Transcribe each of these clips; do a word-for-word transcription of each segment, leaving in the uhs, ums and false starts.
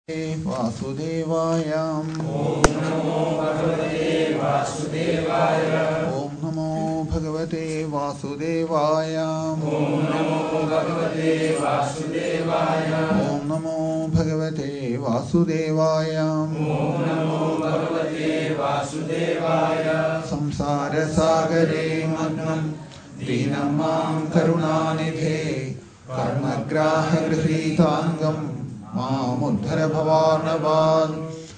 വാസുദേവായ. ഓം നമോ ഭഗവതേ വാസുദേവായ. ഓം നമോ ഭഗവതേ വാസുദേവായ. ഓം നമോ ഭഗവതേ വാസുദേവായ. ഓം നമോ ഭഗവതേ വാസുദേവായ. ഓം നമോ ഭഗവതേ വാസുദേവായ. സംസാരസാഗരേ മഗ്നം ദീനം മാം കരുണാനിധേ കർമ്മഗ്രാഹഗൃഹീതാംഗം മാമുദ്ധര ഭവാർണവാൻ.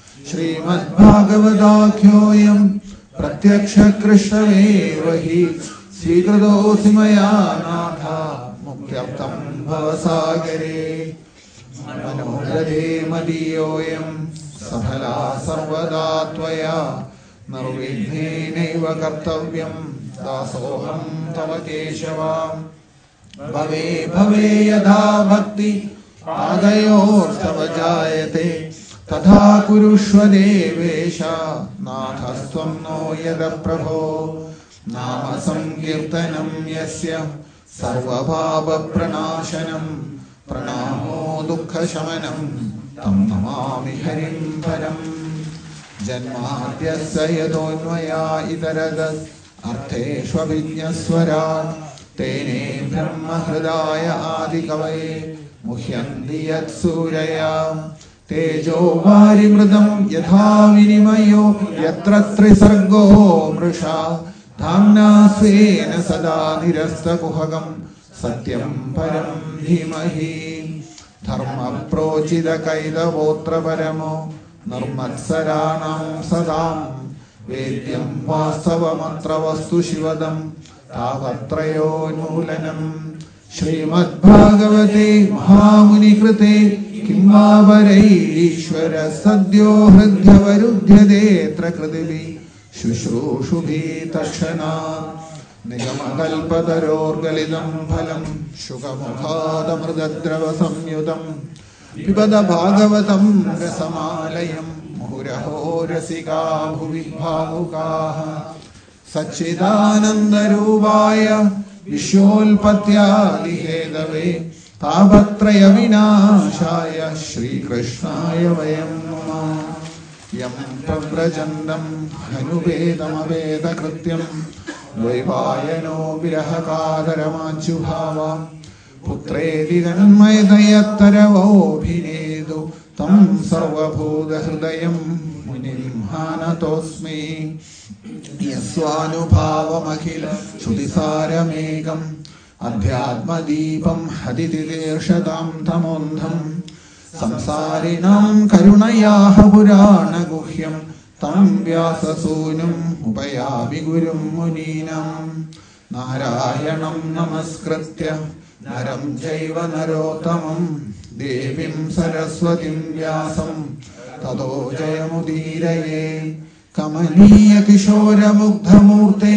ശ്രീമദ്ഭാഗവതാഖ്യോയം പ്രത്യക്ഷകൃഷ്ണമേവ ഹി സ്വീകൃതോऽസി മയാ നാഥ മുക്ത്യർത്ഥം ഭവസാഗരേ. മനോരഥേ മദീയോऽയം സഫലാ സർവദാ ത്വയാ നിർവിഘ്നേനൈവ കർത്തവ്യം ദാസോഹം തവ കേശവ. ഭവേ ഭവേ യഥാ ഭക്തി പാദയോർതവ ജായത്തെ തഥാ കുരുഷ്വ ദേവേശ നാഥസ്ത്വം നോ യദ പ്രഭോ. നാമ സങ്കീർത്തനം യസ്യ സർവപാപപ്രണാശനം പ്രണാമോ ദുഃഖശമനം തം നമാമി ഹരിം പരം. ജന്മാദ്യസ്യ യതോന്മയാ ഇതരദസ് അർത്ഥേഷ്വഭിജ്ഞസ്വരാൻ തേനേ ബ്രഹ്മഹൃദായ ആദികവയേ മുഹ്യന്തി യത്സൂരയാ. തേജോ വാരിമൃതം യഥാ വിനിമയോ യത്ര ത്രിസർഗോ മൃഷാ ധാമ്നാ സ്വേന സദാ നിരസ്തകുഹകം സത്യം പരം ധീമഹി. ധർമ്മപ്രോചിതകൈതവോത്ര പരമോ നിർമത്സരാണാം സദാം വേദ്യം വാസ്തവമത്ര വസ്തു ശിവദം താവത്രയോന്മൂലനം. ശ്രീമദ്ഭാഗവതേ മഹാമുനികൃതേ കിം വാ പരൈരീശ്വര സദ്യോ ഹൃദ്യവരുധ്യതേത്ര കൃതിഭിः ശുശ്രൂഷുഭിः തക്ഷണാത്. നിഗമകൽപതരോർഗലിതം ഫലം ശുകമുഖാദമൃതദ്രവ സംയുതം പിബത ഭാഗവതം രസമാലയം മുഹുരഹോ രസികാ ഭുവി ഭാവുകാഃ. സച്ചിദാനന്ദരൂപായ വിശ്വോൽപത്യാദിഹേതവേ താപത്രയ വിനാശായ ശ്രീകൃഷ്ണായ വയം നമഃ. യം പ്രവ്രജന്തം ഹനുവേദമവേദകൃത്യം ദ്വൈപായനോ വിരഹകാതരമാഞ്ചുഭാവ. പുത്രേതി തന്മയതയത്തരവോഭിനേതു തം സർവഭൂതഹൃദയം മുനിം ഹാനതോസ്മി. യസ്വാനുഭാവമഖില ശ്രുതിസാരമേകം അധ്യാത്മദീപം ഹരിതിതീർഷതാം തമോന്ധം. സംസാരിണാം കരുണയാഃ പുരാണഗുഹ്യം തം വ്യാസസൂനും ഉപയാമി ഗുരും മുനീനാം. നാരായണം നമസ്കൃത്യ നരം ചൈവ നരോത്തമം ദേവീം സരസ്വതീം വ്യാസം തതോ ജയമുദീരയേ. കമനീയ കിശോരമുഗ്ധമൂർത്തെ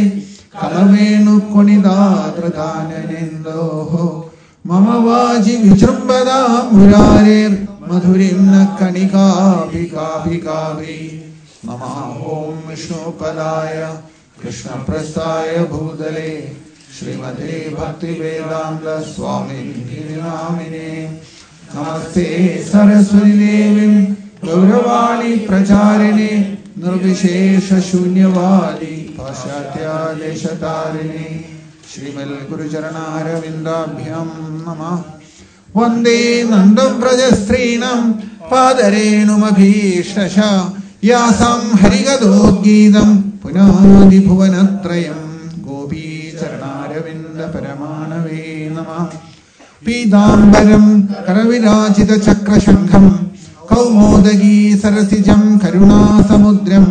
കലവേണുകൊണിതാതൃതാനനേന്ദോഃ മമ വാചി വിജൃംഭതാം മുരാരേർ മധുരിം ന കണികാഭികാഭികാഭി. നമഃ ഓം വിഷ്ണുപദായ കൃഷ്ണപ്രസ്ഥായ ഭൂതലേ ശ്രീമതേ ഭക്തിവേദാന്ത സ്വാമിനിധി നാമിനേ. നമസ്തേ സരസ്വതി ദേവി ഗൗരവാണി പ്രചാരിണേ നിർവിശേഷ ശൂന്യവാദി പാശ്ചാത്യാദേശതാരിണി. ശ്രീമൽ ഗുരുചരണാരവിന്ദാഭ്യാം നമഃ. വന്ദേ നന്ദം വ്രജസ്ത്രീണം പാദരേണുമഭീഷ്ടശ യാസാം ഹരിഗതോദ്ഗീതം പുനാദിഭുവനത്രയം. ഗോപീചരണാരവിന്ദ പരമാണവേ നമഃ. പീതാംബരം കരവിരാജിത ചക്രശംഖം കൗമോദഗീ സരസിജം കരുണാസമുദ്രം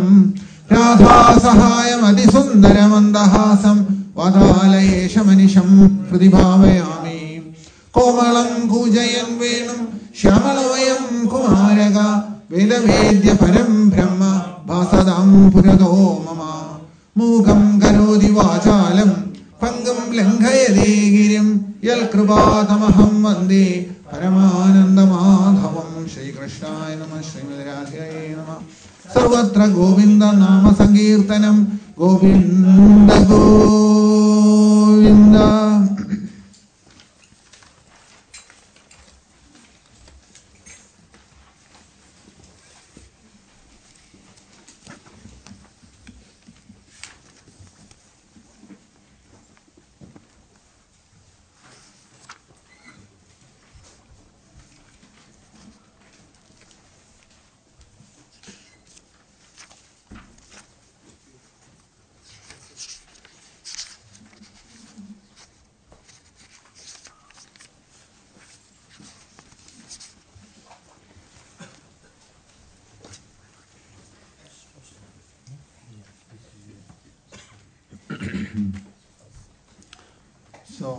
രാധാസഹായമതിസുന്ദരമന്ദഹാസം വാതാലയേശമനിശം ഹൃദി ഭാവയാമി. കോമളം കൂജയൻ വേണും ശ്യാമളവയം കുമാരക വേദവേദ്യ പരം ബ്രഹ്മ ഭാസതാം പുരതോ മമ. മൂകം കരോതി വാചാലം പങ്കം ലംഘയതേ ഗിരിം യൽകൃപാതമഹം വന്ദേ പരമാനന്ദമാധവം. ശ്രീകൃഷ്ണായ നമഃ. ശ്രീമദ് രാധയായ നമഃ. സർവത്ര ഗോവിന്ദ നാമ സങ്കീർത്തനം. Govinda Govinda. So,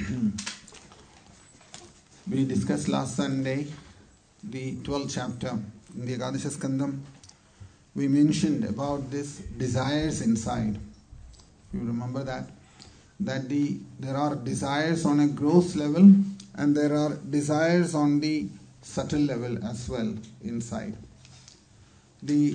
we discussed last Sunday the twelfth chapter in the Ekadasha Skandam. We mentioned about this desires inside. You remember that? That the there are desires on a gross level and there are desires on the subtle level as well inside. The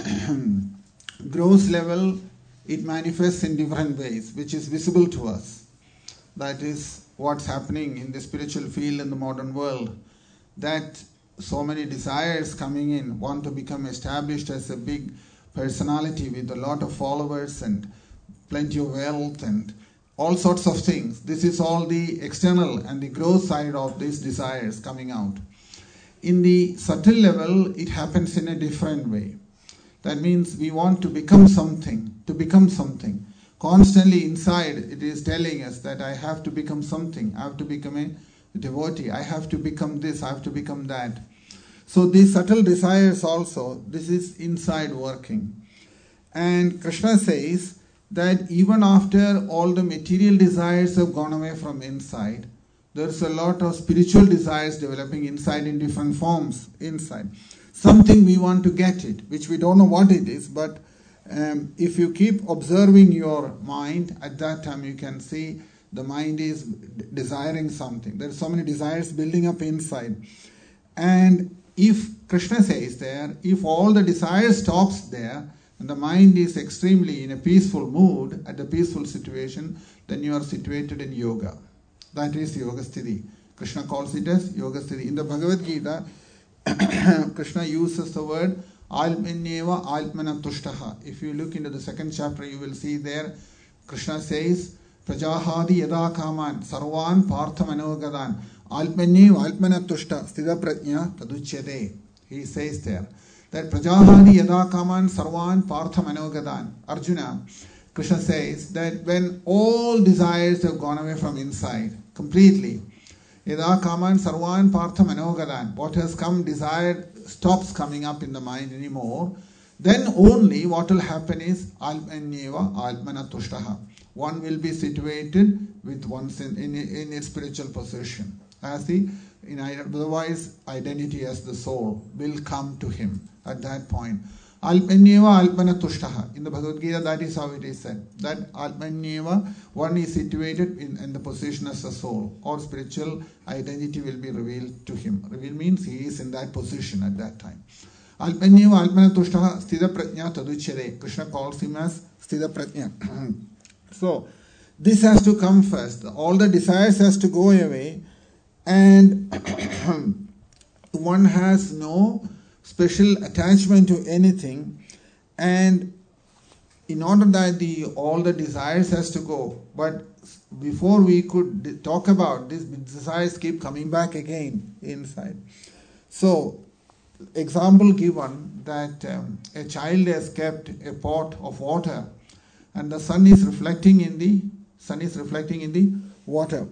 gross level, it manifests in different ways, which is visible to us. That is what's happening in the spiritual field in the modern world. That so many desires coming in, want to become established as a big personality with a lot of followers and plenty of wealth and all sorts of things. This is all the external and the gross side of these desires coming out. In the subtle level, it happens in a different way. That means we want to become something, to become something. Constantly inside, it is telling us that I have to become something. I have to become a devotee. I have to become this. I have to become that. So these subtle desires also, this is inside working. And Krishna says that even after all the material desires have gone away from inside, there's a lot of spiritual desires developing inside in different forms inside. Something we want to get it, which we don't know what it is, but um, if you keep observing your mind, at that time you can see the mind is desiring something. There are so many desires building up inside. And if Krishna says there, if all the desire stops there, and the mind is extremely in a peaceful mood, at a peaceful situation, then you are situated in yoga. That is Yoga Sthiti. Krishna calls it as Yoga Sthiti. In the Bhagavad Gita, Krishna uses the word Almanyeva Almana Tushtaha. If you look into the second chapter, you will see there, Krishna says, Prajahadi Yada Kaman Sarvan Partha Manogadan Almanyeva Almana Tushta Sthita Prajna Taduchede. He says there that Prajahadi Yada Kaman Sarvan Partha Manogadan. Arjuna, Krishna says that when all desires have gone away from inside completely, Yada Kaman Sarvan Partha Manogadan, what has come desired stops coming up in the mind anymore, then only what will happen is Almanyeva Almana Tushtaha. One will be situated with one's in, in, in its spiritual position. As the in otherwise identity as the soul will come to him at that point. Almanyeva Almana Tushtaha. In the Bhagavad Gita, that is how it is said. That Almanyeva, one is situated in, in the position as a soul, or spiritual identity will be revealed to him. Reveal means he is in that position at that time. Almanyeva Almana Tushtaha Sthita Prajna Taduchere. Krishna calls him as Sthita Prajna. So, this has to come first. All the desires has to go away, and one has no special attachment to anything, and in order that the all the desires has to go, but before we could talk about this, desires keep coming back again inside. So, example given that um, a child has kept a pot of water, and the sun is reflecting in the sun is reflecting in the water.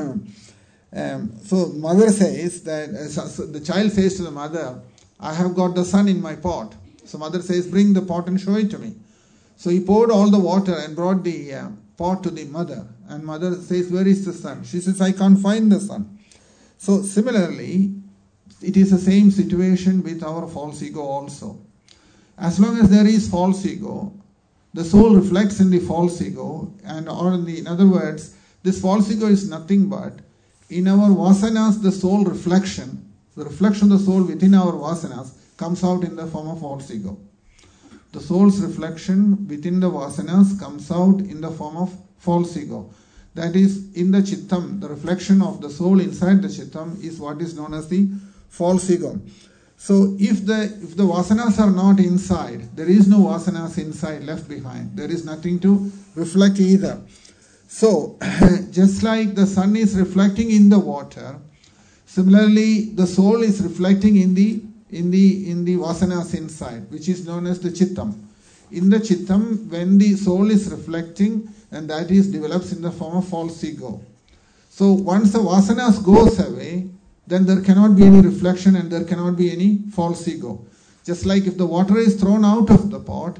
um, so, mother says that uh, so the child says to the mother, I have got the sun in my pot. So mother says, bring the pot and show it to me. So he poured all the water and brought the uh, pot to the mother. And mother says, where is the sun? She says, I can't find the sun. So similarly, it is the same situation with our false ego also. As long as there is false ego, the soul reflects in the false ego. And or in, the, in other words, this false ego is nothing but, in our vasanas, the soul reflection, the reflection of the soul within our vasanas comes out in the form of false ego. The soul's reflection within the vasanas comes out in the form of false ego. That is, in the chittam, the reflection of the soul inside the chittam is what is known as the false ego. So, if the if the vasanas are not inside, there is no vasanas inside left behind. There is nothing to reflect either. So, just like the sun is reflecting in the water, similarly, the soul is reflecting in the in the in the vasanas inside, which is known as the chittam. In the chittam, when the soul is reflecting, and that is develops in the form of false ego. So once the vasanas goes away, then there cannot be any reflection and there cannot be any false ego. Just like if the water is thrown out of the pot,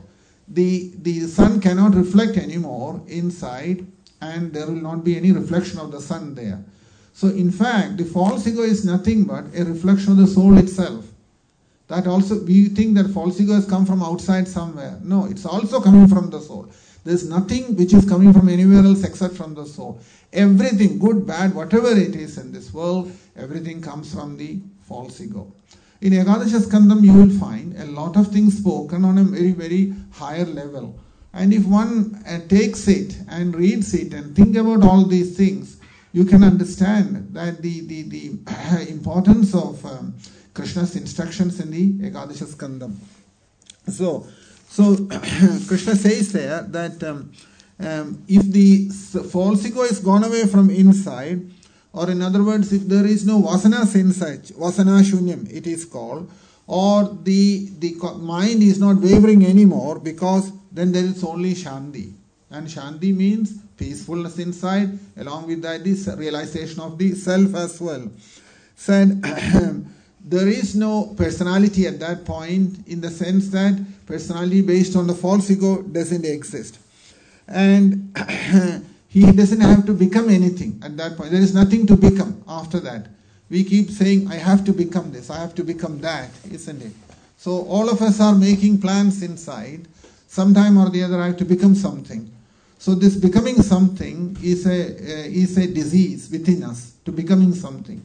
the, the sun cannot reflect anymore inside, and there will not be any reflection of the sun there. So in fact, the false ego is nothing but a reflection of the soul itself. That also, we think that false ego has come from outside somewhere. No, it's also coming from the soul. There's nothing which is coming from anywhere else except from the soul. Everything, good, bad, whatever it is in this world, everything comes from the false ego. In Ekadasha Skandam, you will find a lot of things spoken on a very, very higher level. And if one uh, takes it and reads it and think about all these things, you can understand that the, the, the uh, importance of um, Krishna's instructions in the Ekadasha Skandam. So, so Krishna says there that um, um, if the false ego is gone away from inside, or in other words, if there is no vasanas inside, vasana shunyam it is called, or the, the mind is not wavering anymore, because then there is only shanti. And shanti means peacefulness inside, along with that is realization of the self as well. Said, there is no personality at that point, in the sense that personality based on the false ego doesn't exist. And he doesn't have to become anything at that point. There is nothing to become after that. We keep saying, I have to become this, I have to become that, isn't it? So all of us are making plans inside. Sometime or the other I have to become something. So this becoming something is a, uh, is a disease within us, to becoming something.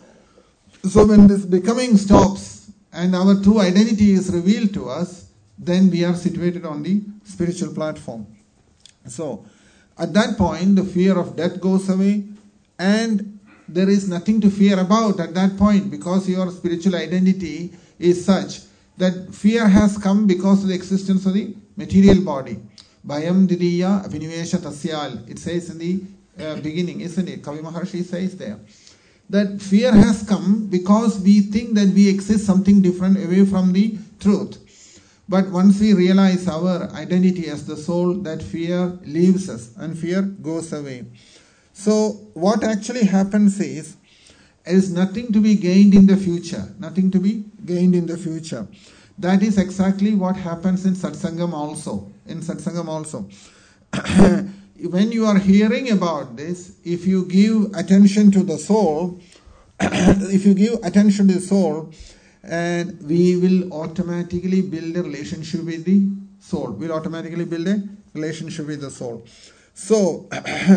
So when this becoming stops and our true identity is revealed to us, then we are situated on the spiritual platform. So at that point, the fear of death goes away, and there is nothing to fear about at that point, because your spiritual identity is such that fear has come because of the existence of the material body. Bhayam didiya abhinivesha tasyal. It says in the uh, beginning, isn't it? Kavi Maharshi says there that fear has come because we think that we exist something different away from the truth. But once we realize our identity as the soul, that fear leaves us and fear goes away. So what actually happens is, there is nothing to be gained in the future. Nothing to be gained in the future. That is exactly what happens in Satsangam also. In Satsangam also. When you are hearing about this, if you give attention to the soul, if you give attention to the soul, and we will automatically build a relationship with the soul. We'll automatically build a relationship with the soul. So,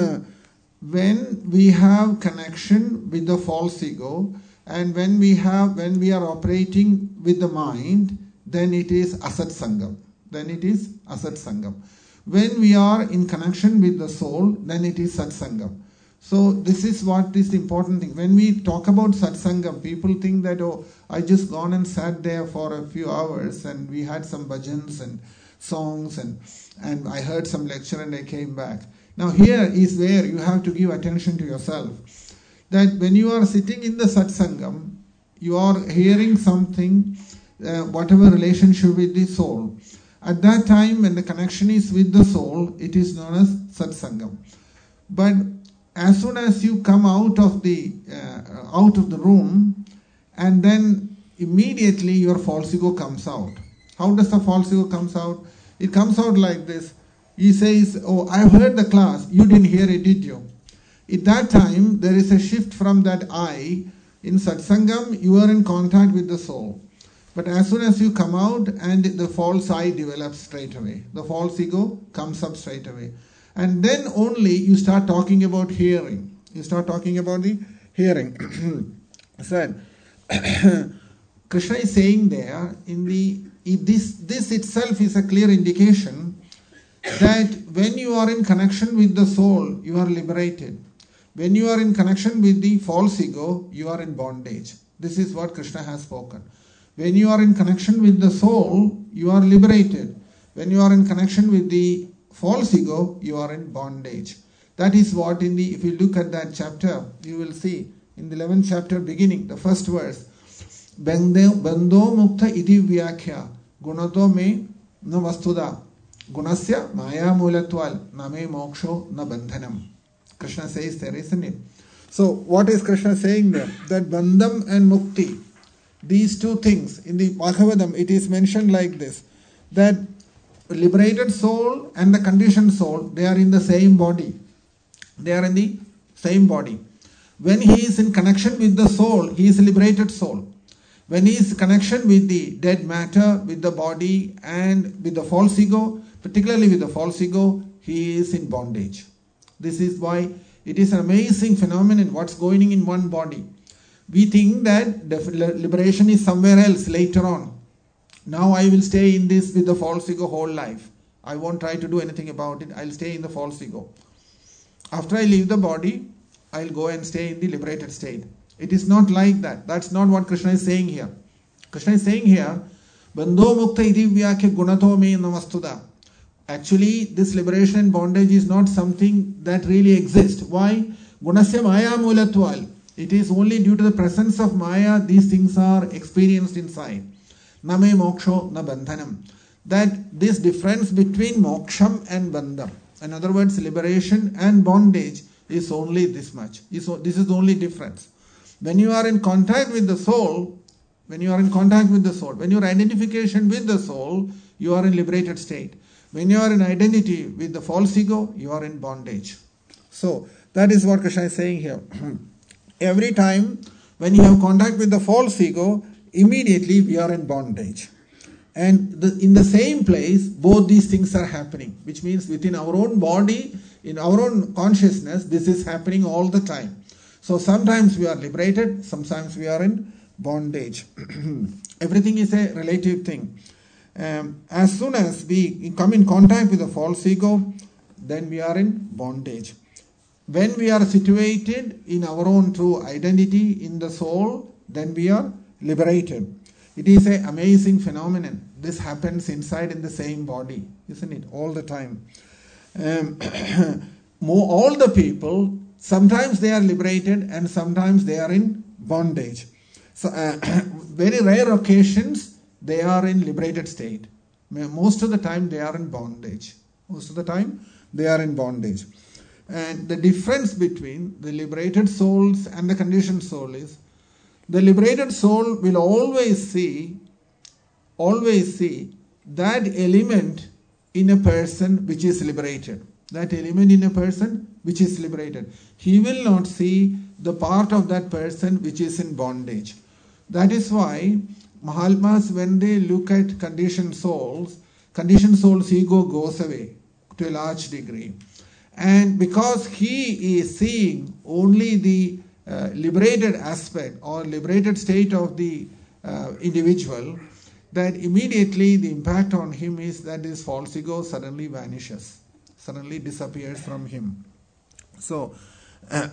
when we have connection with the false ego, and when we have, when we are operating with the mind, then it is asat sangam. Then it is asat sangam. When we are in connection with the soul, then it is satsangam. So this is what is the important thing. When we talk about satsangam, people think that, oh, I just gone and sat there for a few hours and we had some bhajans and songs and, and I heard some lecture and I came back. Now here is where you have to give attention to yourself. That when you are sitting in the satsangam, you are hearing something, uh, whatever relationship with the soul. At that time, when the connection is with the soul, it is known as satsangam. But as soon as you come out of the uh, out of the room, and then immediately your false ego comes out. How does the false ego comes out? It comes out like this. He says, oh, I heard the class. You didn't hear it, did you? At that time, there is a shift from that I. In satsangam, you are in contact with the soul. But as soon as you come out, and the false I develops straight away. The false ego comes up straight away. And then only you start talking about hearing. You start talking about the hearing. Said, Krishna is saying there, in the this, this itself is a clear indication that when you are in connection with the soul, you are liberated. When you are in connection with the false ego, you are in bondage. This is what Krishna has spoken. When you are in connection with the soul, you are liberated. When you are in connection with the false ego, you are in bondage. That is what in the, if you look at that chapter, you will see in the eleventh chapter beginning, the first verse, Bando mukta iti vyakya gunato me na vastuda gunasya maya mulatwal na me moksho na bandhanam. Krishna says there, isn't it? So what is Krishna saying there? That bandham and mukti, these two things, in the Bhagavatam it is mentioned like this, that liberated soul and the conditioned soul, they are in the same body. They are in the same body. When he is in connection with the soul, he is a liberated soul. When he is in connection with the dead matter, with the body and with the false ego, particularly with the false ego, he is in bondage. This is why it is an amazing phenomenon what's going on in one body. We think that the liberation is somewhere else later on. Now I will stay in this with the false ego whole life. I won't try to do anything about it. I'll stay in the false ego. After I leave the body, I'll go and stay in the liberated state. It is not like that. That's not what Krishna is saying here. Krishna is saying here, Bandho mukta iti vyakya gunato me namastuda. Actually, this liberation and bondage is not something that really exists. Why? Gunasya maya mulatval. It is only due to the presence of maya these things are experienced inside. Name moksho na bandhanam. That this difference between moksham and bandha, in other words, liberation and bondage, is only this much. This is the only difference. When you are in contact with the soul, when you are in contact with the soul, when your identification with the soul, you are in liberated state. When you are in identity with the false ego, you are in bondage. So that is what Krishna is saying here. Every time when you have contact with the false ego, immediately we are in bondage. And the, in the same place, both these things are happening, which means within our own body, in our own consciousness, this is happening all the time. So sometimes we are liberated, sometimes we are in bondage. Everything is a relative thing. Um, as soon as we come in contact with the false ego, then we are in bondage. When we are situated in our own true identity in the soul, then we are liberated. It is an amazing phenomenon. This happens inside in the same body, isn't it? All the time. Um, more, all the people, sometimes they are liberated and sometimes they are in bondage. So, uh, very rare occasions, they are in liberated state. Most of the time, they are in bondage. Most of the time, they are in bondage. And the difference between the liberated souls and the conditioned soul is, the liberated soul will always see, always see that element in a person which is liberated. That element in a person which is liberated. He will not see the part of that person which is in bondage. That is why Mahatmas, when they look at conditioned souls, conditioned soul's ego goes away to a large degree. And because he is seeing only the uh, liberated aspect or liberated state of the uh, individual, that immediately the impact on him is that this false ego suddenly vanishes, suddenly disappears from him. So, uh,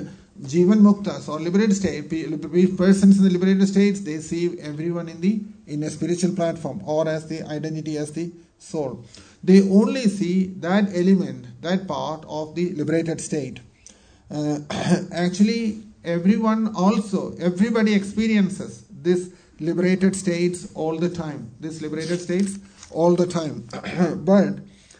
Jivan Muktas or liberated state, persons in the liberated states, they see everyone in the in a spiritual platform or as the identity as the soul. They only see that element, that part of the liberated state. Uh, actually, everyone also, everybody experiences this liberated states all the time. This liberated states all the time. but,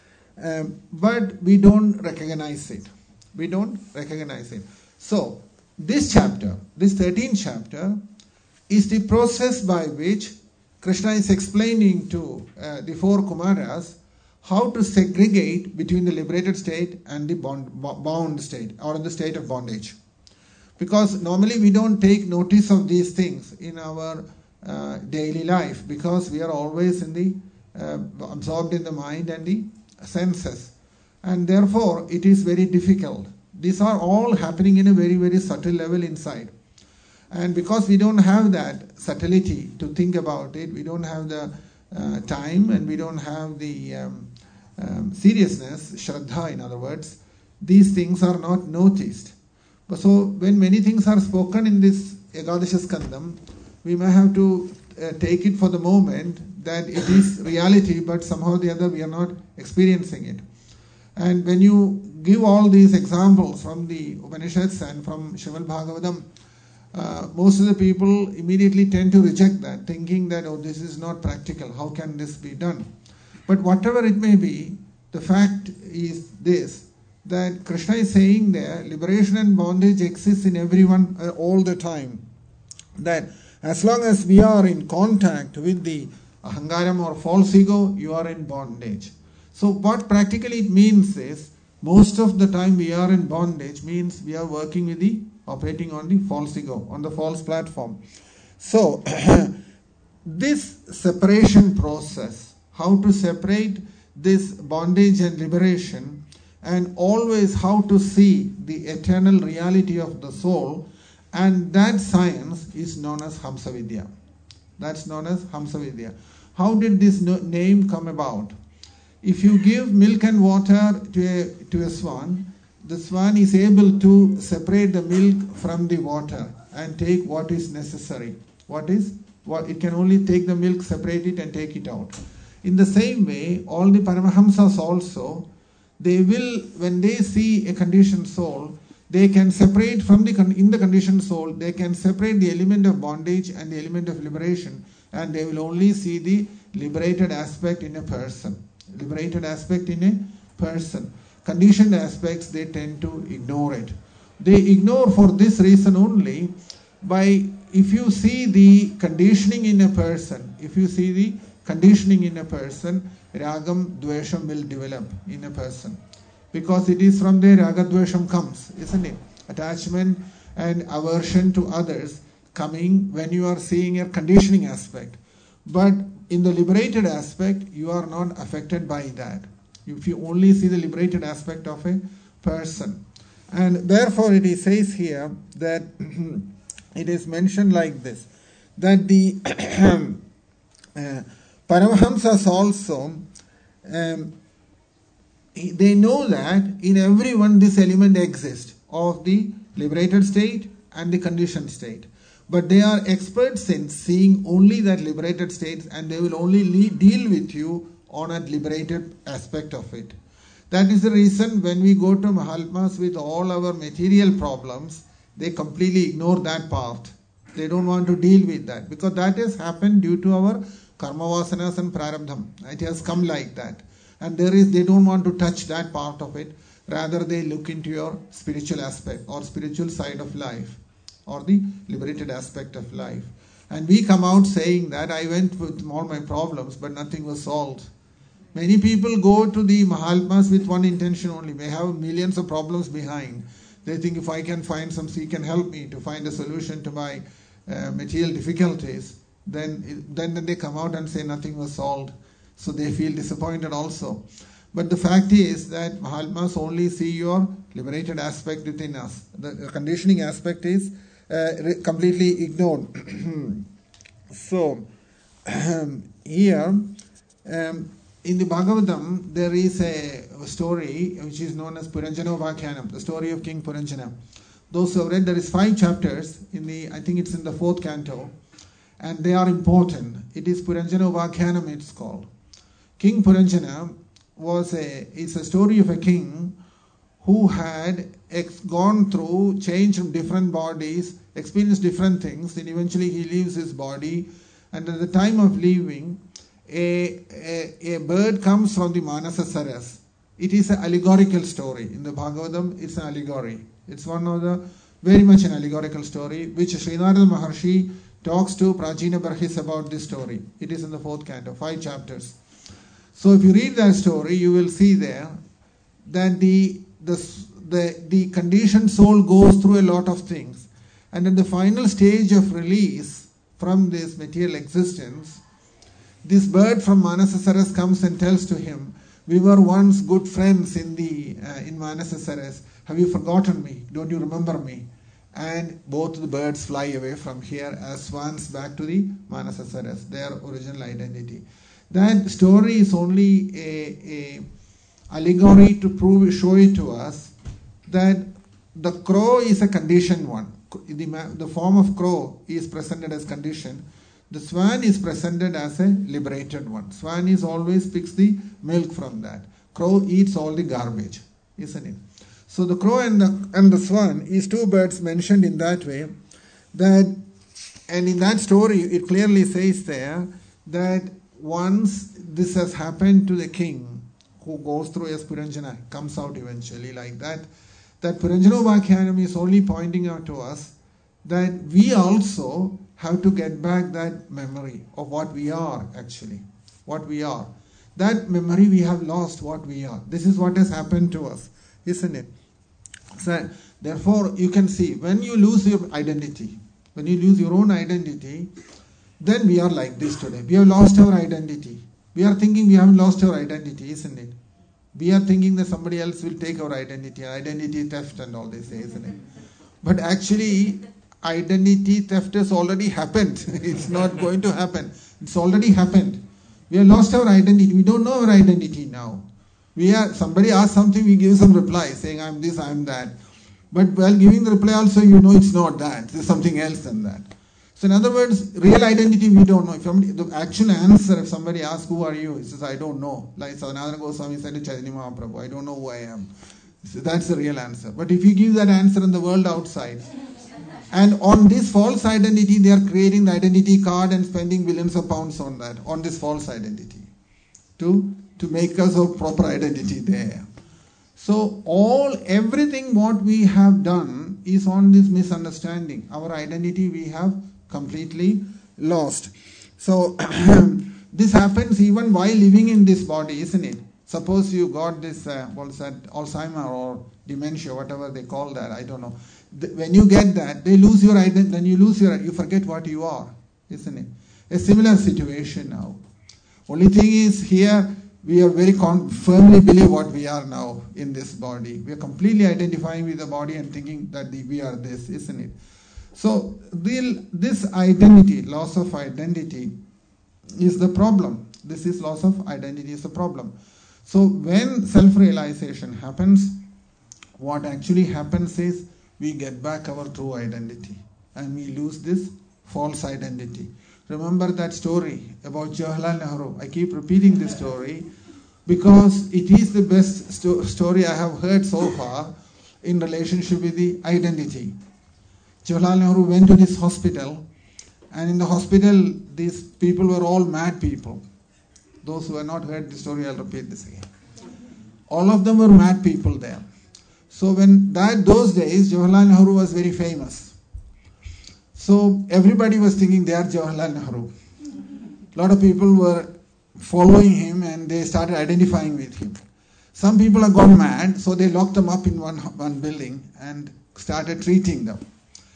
um, but we don't recognize it. We don't recognize it. So, this chapter, this thirteenth chapter, is the process by which Krishna is explaining to uh, the four Kumaras how to segregate between the liberated state and the bond, bound state or in the state of bondage. Because normally we don't take notice of these things in our uh, daily life because we are always in the uh, absorbed in the mind and the senses. And therefore it is very difficult. These are all happening in a very, very subtle level inside. And because we don't have that subtlety to think about it, we don't have the uh, time and we don't have the um, um, seriousness, Shraddha in other words, these things are not noticed. But so when many things are spoken in this Ekadasha Skandam, we may have to uh, take it for the moment that it is reality, but somehow or the other we are not experiencing it. And when you give all these examples from the Upanishads and from Srimad Bhagavatam, uh, most of the people immediately tend to reject that, thinking that, oh, this is not practical, how can this be done? But whatever it may be, the fact is this, that Krishna is saying there, liberation and bondage exists in everyone uh, all the time. That as long as we are in contact with the ahangaram or false ego, you are in bondage. So what practically it means is, most of the time we are in bondage means we are working with the, operating on the false ego, on the false platform. So this separation process, how to separate this bondage and liberation, and always how to see the eternal reality of the soul, and that science is known as Hamsa Vidya. That's known as Hamsa Vidya. How did this no- name come about? If you give milk and water to a, to a swan, the swan is able to separate the milk from the water and take what is necessary. What is? What, it can only take the milk, separate it and take it out. In the same way, all the Paramahamsas also, they will, when they see a conditioned soul, they can separate from the, in the conditioned soul, they can separate the element of bondage and the element of liberation, and they will only see the liberated aspect in a person. Liberated aspect in a person. Conditioned aspects, they tend to ignore it. They ignore for this reason only, by, if you see the conditioning in a person, if you see the conditioning in a person, ragam, dvesham will develop in a person. Because it is from there raga dvesham comes, isn't it? Attachment and aversion to others coming when you are seeing a conditioning aspect. But in the liberated aspect, you are not affected by that. If you only see the liberated aspect of a person. And therefore it is says here that it is mentioned like this, that the uh, Paramahamsas also, um, they know that in everyone this element exists of the liberated state and the conditioned state. But they are experts in seeing only that liberated state, and they will only lead, deal with you on a liberated aspect of it. That is the reason when we go to Mahatmas with all our material problems, they completely ignore that part. They don't want to deal with that, because that has happened due to our karma vasanas and prarabdham. It has come like that. And there is, they don't want to touch that part of it. Rather, they look into your spiritual aspect or spiritual side of life, or the liberated aspect of life. And we come out saying that I went with all my problems, but nothing was solved. Many people go to the Mahatmas with one intention only. They have millions of problems behind. They think if I can find some, he can help me to find a solution to my uh, material difficulties, then, then they come out and say nothing was solved. So they feel disappointed also. But the fact is that Mahatmas only see your liberated aspect within us. The conditioning aspect is uh, completely ignored. So here um, in the Bhagavatam there is a story which is known as Puranjana Upakyanam, the story of King Puranjana. Those who have read, there is five chapters in the, I think it's in the fourth canto, and they are important. It is Puranjana Upakyanam, it's called. King Puranjana was a, it's a story of a king who had ex- gone through, changed from different bodies, experienced different things, and eventually he leaves his body, and at the time of leaving, a, a, a bird comes from the Manasa Saras. It is an allegorical story. In the Bhagavatam, it's an allegory. It's one of the, very much an allegorical story, which Srinarada Maharshi talks to Prajina Barhis about this story. It is in the fourth canto, five chapters. So if you read that story, you will see there that the, the, the, the conditioned soul goes through a lot of things. And at the final stage of release from this material existence, this bird from Manasasaras comes and tells to him, we were once good friends in the uh, in Manasasaras. Have you forgotten me? Don't you remember me? And both the birds fly away from here as swans back to the Manasasaras, their original identity. That story is only a, a allegory to prove, show it to us that the crow is a conditioned one. The, the form of crow is presented as conditioned. The swan is presented as a liberated one. Swan is always picks the milk from that. Crow eats all the garbage, isn't it? So the crow and the, and the swan is two birds mentioned in that way. That, and in that story it clearly says there that once this has happened to the king who goes through as Puranjana, comes out eventually like that, that Puranjana Upakyanam is only pointing out to us that we also have to get back that memory of what we are actually, what we are. That memory we have lost what we are. This is what has happened to us, isn't it? So, therefore, you can see, when you lose your identity, when you lose your own identity, then we are like this today. We have lost our identity. We are thinking we haven't lost our identity, isn't it? We are thinking that somebody else will take our identity, identity theft and all this, isn't it? But actually, identity theft has already happened. It's not going to happen. It's already happened. We have lost our identity. We don't know our identity now. We are, somebody asks something, we give some reply saying, I'm this, I'm that. But while giving the reply also, you know it's not that. There's something else than that. So in other words, real identity we don't know. If somebody, the actual answer, if somebody asks, who are you? He says, I don't know. Like Sanatana Goswami said to Chaitanya Mahaprabhu, I don't know who I am. So that's the real answer. But if you give that answer in the world outside, and on this false identity, they are creating the identity card and spending billions of pounds on that, on this false identity, to, to make us a proper identity there. So all, everything what we have done is on this misunderstanding. Our identity we have completely lost. So this happens even while living in this body, isn't it? Suppose you got this, uh, what's that, Alzheimer or dementia, whatever they call that, I don't know. The, when you get that, they lose your identity, then you lose your, you forget what you are, isn't it? A similar situation now. Only thing is here, we are very con- firmly believe what we are now in this body. We are completely identifying with the body and thinking that the, we are this, isn't it? So the, this identity, loss of identity, is the problem. This is loss of identity is the problem. So when self-realization happens, what actually happens is we get back our true identity and we lose this false identity. Remember that story about Jawaharlal Nehru. I keep repeating this story because it is the best sto- story I have heard so far in relationship with the identity. Jawaharlal Nehru went to this hospital, and in the hospital these people were all mad people. Those who have not heard the story, I'll repeat this again. All of them were mad people there. So when that those days, Jawaharlal Nehru was very famous. So everybody was thinking they are Jawaharlal Nehru. A lot of people were following him and they started identifying with him. Some people have gone mad, so they locked them up in one, one building and started treating them.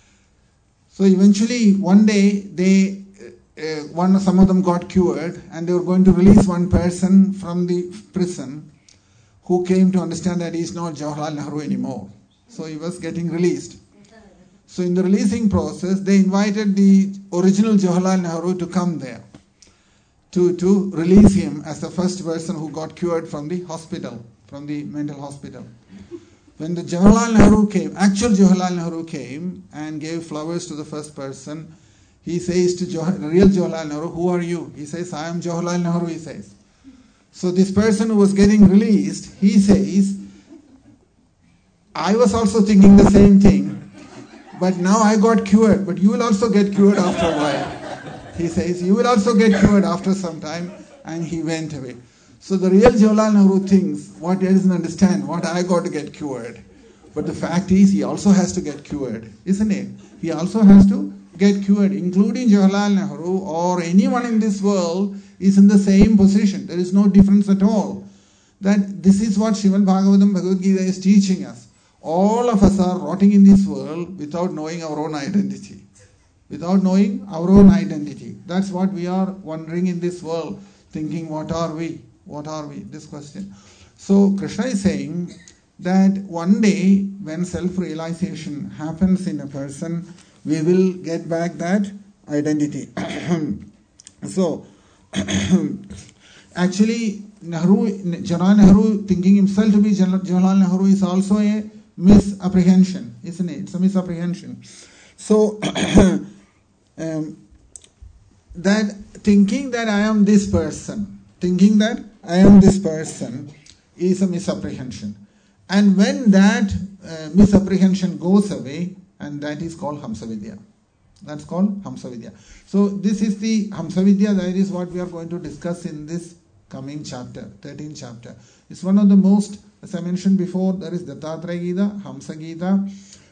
So eventually one day they Uh, one, some of them got cured, and they were going to release one person from the prison who came to understand that he is not Jawaharlal Nehru anymore. So he was getting released. So in the releasing process, they invited the original Jawaharlal Nehru to come there to, to release him as the first person who got cured from the hospital, from the mental hospital. When the Jawaharlal Nehru came, actual Jawaharlal Nehru came and gave flowers to the first person, he says to Jawah- the real Jawaharlal Nehru, who are you? He says, I am Jawaharlal Nehru, he says. So this person who was getting released, he says, I was also thinking the same thing, but now I got cured, but you will also get cured after a while. He says, you will also get cured after some time, and he went away. So the real Jawaharlal Nehru thinks, what he doesn't understand, what I got to get cured. But the fact is, he also has to get cured, isn't it? He also has to get cured, including Jawaharlal Nehru or anyone in this world is in the same position. There is no difference at all. That this is what Srimad Bhagavatam Bhagavad Gita is teaching us. All of us are rotting in this world without knowing our own identity. Without knowing our own identity. That's what we are wondering in this world, thinking, what are we? What are we? This question. So Krishna is saying that one day when self-realization happens in a person, we will get back that identity. So, actually, Nehru, Jawaharlal Nehru thinking himself to be Jawaharlal Nehru is also a misapprehension, isn't it? It's a misapprehension. So, um, that thinking that I am this person, thinking that I am this person is a misapprehension. And when that uh, misapprehension goes away, and that is called Hamsavidya. That's called Hamsavidya. So this is the Hamsavidya, that is what we are going to discuss in this coming chapter, thirteenth chapter. It's one of the most, as I mentioned before, there is Dattatreya Gita, Hamsa Gita,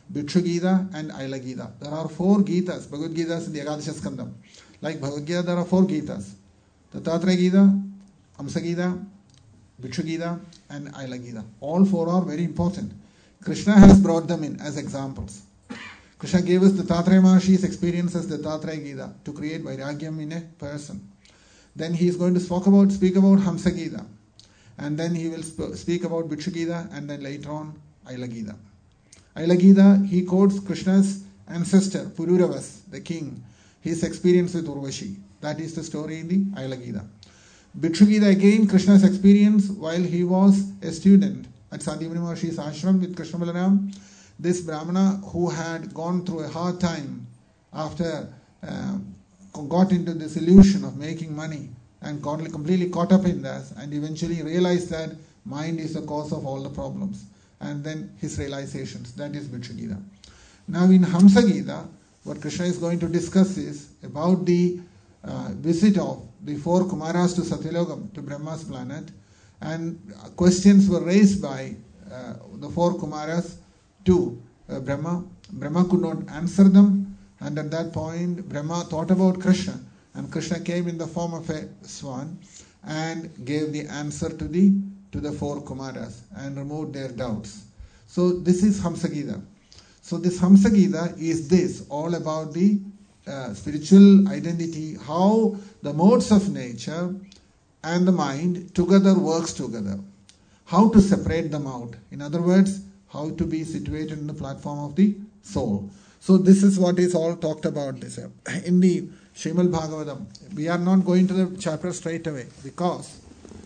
Bhikshu Gita and Aila Gita. There are four Gitas, Bhagavad Gitas in the Ekadasha Skandam. Like Bhagavad Gita, there are four Gitas. Dattatreya Gita, Hamsa Gita, Bhikshu Gita and Aila Gita. All four are very important. Krishna has brought them in as examples. Krishna gave us the Dattatreya Maharshi's experience as the Dattatreya Gita to create Vairagyam in a person. Then he is going to speak about, speak about Hamsa Gita. And then he will sp- speak about Bhikshu Gita and then later on Aila Gita. Aila Gita, he quotes Krishna's ancestor, Pururavas, the king, his experience with Urvashi. That is the story in the Aila Gita. Bhikshu Gita, again, Krishna's experience while he was a student at Sandeepani Maharshi's ashram with Krishna Balaram. This Brahmana who had gone through a hard time after uh, got into this illusion of making money and got completely caught up in that and eventually realized that mind is the cause of all the problems. And then his realizations, that is Bhikshu Gita. Now in Hamsa Gita, what Krishna is going to discuss is about the uh, visit of the four Kumaras to Satyalokam, to Brahma's planet, and questions were raised by uh, the four Kumaras to uh, Brahma. Brahma could not answer them, and at that point Brahma thought about Krishna, and Krishna came in the form of a swan and gave the answer to the to the four Kumaras and removed their doubts. So this is Hamsa Gita. So this Hamsa Gita is this, all about the uh, spiritual identity, how the modes of nature and the mind together works together, how to separate them out. In other words, how to be situated in the platform of the soul. So this is what is all talked about this in the Srimad Bhagavatam. We are not going to the chapter straight away because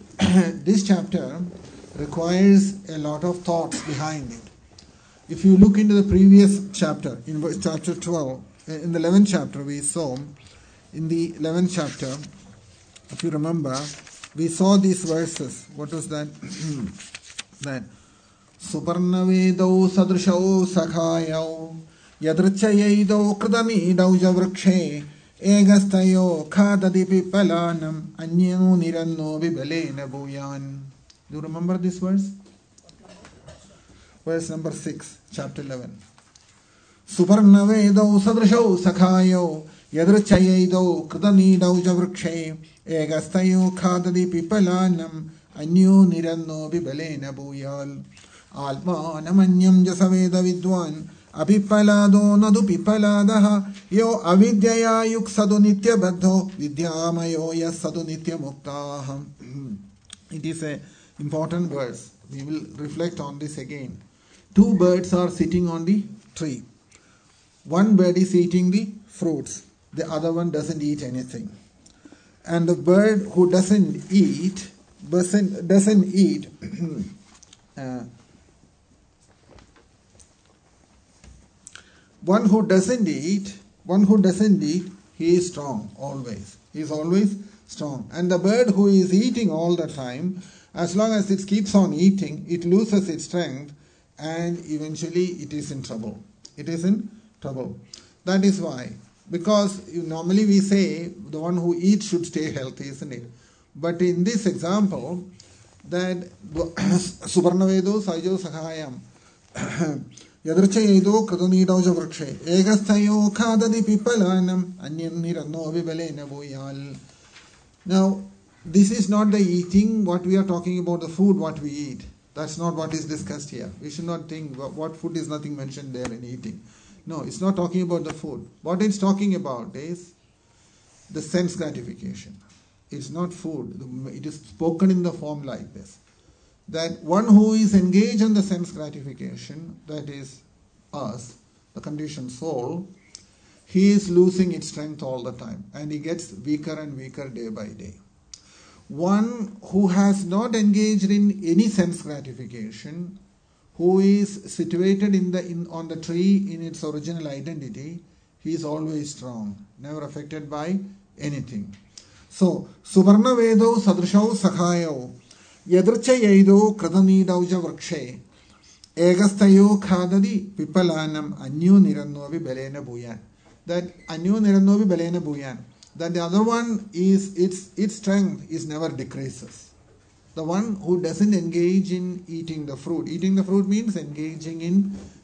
this chapter requires a lot of thoughts behind it. If you look into the previous chapter, in chapter twelve, in the eleventh chapter we saw, in the eleventh chapter, if you remember, we saw these verses. What was that? That Suparnavedau sadrishau sakhayau yadrichayaido kridamidau javrikshe egastayo khadadi pipalanam anyo niranno vibalena bhuyan. Do you remember this verse? Verse number six, chapter eleven. Suparnavedau sadrishau sakhayau yadrichayaido kridamidau javrikshe egastayo khadadi pipalanam anyo niranno vibalena bhuyal. Almanamanyam jasaveda vidwan apipalado nadu pipaladaha yo avidyaya yuksadu nitya baddho vidyamayo yasadu nitya muktaha. It is an important verse. We will reflect on this again. Two birds are sitting on the tree. One bird is eating the fruits. The other one doesn't eat anything. And the bird who doesn't eat, doesn't, doesn't eat, uh, One who doesn't eat, one who doesn't eat, he is strong always. He is always strong. And the bird who is eating all the time, as long as it keeps on eating, it loses its strength and eventually it is in trouble. It is in trouble. That is why. Because normally we say the one who eats should stay healthy, isn't it? But in this example, that Suparnavedo Sajo Sakhayam Yadrichayedo Kadonido Javrakshe Egastayo Kadadi Pipalanam Anyan Nirano Vibalena Buyal. Now, this is not the eating, what we are talking about, the food, what we eat. That's not what is discussed here. We should not think what food is nothing mentioned there in eating. No, it's not talking about the food. What it's talking about is the sense gratification. It's not food. It is spoken in the form like this. That one who is engaged in the sense gratification, that is us, the conditioned soul, he is losing its strength all the time and he gets weaker and weaker day by day. One who has not engaged in any sense gratification, who is situated in the in, on the tree in its original identity, he is always strong, never affected by anything. So, Suvarna Vedo Sadrishau Sakhayo Yadrichayaido Kradanidauja Vrakshe Egastayo Khadadi Pipalanam Anyu Nirannovi Belena Buyan. That Anyu Nirannovi Belena Buyan. That the other one is its its strength is never decreases. The one who doesn't engage in eating the fruit. Eating the fruit means engaging in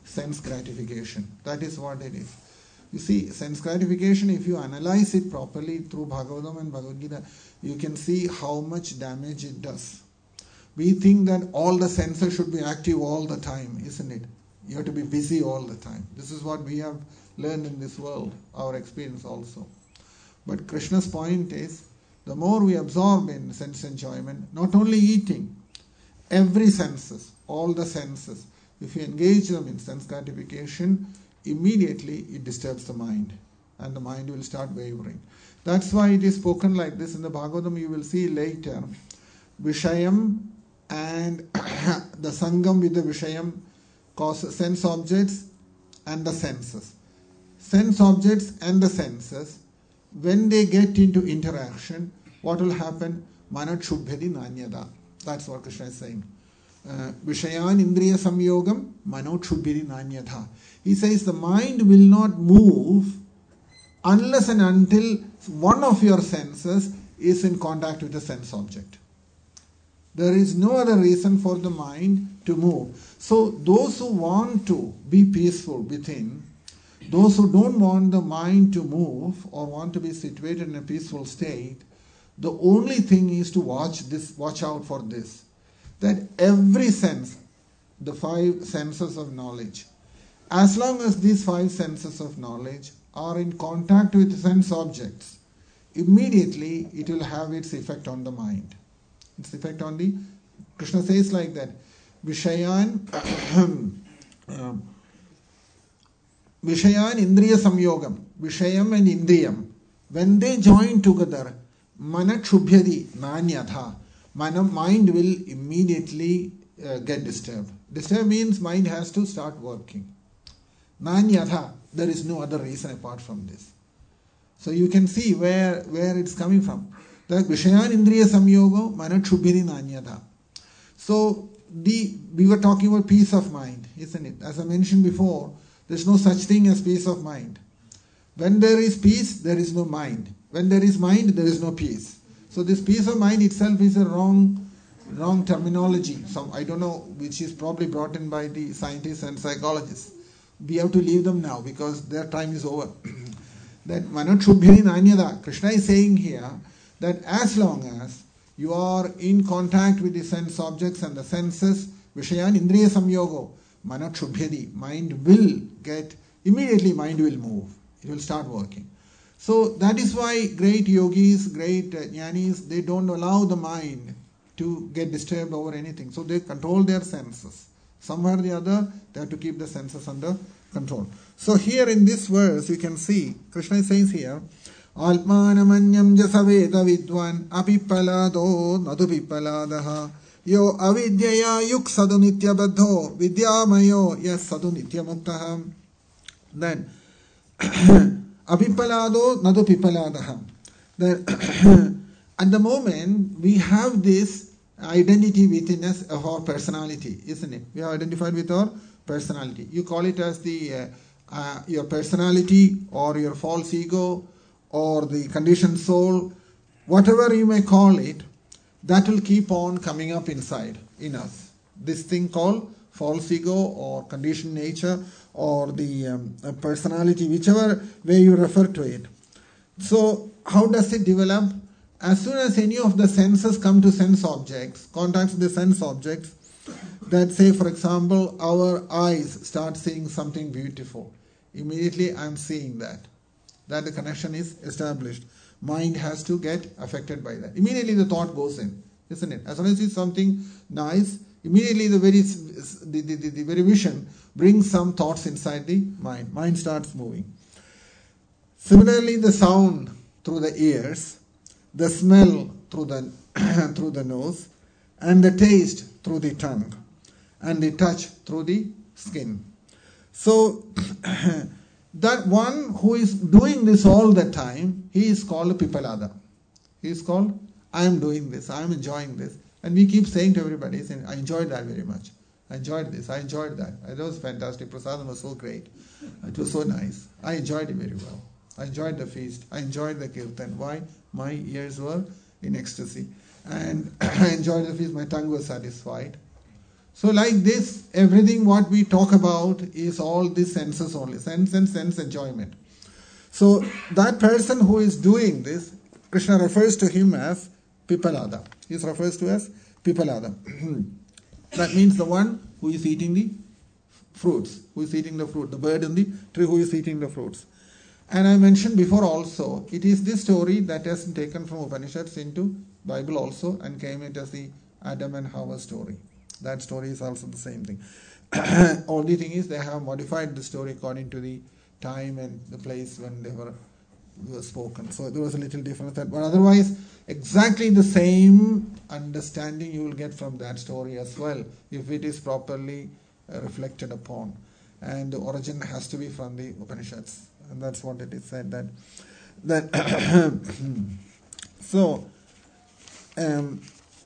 sense gratification. That is what it is. You see, sense gratification, if you analyze it properly through Bhagavatam and Bhagavad Gita, you can see how much damage it does. We think that all the senses should be active all the time, isn't it? You have to be busy all the time. This is what we have learned in this world, our experience also. But Krishna's point is, the more we absorb in sense enjoyment, not only eating, every senses, all the senses, if you engage them in sense gratification, immediately it disturbs the mind and the mind will start wavering. That's why it is spoken like this in the Bhagavatam. You will see later, Vishayam and the Sangam with the Vishayam causes sense objects and the senses. Sense objects and the senses, when they get into interaction, what will happen? Manat shubhyadi nanyada. That's what Krishna is saying. Vishayan indriya samyogam manot shubhyadi nanyada. He says the mind will not move unless and until one of your senses is in contact with a sense object. There is no other reason for the mind to move. So those who want to be peaceful within, those who don't want the mind to move or want to be situated in a peaceful state, the only thing is to watch this, watch out for this. That every sense, the five senses of knowledge, as long as these five senses of knowledge are in contact with sense objects, immediately it will have its effect on the mind. Its effect on the, Krishna says like that, Vishayan, um, Vishayan Indriya Samyogam, Vishayam and Indriyam, when they join together, Manat Shubhyadi Nanyatha, mind will immediately uh, get disturbed. Disturbed means mind has to start working. Nanyatha, there is no other reason apart from this. So you can see where, where it's coming from. The Vishayan Indriya Samyogo Manat Shubhyadi Nanyatha. So the we were talking about peace of mind, isn't it? As I mentioned before, there is no such thing as peace of mind. When there is peace, there is no mind. When there is mind, there is no peace. So this peace of mind itself is a wrong, wrong terminology. Some I don't know, which is probably brought in by the scientists and psychologists. We have to leave them now because their time is over. That Manat Shubhyadi Nanyada, Krishna is saying here that as long as you are in contact with the sense objects and the senses, Vishayan Indriya Samyogo, Manat Shubhyadi, mind will get, immediately mind will move. It will start working. So that is why great yogis, great uh, jnanis, they don't allow the mind to get disturbed over anything. So they control their senses. Somewhere or the other, they have to keep the senses under control. So here in this verse, you can see, Krishna says here, Altmanamanyam jasaveda vidwan apipalado nadupipaladaha yo avidyaya yuk sadhu nitya baddho vidyamayo yas sadhu nitya muktaha. Then, apipalado nadupipaladaha. Then, at the moment, we have this identity within us of our personality, isn't it? We are identified with our personality. You call it as the uh, uh, your personality or your false ego or the conditioned soul, whatever you may call it, that will keep on coming up inside, in us. This thing called false ego or conditioned nature or the um, personality, whichever way you refer to it. So how does it develop? As soon as any of the senses come to sense objects, contacts with the sense objects, that say for example our eyes start seeing something beautiful, immediately I am seeing that. That the connection is established. Mind has to get affected by that. Immediately the thought goes in, isn't it? As soon as you see something nice, immediately the very the, the, the, the very vision brings some thoughts inside the mind. Mind starts moving. Similarly, the sound through the ears, the smell through the through the nose, and the taste through the tongue, and the touch through the skin. So that one who is doing this all the time, he is called a Pipalada. He is called, I am doing this, I am enjoying this. And we keep saying to everybody, saying, I enjoyed that very much. I enjoyed this, I enjoyed that. That was fantastic. Prasadam was so great. It was so nice. I enjoyed it very well. I enjoyed the feast. I enjoyed the kirtan. Why? My ears were in ecstasy. And I enjoyed the feast. My tongue was satisfied. So like this, everything what we talk about is all the senses only, sense and sense enjoyment. So that person who is doing this, Krishna refers to him as Pipalada. He refers to as Pipalada. That means the one who is eating the fruits, who is eating the fruit, the bird in the tree who is eating the fruits. And I mentioned before also, it is this story that has been taken from Upanishads into Bible also and came it as the Adam and Hawa story. That story is also the same thing. Only thing is they have modified the story according to the time and the place when they were, were spoken. So there was a little difference there. But otherwise, exactly the same understanding you will get from that story as well, if it is properly uh, reflected upon. And the origin has to be from the Upanishads. And that's what it is said that. that so, um,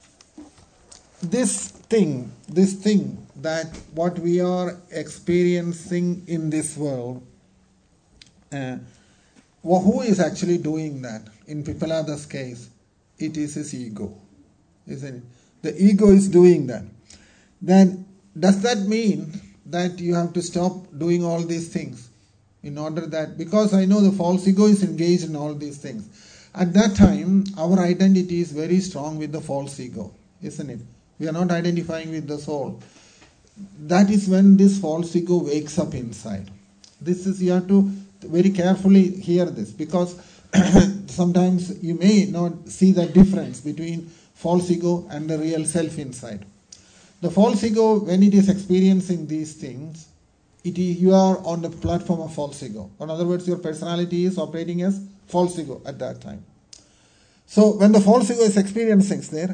this thing, this thing that what we are experiencing in this world, uh, well, who is actually doing that? In Pipalada's case, it is his ego, isn't it? The ego is doing that. Then does that mean that you have to stop doing all these things in order that, because I know the false ego is engaged in all these things. At that time, our identity is very strong with the false ego, isn't it? We are not identifying with the soul. That is when this false ego wakes up inside. This is, you have to very carefully hear this, because sometimes you may not see the difference between false ego and the real self inside. The false ego, when it is experiencing these things, it is, you are on the platform of false ego. In other words, your personality is operating as false ego at that time. So when the false ego is experiencing there,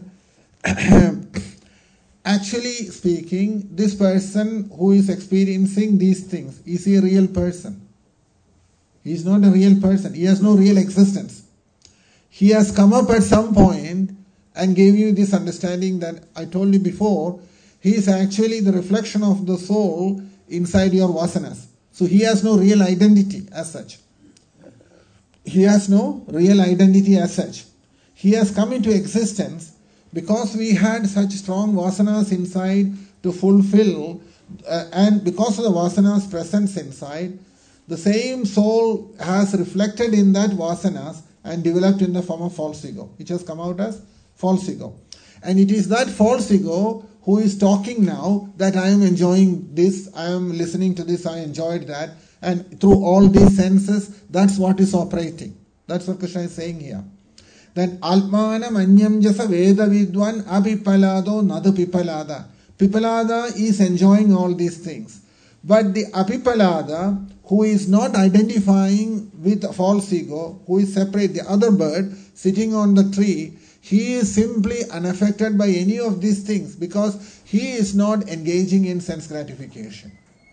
actually speaking, this person who is experiencing these things, is he a real person? He is not a real person. He has no real existence. He has come up at some point and gave you this understanding that I told you before. He is actually the reflection of the soul inside your vasanas. So he has no real identity as such. He has no real identity as such. He has come into existence because we had such strong vasanas inside to fulfill, uh, and because of the vasanas presence inside, the same soul has reflected in that vasanas and developed in the form of false ego, which has come out as false ego. And it is that false ego who is talking now that I am enjoying this, I am listening to this, I enjoyed that, and through all these senses, that's what is operating. That's what Krishna is saying here. That Alpmana Manyam Jasa Veda Vidwan Apipalado Nadu Pipalada. Pipalada is enjoying all these things. But the Apipalada, who is not identifying with false ego, who is separate, the other bird sitting on the tree, he is simply unaffected by any of these things because he is not engaging in sense gratification.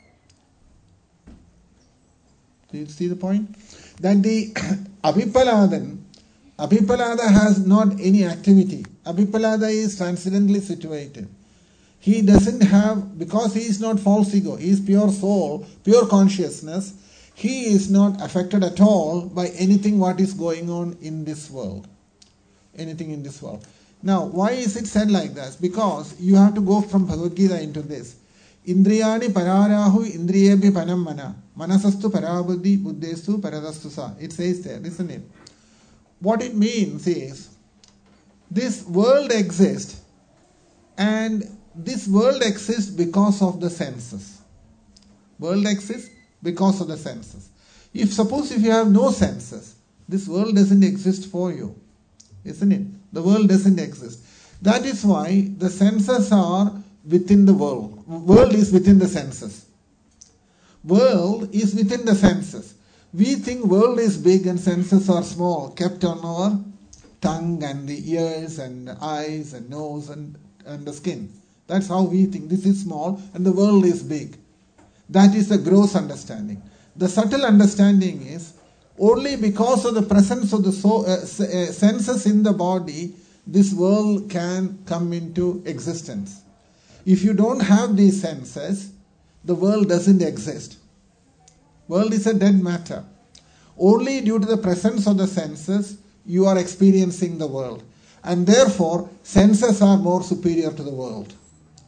Do you see the point? That the Apipaladan, Apipalada has not any activity. Apipalada is transcendently situated. He doesn't have, because he is not false ego, he is pure soul, pure consciousness, he is not affected at all by anything what is going on in this world. Anything in this world. Now, why is it said like that? Because you have to go from Bhagavad Gita into this. Indriyani pararahu indriyebhi panam mana. Manasastu parabuddhi buddhestu paradastu sa. It says there, isn't it? What it means is, this world exists, and this world exists because of the senses. World exists because of the senses. If suppose if you have no senses, this world doesn't exist for you. Isn't it? The world doesn't exist. That is why the senses are within the world. World is within the senses. World is within the senses. We think world is big and senses are small, kept on our tongue and the ears and the eyes and nose and, and the skin. That's how we think. This is small and the world is big. That is the gross understanding. The subtle understanding is, only because of the presence of the so, uh, senses in the body, this world can come into existence. If you don't have these senses, the world doesn't exist. World is a dead matter. Only due to the presence of the senses, you are experiencing the world. And therefore, senses are more superior to the world.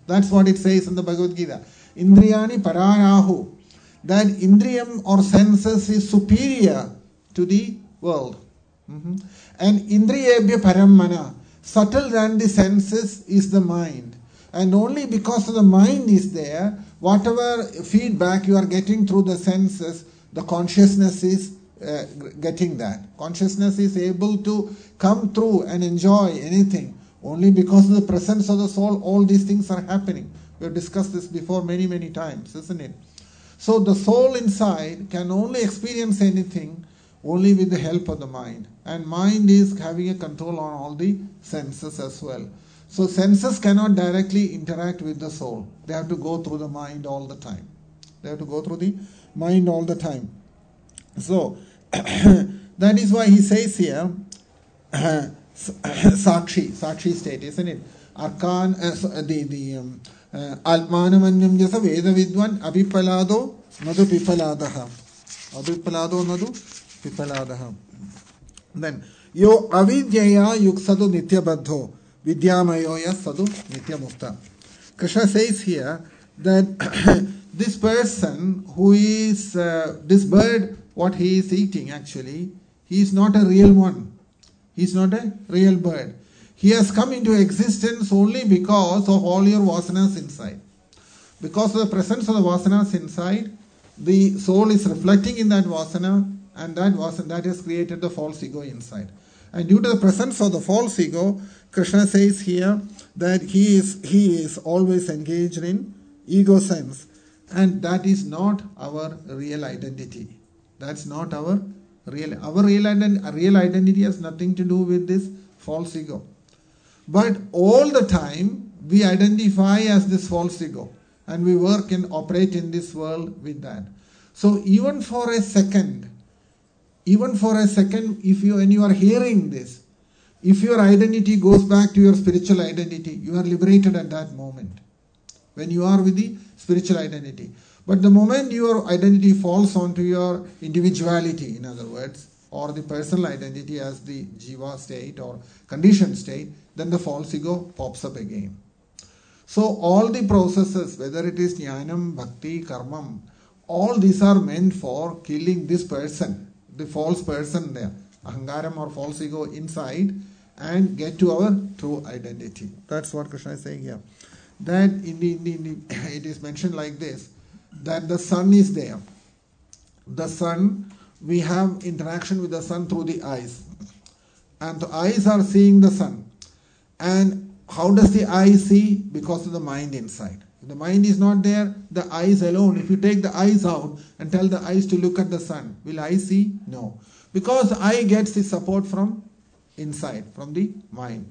That's what it says in the Bhagavad Gita. Indriyani pararahu. That indriyam or senses is superior to the world. Mm-hmm. And indriyebhya parammana, subtle than the senses is the mind. And only because of the mind is there, whatever feedback you are getting through the senses, the consciousness is uh, getting that. Consciousness is able to come through and enjoy anything. Only because of the presence of the soul, all these things are happening. We have discussed this before many, many times, isn't it? So the soul inside can only experience anything only with the help of the mind. And mind is having a control on all the senses as well. So senses cannot directly interact with the soul. They have to go through the mind all the time. They have to go through the mind all the time. So that is why he says here, uh, Sakshi, Sakshi state, isn't it? Arkan, uh, the, the um, Almanamanyam jasa Veda Vidwan Abhipalado Nadu Pipaladaha. Abhipalado Nadu Pipaladaha. Then, Yo Avidyaya Yuksadu Nitya Baddho Vidyamayoya Sadu Nitya Mukta. Krishna says here that this person who is, uh, this bird, what he is eating actually, he is not a real one. He is not a real bird. He has come into existence only because of all your vasanas inside. Because of the presence of the vasanas inside, the soul is reflecting in that vasana, and that vasana that has created the false ego inside. And due to the presence of the false ego, Krishna says here that he is he is always engaged in ego sense, and that is not our real identity. That's not our real our real ident- real identity has nothing to do with this false ego. But all the time we identify as this false ego, and we work and operate in this world with that. So even for a second, even for a second, if you when you are hearing this, if your identity goes back to your spiritual identity, you are liberated at that moment. When you are with the spiritual identity. But the moment your identity falls onto your individuality, in other words, or the personal identity as the jiva state or conditioned state, then the false ego pops up again. So all the processes, whether it is jnanam, bhakti, karmam, all these are meant for killing this person, the false person there, ahangaram or false ego inside, and get to our true identity. That's what Krishna is saying here. That in the, in the, in the it is mentioned like this, that the sun is there. The sun, we have interaction with the sun through the eyes. And the eyes are seeing the sun. And how does the eye see? Because of the mind inside. If the mind is not there, the eyes alone. If you take the eyes out and tell the eyes to look at the sun, will eye see? No. Because the eye gets the support from inside, from the mind.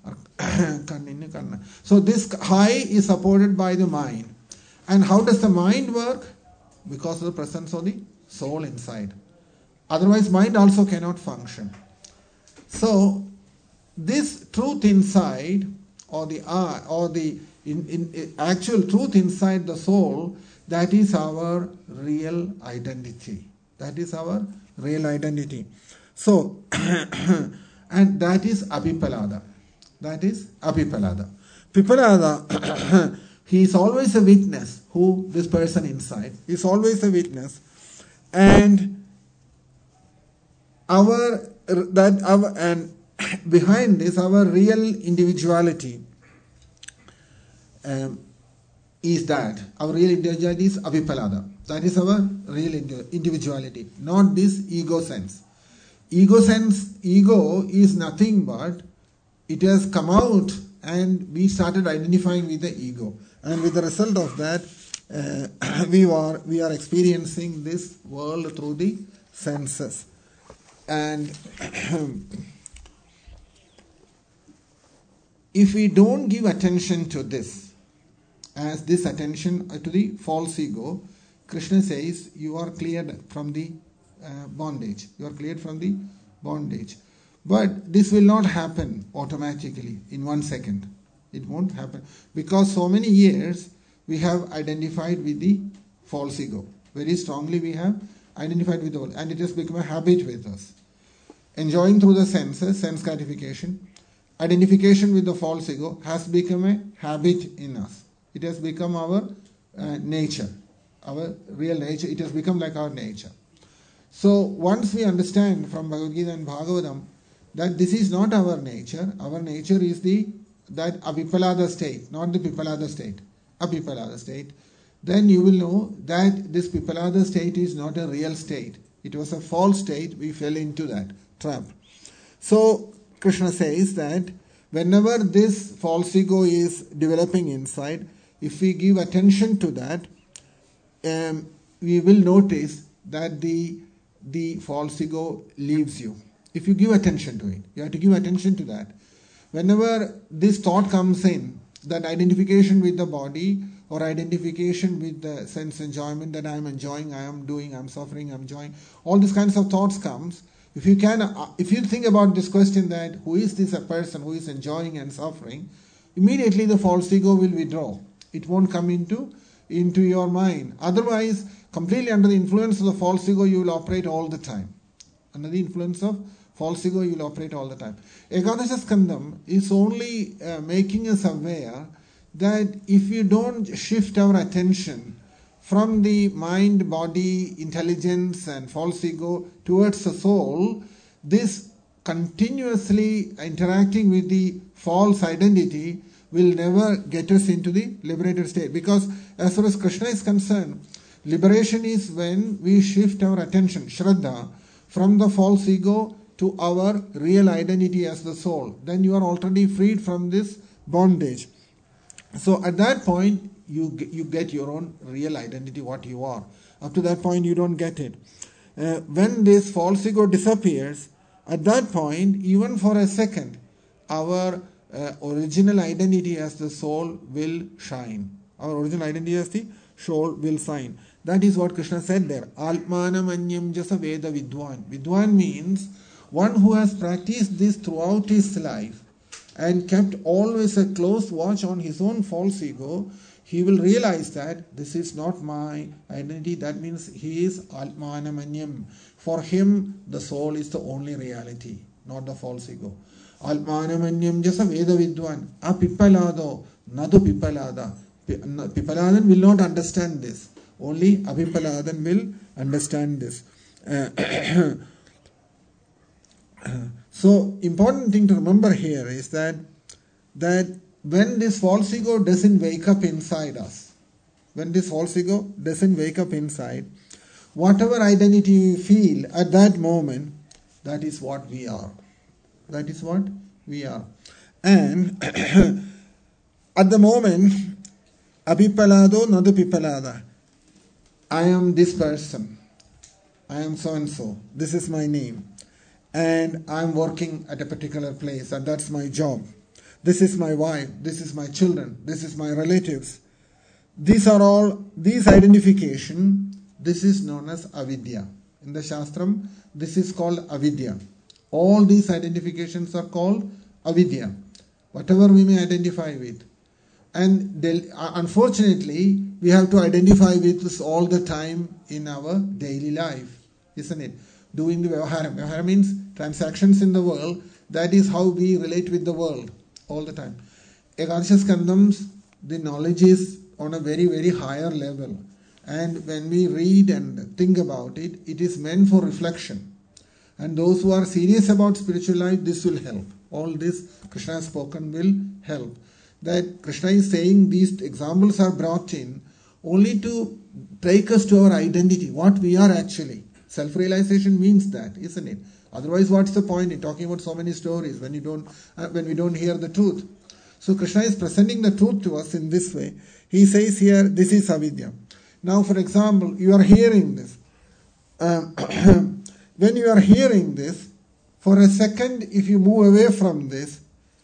So this eye is supported by the mind. And how does the mind work? Because of the presence of the soul inside. Otherwise, mind also cannot function. So, this truth inside, or the uh, or the in, in, actual truth inside the soul, that is our real identity. That is our real identity. So, and that is Abhipalada. That is Abhipalada. Pipalada, he is always a witness. Who? This person inside. He is always a witness. And our that our and behind this, our real individuality um, is that. Our real individuality is Abhipalada. That is our real individuality, not this ego sense. Ego sense, ego is nothing but it has come out and we started identifying with the ego. And with the result of that, uh, we are we are experiencing this world through the senses. And if we don't give attention to this, as this attention to the false ego, Krishna says you are cleared from the uh, bondage. You are cleared from the bondage. But this will not happen automatically in one second. It won't happen because so many years we have identified with the false ego. Very strongly we have identified with the world, and it has become a habit with us. Enjoying through the senses, sense gratification, identification with the false ego has become a habit in us. It has become our uh, nature, our real nature. It has become like our nature. So once we understand from Bhagavad Gita and Bhagavatam that this is not our nature, our nature is the that avipalada state, not the pipalada state, apipalada state, then you will know that this pipalada state is not a real state. It was a false state. We fell into that trap. So Krishna says that whenever this false ego is developing inside, if we give attention to that, um, we will notice that the the false ego leaves you. If you give attention to it, you have to give attention to that. Whenever this thought comes in, that identification with the body or identification with the sense enjoyment that I am enjoying, I am doing, I am suffering, I am enjoying, all these kinds of thoughts comes. If you can, if you think about this question that who is this a person who is enjoying and suffering, immediately the false ego will withdraw. It won't come into into your mind. Otherwise, completely under the influence of the false ego, you will operate all the time. Under the influence of false ego, you will operate all the time. Ekadasha Skandam is only uh, making us aware that if you don't shift our attention from the mind, body, intelligence and false ego towards the soul, this continuously interacting with the false identity will never get us into the liberated state. Because as far as Krishna is concerned, liberation is when we shift our attention, Shraddha, from the false ego to our real identity as the soul. Then you are already freed from this bondage. So at that point, you you get your own real identity, what you are. Up to that point, you don't get it. Uh, when this false ego disappears, at that point, even for a second, our uh, original identity as the soul will shine. Our original identity as the soul will shine. That is what Krishna said there. Altmanam anyam jasa veda vidwan. Vidwan means one who has practiced this throughout his life and kept always a close watch on his own false ego. He will realize that this is not my identity. That means he is Atmanam Anyam. For him, the soul is the only reality, not the false ego. Atmanam Anyam jasa Veda Vidwan. A Pipalado, Nadu Pipalada. Pipaladan will not understand this. Only Abhipaladan will understand this. Uh, so, important thing to remember here is that that when this false ego doesn't wake up inside us, when this false ego doesn't wake up inside, whatever identity we feel at that moment, that is what we are. That is what we are. And at the moment, Abhipalado nadu pipalada. I am this person. I am so and so. This is my name. And I am working at a particular place, and that's my job. This is my wife, this is my children, this is my relatives. These are all, these identification, this is known as avidya. In the Shastram, this is called avidya. All these identifications are called avidya. Whatever we may identify with. And they, unfortunately, we have to identify with this all the time in our daily life, isn't it? Doing the Vyavaharam. Vyavaharam means transactions in the world. That is how we relate with the world. All the time. Ekadasha Skandams, the knowledge is on a very, very higher level. And when we read and think about it, it is meant for reflection. And those who are serious about spiritual life, this will help. All this Krishna has spoken will help. That Krishna is saying these examples are brought in only to take us to our identity, what we are actually. Self-realization means that, isn't it? Otherwise, what's the point in talking about so many stories when you don't, uh, when we don't hear the truth? So Krishna is presenting the truth to us in this way. He says here, this is avidya. Now, for example, you are hearing this. Um, when you are hearing this, for a second, if you move away from this,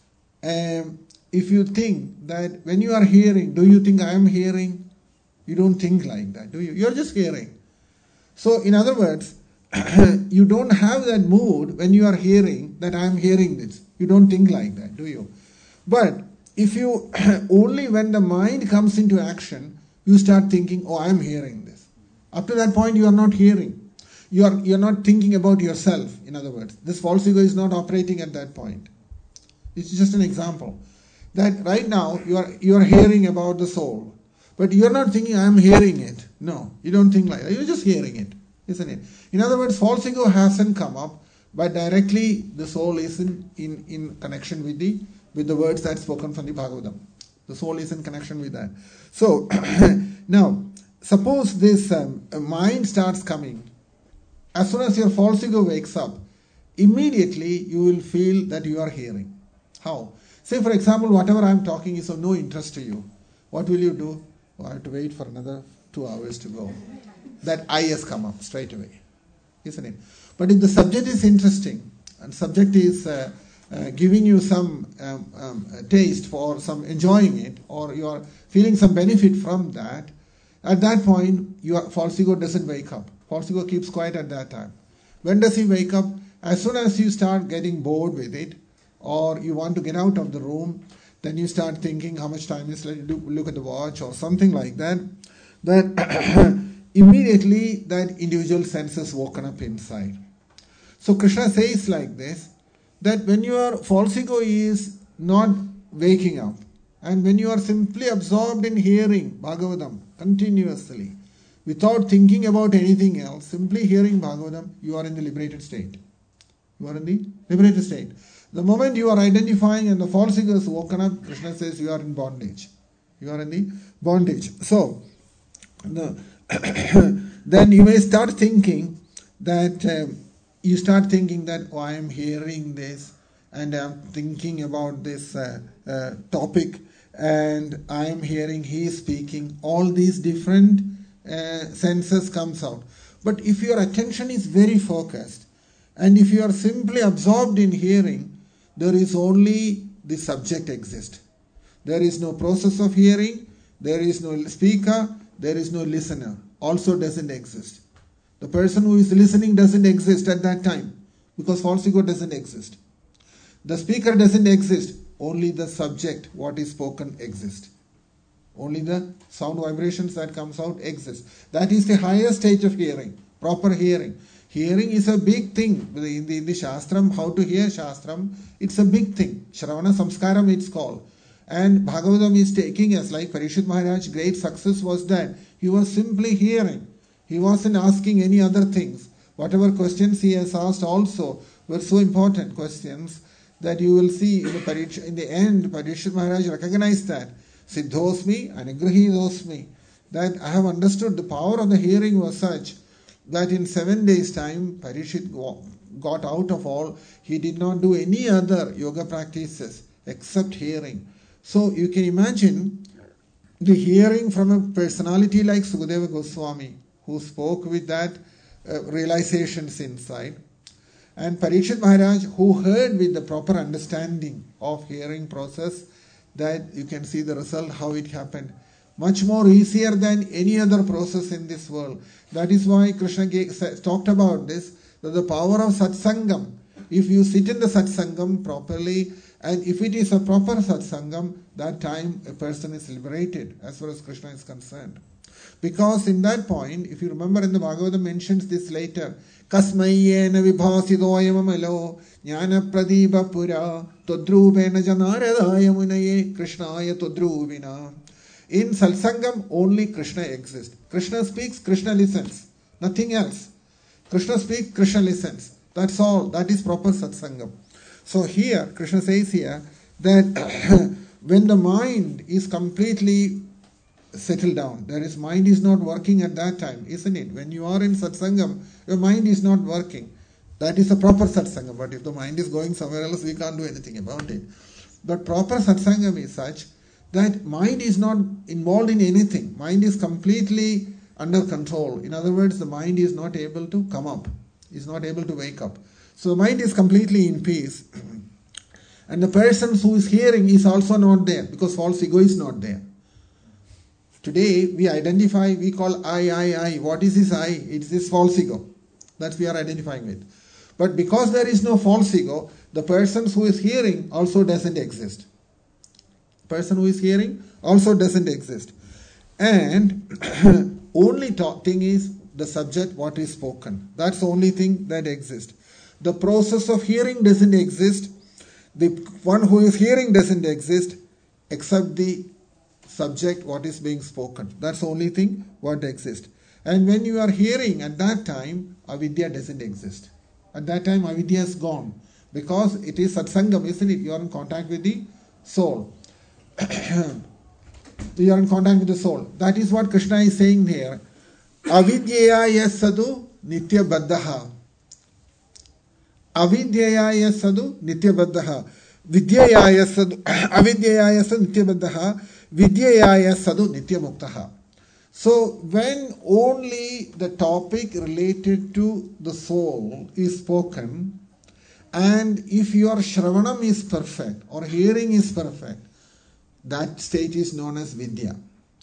um, if you think that when you are hearing, do you think I am hearing? You don't think like that, do you? You are just hearing. So, in other words, you don't have that mood when you are hearing that I am hearing this. You don't think like that, do you? But if you, only when the mind comes into action, you start thinking, oh, I am hearing this. Up to that point, you are not hearing. You are, you are not thinking about yourself, in other words. This false ego is not operating at that point. It's just an example. that right now you are you are hearing about the soul, but you are not thinking I am hearing it. No, you don't think like that. You're just hearing it, isn't it? In other words, false ego hasn't come up, but directly the soul is in, in, in connection with the with the words that's spoken from the Bhagavatam. The soul is in connection with that. So now, suppose this um, mind starts coming. As soon as your false ego wakes up, immediately you will feel that you are hearing. How? Say, for example, whatever I am talking is of no interest to you. What will you do? Oh, I have to wait for another two hours to go. That I has come up straight away, isn't it? But if the subject is interesting and subject is uh, uh, giving you some um, um, taste for some enjoying it, or you are feeling some benefit from that, at that point your false ego doesn't wake up. False ego keeps quiet at that time. When does he wake up? As soon as you start getting bored with it, or you want to get out of the room, then you start thinking how much time is left, look at the watch or something like that. That immediately that individual sense is woken up inside. So Krishna says like this, that when your false ego is not waking up, and when you are simply absorbed in hearing Bhagavatam continuously, without thinking about anything else, simply hearing Bhagavatam, you are in the liberated state. You are in the liberated state. The moment you are identifying and the false ego is woken up, Krishna says you are in bondage. You are in the bondage. So, the then you may start thinking that, uh, you start thinking that, oh, I am hearing this and I am thinking about this uh, uh, topic and I am hearing he is speaking. All these different uh, senses comes out. But if your attention is very focused and if you are simply absorbed in hearing, there is only the subject exist. There is no process of hearing, there is no speaker, there is no listener. Also doesn't exist. The person who is listening doesn't exist at that time because false ego doesn't exist. The speaker doesn't exist. Only the subject, what is spoken, exists. Only the sound vibrations that comes out exist. That is the highest stage of hearing, proper hearing. Hearing is a big thing. In the, in the Shastram, how to hear Shastram, it's a big thing. Shravana Samskaram it's called. And Bhagavatam is taking us, like Parikshit Maharaj's great success was that he was simply hearing. He wasn't asking any other things. Whatever questions he has asked also were so important questions that you will see in the, Parish, in the end, Parikshit Maharaj recognized that. Siddhosmi, Anugrahidosmi. That I have understood the power of the hearing was such that in seven days' time, Parikshit got out of all. He did not do any other yoga practices except hearing. So you can imagine the hearing from a personality like Sukadeva Goswami, who spoke with that uh, realizations inside, and Parikshit Maharaj, who heard with the proper understanding of hearing process, that you can see the result, how it happened. Much more easier than any other process in this world. That is why Krishna talked about this, that the power of satsangam, if you sit in the satsangam properly, and if it is a proper satsangam, that time a person is liberated as far as Krishna is concerned. Because in that point, if you remember in the Bhagavatam mentions this later, Kasmayena vibhasidoyamamalo jnana pradipa pura todrupena janaradaya munaye krishnaya todrupina. In satsangam, only Krishna exists. Krishna speaks, Krishna listens. Nothing else. Krishna speaks, Krishna listens. That's all. That is proper satsangam. So here, Krishna says here that when the mind is completely settled down, there is mind is not working at that time, isn't it? When you are in satsangam, your mind is not working. That is a proper satsangam. But if the mind is going somewhere else, we can't do anything about it. But proper satsangam is such that mind is not involved in anything. Mind is completely under control. In other words, the mind is not able to come up, is not able to wake up. So the mind is completely in peace. And the person who is hearing is also not there because false ego is not there. Today we identify, we call I, I, I. What is this I? It's this false ego that we are identifying with. But because there is no false ego, the person who is hearing also doesn't exist. The person who is hearing also doesn't exist. And only thing is the subject, what is spoken. That's the only thing that exists. The process of hearing doesn't exist. The one who is hearing doesn't exist. except the subject, what is being spoken. That's the only thing what exists. And when you are hearing, at that time, avidya doesn't exist. At that time, avidya is gone. Because it is satsangam, isn't it? You are in contact with the soul. You are in contact with the soul. That is what Krishna is saying here. Avidyaya yasadu nitya baddhaha. Avidyaya yasadu nitya baddhaha. Vidyaya yasadu avidyaya yasadu nitya baddhaha. Vidyaya yasadu nitya muktaha. So when only the topic related to the soul is spoken, and if your shravanam is perfect or hearing is perfect, that state is known as vidya.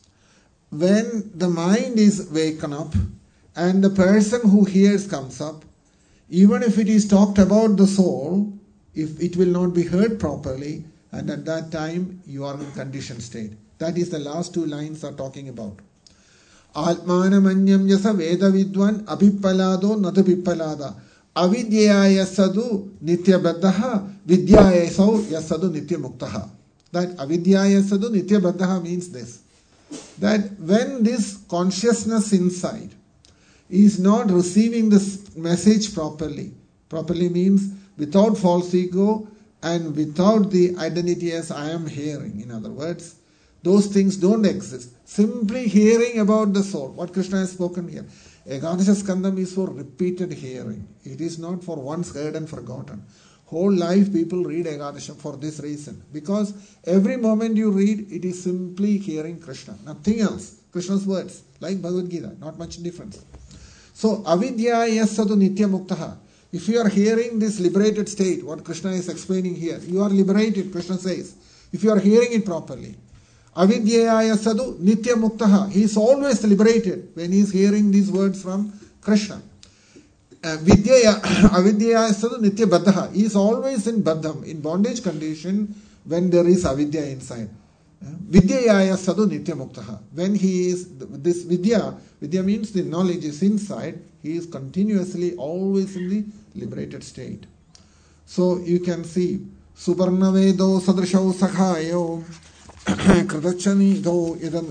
When the mind is waken up and the person who hears comes up, even if it is talked about the soul, if it will not be heard properly, and at that time you are in conditioned state. That is the last two lines are talking about. Atmanamanyam yasa veda vidwan abhippalado natu pippalada. Avidyaya yasadu nitya baddhaha vidyaya yasadu nitya muktaha. That avidyaya yasadu nitya baddhaha means this. That when this consciousness inside is not receiving this message properly, properly means without false ego and without the identity as I am hearing, in other words, those things don't exist. Simply hearing about the soul, what Krishna has spoken here. Ekadasha Skandam is for repeated hearing. It is not for once heard and forgotten. Whole life people read Ekadasha for this reason. Because every moment you read, it is simply hearing Krishna. Nothing else. Krishna's words, like Bhagavad Gita, not much difference. So, avidya yasadu nitya muktaha. If you are hearing this liberated state, what Krishna is explaining here, you are liberated, Krishna says. If you are hearing it properly. Avidyaya sadu nitya muktaha. He is always liberated when he is hearing these words from Krishna. Uh, Vidyaya avidyaya sadu nitya baddhaha. He is always in baddham, in bondage condition when there is avidya inside. Vidyaya sadu nitya muktaha. When he is, this vidya, vidya means the knowledge is inside, he is continuously always in the liberated state. So you can see, Suparnavedo sadrishau sakhayo Kradachani do idan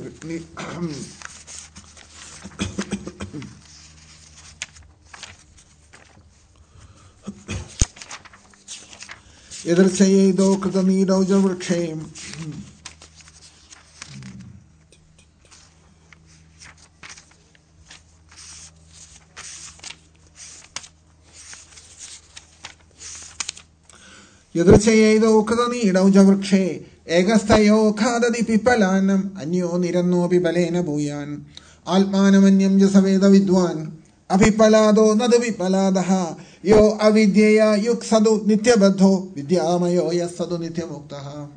Yadarchaye do kradani do javrakshem. Yadarchaye do kradani do javrakshe. Egastayo khadadi pipalanam anyo niranno pipalena bhuyan almanamanyam jasaveda vidwan apipalado nadu pipaladaha yo avidyeya yuksadu nitya baddho vidyamayo yasadu nitya muktaha.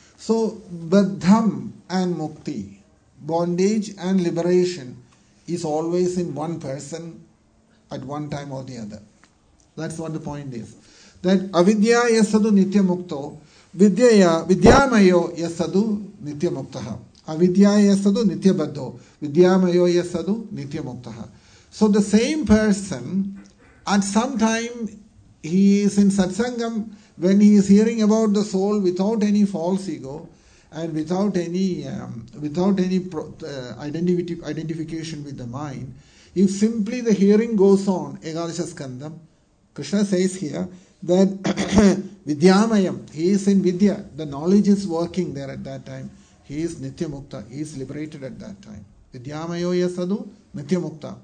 So baddham and mukti, bondage and liberation, is always in one person at one time or the other. That's what the point is. That avidya yasadu nitya mukto Vidyaya, Vidyamayo yasadu nitya muktaha. Avidyaya yasadu nitya baddho. Vidyamayo yasadu nitya muktaha. So the same person, at some time, he is in satsangam when he is hearing about the soul without any false ego and without any um, without any pro, uh, identity, identification with the mind. If simply the hearing goes on, Ekadasha Skandam, Krishna says here, that Vidyamayam, he is in Vidya, the knowledge is working there at that time. He is Nitya Mukta, he is liberated at that time. Vidyamayo yasadu Nitya Mukta.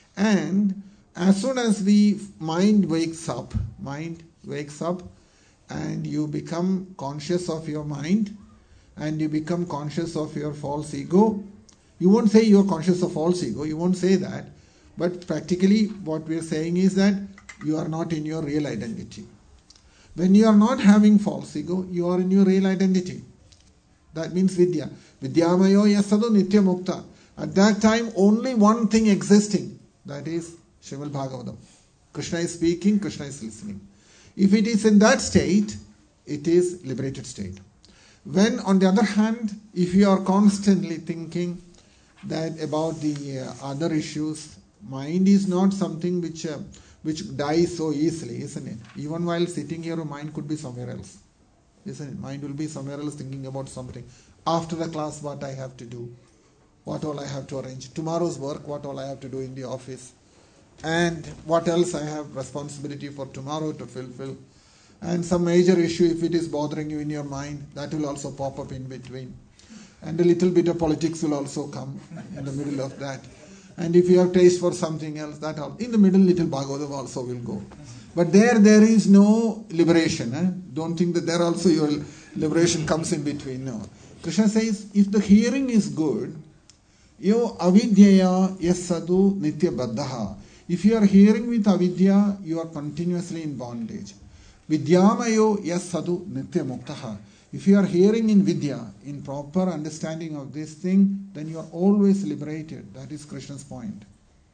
And as soon as the mind wakes up, mind wakes up and you become conscious of your mind and you become conscious of your false ego. You won't say you are conscious of false ego, you won't say that. But practically what we are saying is that you are not in your real identity. When you are not having false ego, you are in your real identity. That means Vidya. Vidyamayo yasadu nitya mukta. At that time, only one thing existing. That is Srimad Bhagavatam. Krishna is speaking, Krishna is listening. If it is in that state, it is liberated state. When, on the other hand, if you are constantly thinking that about the uh, other issues, mind is not something which... Uh, which dies so easily, isn't it? Even while sitting here, your mind could be somewhere else. isn't it? Mind will be somewhere else thinking about something. After the class, what I have to do, what all I have to arrange. Tomorrow's work, what all I have to do in the office. And what else I have responsibility for tomorrow to fulfill. And some major issue, if it is bothering you in your mind, that will also pop up in between. And a little bit of politics will also come in the middle of that. And if you have taste for something else, that all, in the middle, little Bhagavatam also will go. But there, there is no liberation. Eh? Don't think that there also your liberation comes in between. No. Krishna says, if the hearing is good, yo avidyaya yasadu nitya baddhaha. If you are hearing with avidya, you are continuously in bondage. Vidyamayo yasadu nitya muktaha. If you are hearing in vidya, in proper understanding of this thing, then you are always liberated. That is Krishna's point.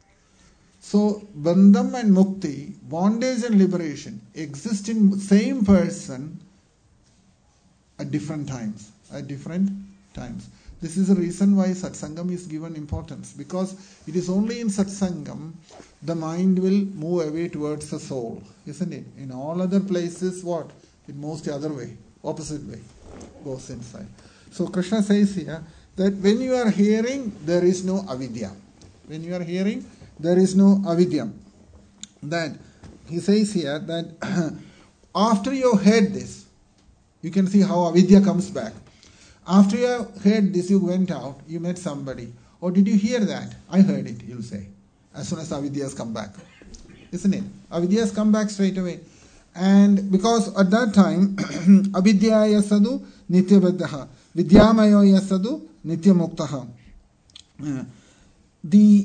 So, bandham and mukti, bondage and liberation, exist in same person at different times. At different times. This is the reason why satsangam is given importance. Because it is only in satsangam the mind will move away towards the soul. Isn't it? In all other places, what? It moves the other way. Opposite way, goes inside. So Krishna says here that when you are hearing, there is no avidya. When you are hearing, there is no avidya. That he says here that after you heard this, you can see how avidya comes back. After you have heard this, you went out, you met somebody. Or did you hear that? I heard it, you'll say. As soon as avidya has come back. Isn't it? Avidya has come back straight away. And because at that time, avidya yasadu nitya baddhaha, vidyamayo yasadu nitya muktaha. Uh, the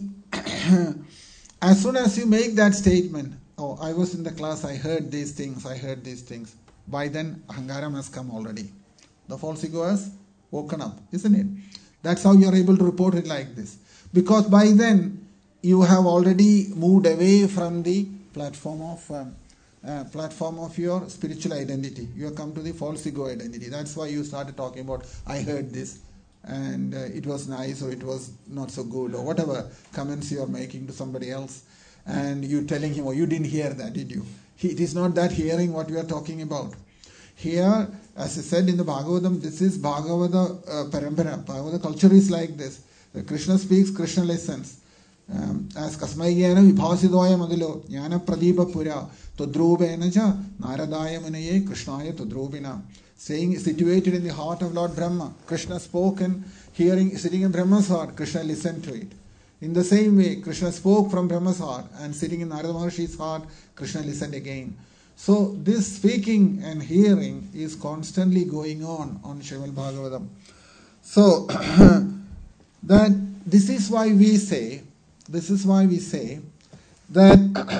as soon as you make that statement, oh, I was in the class, I heard these things, I heard these things. By then, ahangaram has come already. The false ego has woken up, isn't it? That's how you are able to report it like this. Because by then, you have already moved away from the platform of um, uh, platform of your spiritual identity. You have come to the false ego identity. That's why you started talking about, I heard this, and uh, it was nice, or it was not so good, or whatever comments you are making to somebody else, and you telling him, oh, you didn't hear that, did you? He, it is not that hearing what we are talking about. Here, as I said in the Bhagavatam, this is Bhagavata uh, parampara. Bhagavata culture is like this. The Krishna speaks, Krishna listens. Um, as Kasmai Gyana Vibhasidoya Madilo, Jnana Pradipa Pura, Todrubenaja, Naradaya Munaye, Krishnaya Todrubina. Saying, situated in the heart of Lord Brahma. Krishna spoke and hearing, sitting in Brahma's heart, Krishna listened to it. In the same way, Krishna spoke from Brahma's heart, and sitting in Narada Maharshi's heart, Krishna listened again. So this speaking and hearing is constantly going on on Srimad Bhagavatam. So that this is why we say, this is why we say that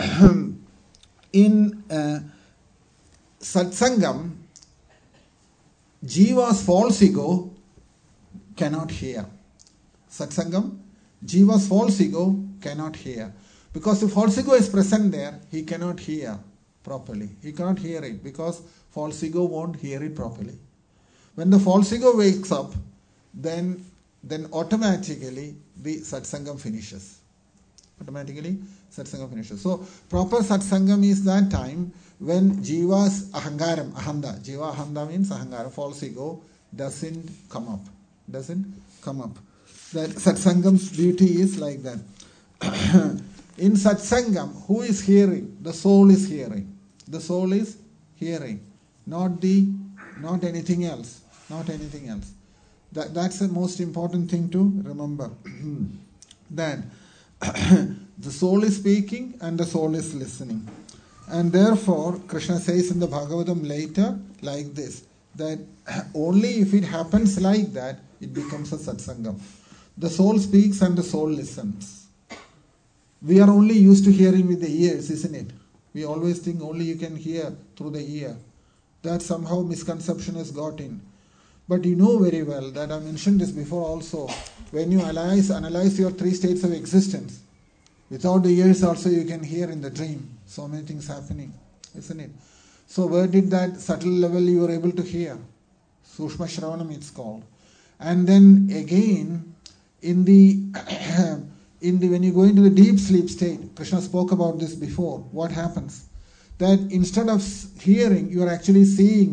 in uh, satsangam, Jiva's false ego cannot hear. Satsangam, Jiva's false ego cannot hear. Because the false ego is present there, he cannot hear properly. He cannot hear it because false ego won't hear it properly. When the false ego wakes up, then, then automatically the satsangam finishes. Automatically satsangam finishes. So proper satsangam is that time when Jiva's ahangaram, ahanda, Jiva ahanda means ahangara, false ego, doesn't come up. Doesn't come up. That satsangam's beauty is like that. In satsangam, who is hearing? The soul is hearing. The soul is hearing. Not the, not anything else. Not anything else. That, that's the most important thing to remember. That the soul is speaking and the soul is listening. And therefore, Krishna says in the Bhagavatam later like this, that only if it happens like that, it becomes a satsangam. The soul speaks and the soul listens. We are only used to hearing with the ears, isn't it? We always think only you can hear through the ear. That somehow misconception has got in. But you know very well that I mentioned this before also. When you analyze, analyze your three states of existence, without the ears also you can hear in the dream. So many things happening, isn't it? So where did that subtle level you were able to hear? Sushma Shravanam it's called. And then again, in the, in the when you go into the deep sleep state, Krishna spoke about this before. What happens? That instead of hearing, you are actually seeing it.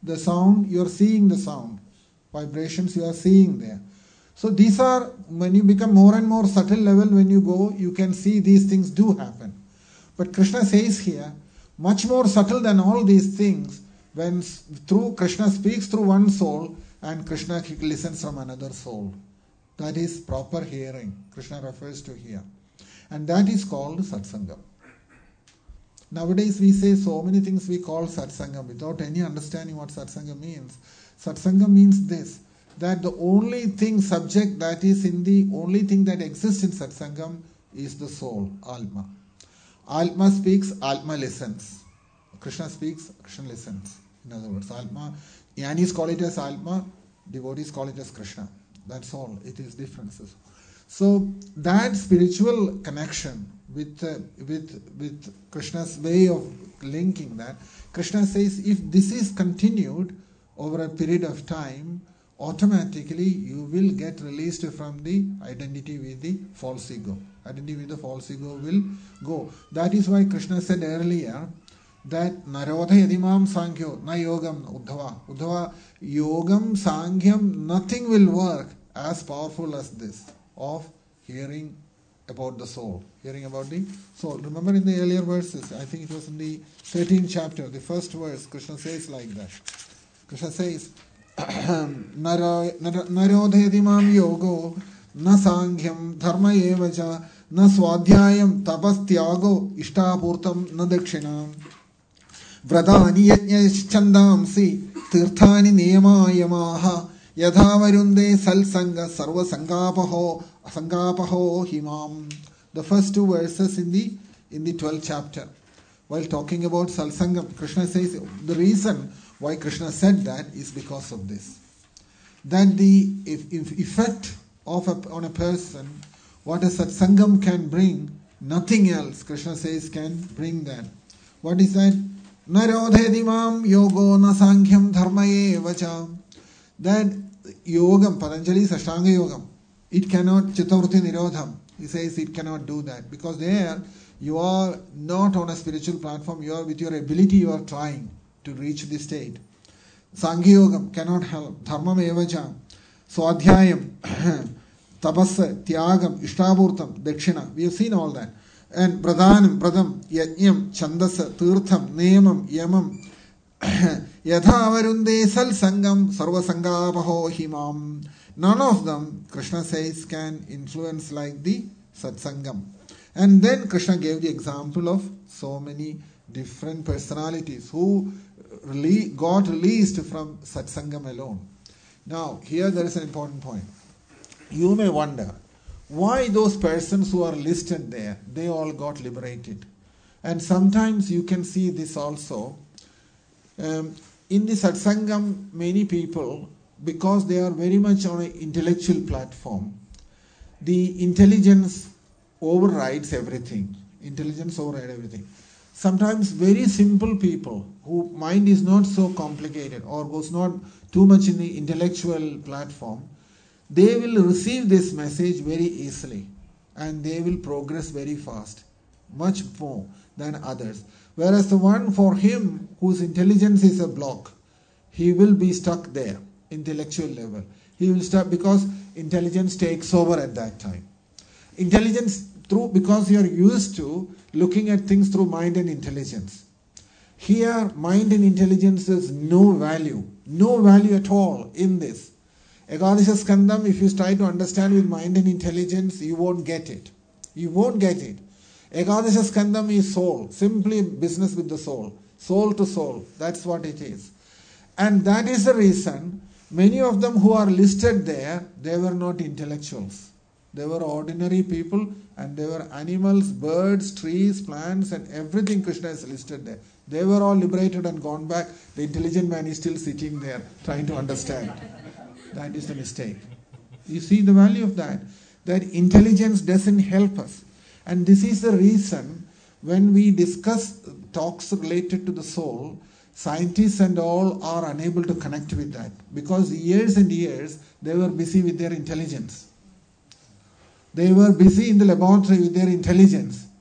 The sound, you are seeing the sound. Vibrations you are seeing there. So these are, when you become more and more subtle level, when you go, you can see these things do happen. But Krishna says here, much more subtle than all these things, when through Krishna speaks through one soul and Krishna listens from another soul. That is proper hearing. Krishna refers to here. And that is called satsangam. Nowadays we say so many things we call satsangam without any understanding what satsangam means. Satsangam means this, that the only thing, subject that is in the, only thing that exists in satsangam is the soul, Atma. Atma speaks, Atma listens. Krishna speaks, Krishna listens. In other words, Atma, Jnanis call it as Atma, devotees call it as Krishna. That's all. It is differences. So that spiritual connection with uh, with with Krishna's way of linking that, Krishna says, if this is continued over a period of time, automatically you will get released from the identity with the false ego. Identity with the false ego will go. That is why Krishna said earlier that Narodha Yadimam Sankhyo, na yogam Uddhava. Uddhava, yogam, sankhya, nothing will work as powerful as this of hearing about the soul. Hearing about the soul. Remember in the earlier verses, I think it was in the thirteenth chapter, the first verse, Krishna says like that. Krishna says, Narodha Yadimam yogo, na sankhya, dharma evacha, na swadhyayam, tapas tyago, ishtapurtam, na dakshinam. Vradani yajñaschandamsi tirthani niyamayamaha yadhavarunde salsanga sarva sangapaho asangapaho himam. The first two verses in the in the twelfth chapter. While talking about salsangam, Krishna says the reason why Krishna said that is because of this. That the if, if effect of a, on a person, what a satsangam can bring, nothing else, Krishna says, can bring that. What is that? Narodhedimam yogo na sankhya dharmaye vacha. That yogam, Patanjali Ashtanga yogam, it cannot, Chittavritti Nirodham, he says it cannot do that. Because there you are not on a spiritual platform, you are with your ability, you are trying to reach the state. Sankhya yogam cannot help. Dharmam evacha. Swadhyayam, tapassa, tyagam, ishtapurtam, dakshina. We have seen all that. And pradhanam, pradam, yajñam, chandasa, tirtham, niyamam, yamam, yadhavarunde sal sangam, sarva sangapaho himam. None of them, Krishna says, can influence like the satsangam. And then Krishna gave the example of so many different personalities who rele- got released from satsangam alone. Now, here there is an important point. You may wonder, why those persons who are listed there, they all got liberated. And sometimes you can see this also. Um, in the satsangam, many people, because they are very much on an intellectual platform, the intelligence overrides everything. Intelligence overrides everything. Sometimes very simple people, whose mind is not so complicated or was not too much in the intellectual platform, they will receive this message very easily and they will progress very fast, much more than others. Whereas the one for him whose intelligence is a block, he will be stuck there, intellectual level. He will start because intelligence takes over at that time. Intelligence through, because you are used to looking at things through mind and intelligence. Here, mind and intelligence has no value, no value at all in this. Ekadasha Skandam, if you try to understand with mind and intelligence, you won't get it. You won't get it. Ekadasha Skandam is soul, simply business with the soul, soul to soul. That's what it is. And that is the reason many of them who are listed there, they were not intellectuals. They were ordinary people and they were animals, birds, trees, plants and everything Krishna is listed there. They were all liberated and gone back. The intelligent man is still sitting there trying to understand. That is the mistake. You see the value of that. That intelligence doesn't help us. And this is the reason when we discuss talks related to the soul, scientists and all are unable to connect with that. Because years and years they were busy with their intelligence. They were busy in the laboratory with their intelligence.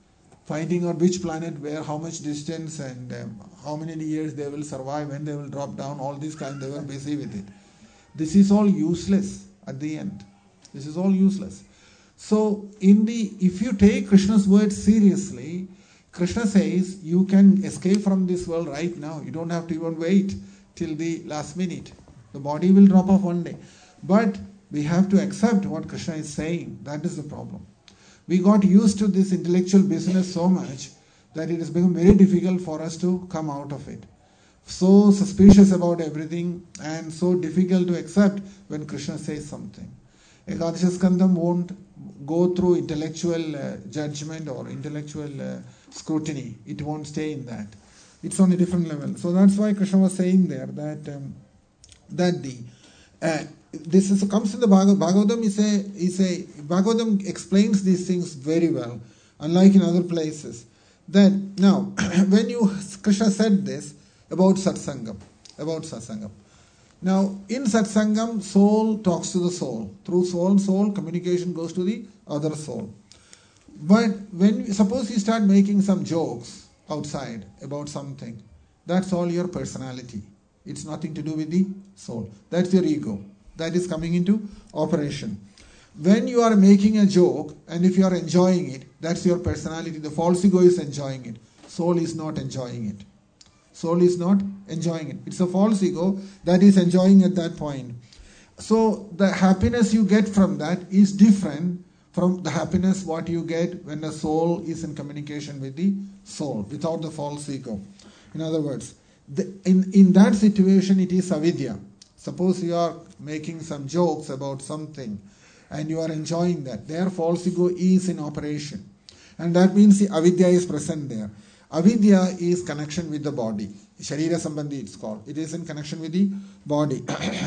finding out which planet, where, how much distance, and um, how many years they will survive, when they will drop down, all these kind, they were busy with it. This is all useless at the end. This is all useless. So, in the if you take Krishna's words seriously, Krishna says you can escape from this world right now. You don't have to even wait till the last minute. The body will drop off one day. But we have to accept what Krishna is saying. That is the problem. We got used to this intellectual business so much that it has become very difficult for us to come out of it. So suspicious about everything and so difficult to accept when Krishna says something. Ekadasha Skandam won't go through intellectual uh, judgment or intellectual uh, scrutiny. It won't stay in that. It's on a different level. So that's why Krishna was saying there that um, that the uh, this is comes in the Bhagavad, Bhagavatam is a is a Bhagavatam explains these things very well, unlike in other places. That now when you Krishna said this about satsangam, about satsangam. Now in satsangam, soul talks to the soul. Through soul and soul, communication goes to the other soul. But when suppose you start making some jokes outside about something, that's all your personality. It's nothing to do with the soul. That's your ego. That is coming into operation. When you are making a joke and if you are enjoying it, that's your personality. The false ego is enjoying it. Soul is not enjoying it. Soul is not enjoying it. It's a false ego that is enjoying at that point. So the happiness you get from that is different from the happiness what you get when the soul is in communication with the soul, without the false ego. In other words, the, in, in that situation it is avidya. Suppose you are making some jokes about something and you are enjoying that. There false ego is in operation. And that means the avidya is present there. Avidya is connection with the body. Sharira Sambandhi it's called. It is in connection with the body.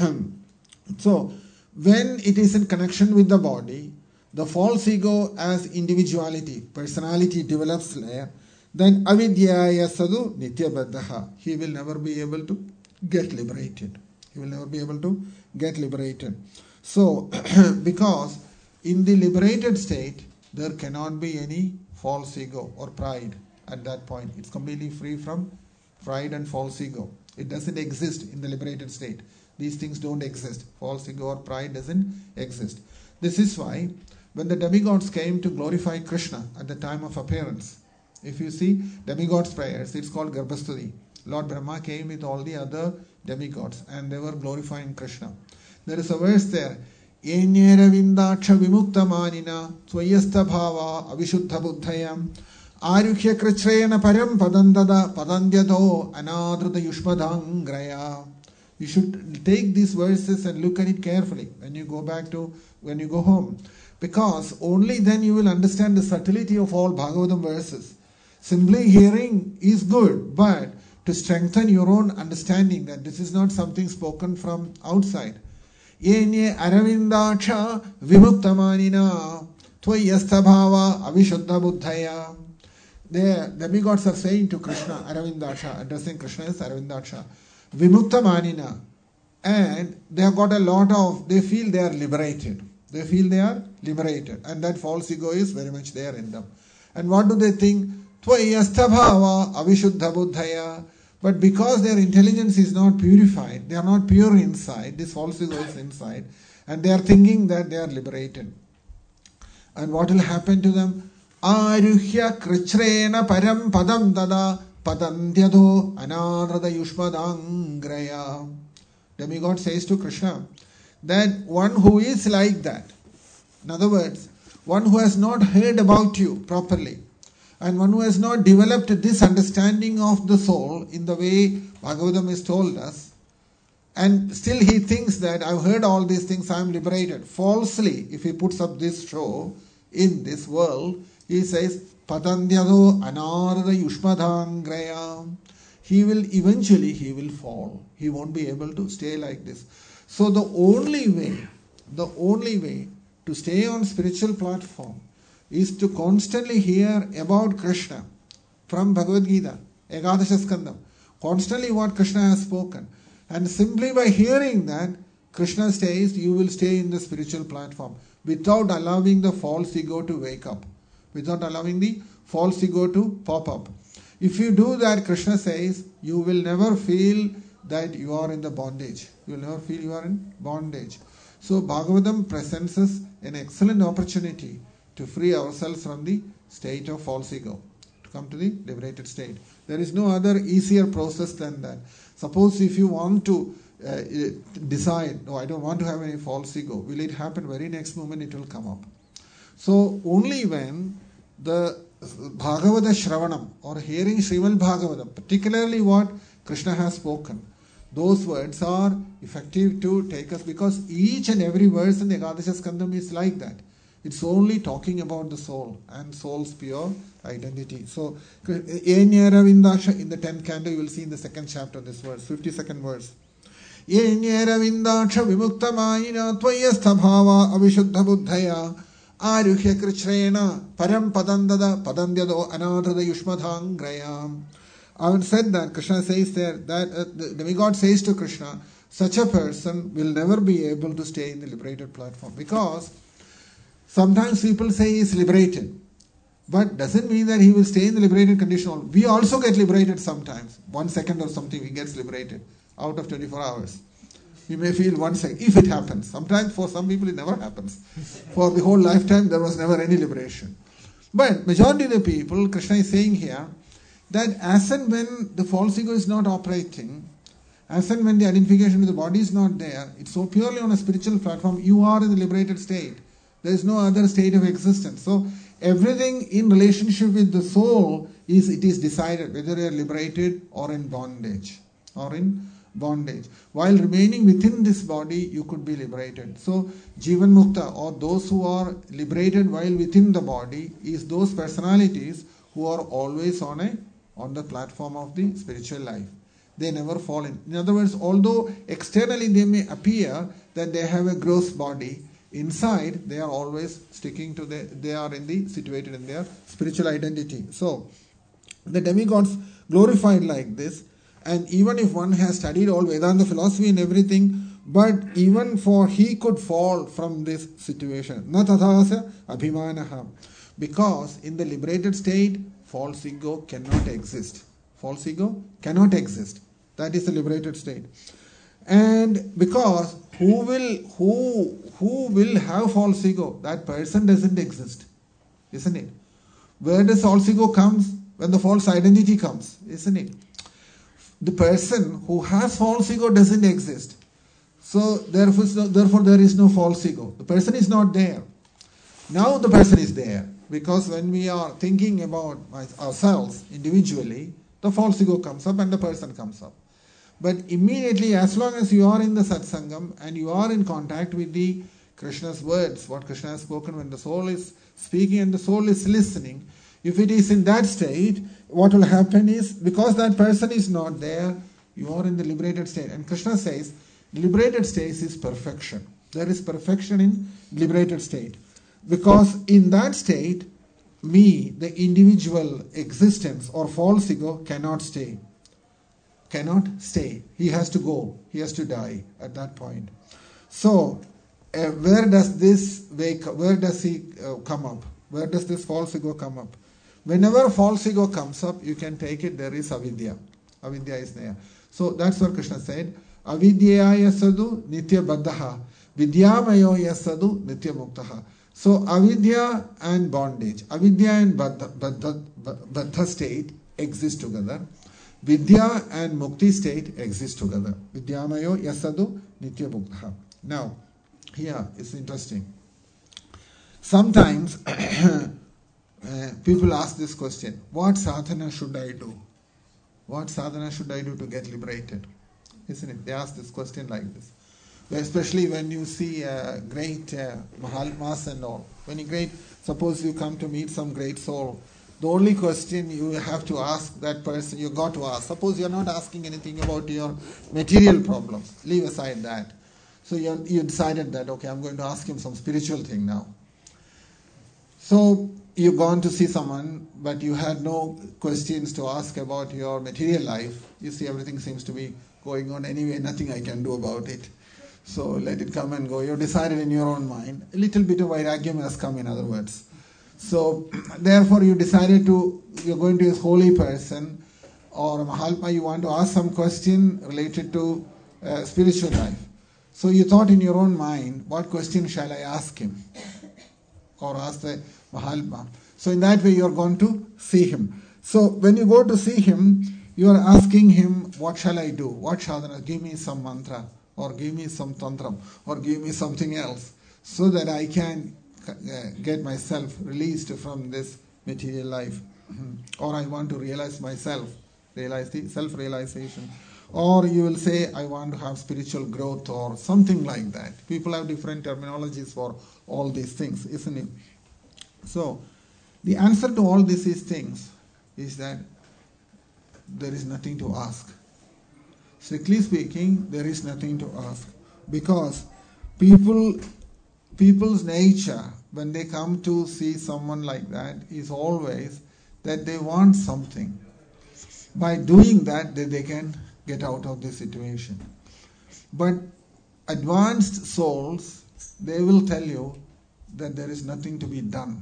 So, when it is in connection with the body, the false ego as individuality, personality develops there, then avidyaya sadhu nityabaddaha. He will never be able to get liberated. He will never be able to get liberated. So, because in the liberated state, there cannot be any false ego or pride at that point. It's completely free from pride and false ego. It doesn't exist in the liberated state. These things don't exist. False ego or pride doesn't exist. This is why when the demigods came to glorify Krishna at the time of appearance, if you see demigods' prayers, it's called Garbhastuti. Lord Brahma came with all the other demigods and they were glorifying Krishna. There is a verse there. Enyera vindaksha vimukta manina swayasta bhava avishuddha buddhayam arukhya krichrena param padandada padandyado anadruta yushmadhangraya. You should take these verses and look at it carefully when you go back to, when you go home. Because only then you will understand the subtlety of all Bhagavatam verses. Simply hearing is good, but to strengthen your own understanding that this is not something spoken from outside. Yenye aravindaksha vimuktamanina tvayasthabhava avishuddha buddhaya. The demigods are saying to Krishna, Aravindaksha, addressing Krishna as Aravindaksha, vimuktamanina. And they have got a lot of, they feel they are liberated. They feel they are liberated. And that false ego is very much there in them. And what do they think? Tvayasthabhava avishuddha buddhaya. But because their intelligence is not purified, they are not pure inside, this false ego is inside, and they are thinking that they are liberated. And what will happen to them? Aruhya krichrena param padam dada padandyado anadrada yushmadangraya. Demigod says to Krishna that one who is like that, in other words, one who has not heard about you properly, and one who has not developed this understanding of the soul in the way Bhagavatam has told us, and still he thinks that I've heard all these things, I am liberated. Falsely, if he puts up this show in this world, he says, Padandyado anarada yushmadhangraya. He will eventually, he will fall. He won't be able to stay like this. So the only way, the only way to stay on spiritual platform is to constantly hear about Krishna from Bhagavad Gita, Ekadasha Skandam, constantly what Krishna has spoken. And simply by hearing that, Krishna says you will stay in the spiritual platform without allowing the false ego to wake up. without allowing the false ego to pop up. If you do that, Krishna says, you will never feel that you are in the bondage. You will never feel you are in bondage. So Bhagavatam presents us an excellent opportunity to free ourselves from the state of false ego, to come to the liberated state. There is no other easier process than that. Suppose if you want to uh, decide, no, I don't want to have any false ego, will it happen? Very next moment it will come up. So only when the Bhagavata Shravanam or hearing Srimad Bhagavatam, particularly what Krishna has spoken, those words are effective to take us, because each and every verse in the Ekadasha Skandam is like that. It's only talking about the soul and soul's pure identity. So, in the tenth canto, you will see in the second chapter this verse, fifty-second verse. Yenyaravindāksha vimuktamayina tvayastha bhava avishuddha buddhaya aruhya krichrena param padandada padandyado anadhada yushmadhangrayam. I have said that Krishna says there that uh, the demigod says to Krishna, such a person will never be able to stay in the liberated platform, because sometimes people say he is liberated, but doesn't mean that he will stay in the liberated condition. We also get liberated sometimes. One second or something we get liberated out of twenty-four hours. We may feel one second, if it happens. Sometimes for some people it never happens. For the whole lifetime there was never any liberation. But majority of the people, Krishna is saying here, that as and when the false ego is not operating, as and when the identification with the body is not there, it's so purely on a spiritual platform, you are in the liberated state. There is no other state of existence. So everything in relationship with the soul is, it is decided whether you are liberated or in bondage. Or in bondage. While remaining within this body, you could be liberated. So Jivan Mukta, or those who are liberated while within the body, is those personalities who are always on a on the platform of the spiritual life. They never fall in. In other words, although externally they may appear that they have a gross body, inside they are always sticking to the, they are in the, situated in their spiritual identity. So, the demigods glorified like this, and even if one has studied all Vedanta philosophy and everything, but even for he could fall from this situation. Na tathasa abhimanaha. Because in the liberated state, false ego cannot exist. False ego cannot exist. That is the liberated state. And because who will who who will have false ego? That person doesn't exist, isn't it? Where does false ego comes? When the false identity comes, isn't it? The person who has false ego doesn't exist. So therefore, therefore there is no false ego. The person is not there. Now the person is there. Because when we are thinking about ourselves individually, the false ego comes up and the person comes up. But immediately, as long as you are in the satsangam and you are in contact with the Krishna's words, what Krishna has spoken, when the soul is speaking and the soul is listening, if it is in that state, what will happen is, because that person is not there, you are in the liberated state. And Krishna says, liberated state is perfection. There is perfection in liberated state. Because in that state, me, the individual existence or false ego cannot stay. Cannot stay. He has to go. He has to die at that point. So, uh, where does this wake? Where does he uh, come up? Where does this false ego come up? Whenever false ego comes up, you can take it, there is avidya. Avidya is there. So that's what Krishna said. Avidyaya sadu nitya baddhaha. Vidyamayo yasadu nitya muktaha. So avidya and bondage, avidya and baddha, baddha, baddha state exist together. Vidya and mukti state exist together. Vidyamayo yasadu nitya muktaha. Now, here it's interesting. Sometimes uh, people ask this question: what sadhana should I do? What sadhana should I do to get liberated? Isn't it? They ask this question like this. Especially when you see a great uh, Mahalmas and all. When you great, suppose you come to meet some great soul, the only question you have to ask that person, you got to ask. Suppose you're not asking anything about your material problems. Leave aside that. So you you decided that, okay, I'm going to ask him some spiritual thing now. So you've gone to see someone, but you had no questions to ask about your material life. You see everything seems to be going on anyway, nothing I can do about it. So let it come and go. You've decided in your own mind. A little bit of vairagyam has come, in other words. So, therefore you decided to, you're going to a holy person or a Mahatma, you want to ask some question related to uh, spiritual life. So you thought in your own mind, what question shall I ask him? Or ask the Mahatma. So in that way you are going to see him. So when you go to see him, you are asking him, what shall I do? What sadhana? Give me some mantra, or give me some tantram, or give me something else, so that I can uh, get myself released from this material life. Or I want to realize myself, realize the self-realization. Or you will say, I want to have spiritual growth, or something like that. People have different terminologies for all these things, isn't it? So, the answer to all these things is that there is nothing to ask. Strictly speaking, there is nothing to ask. Because people, people's nature, when they come to see someone like that, is always that they want something. By doing that, they, they can get out of this situation. But advanced souls, they will tell you that there is nothing to be done.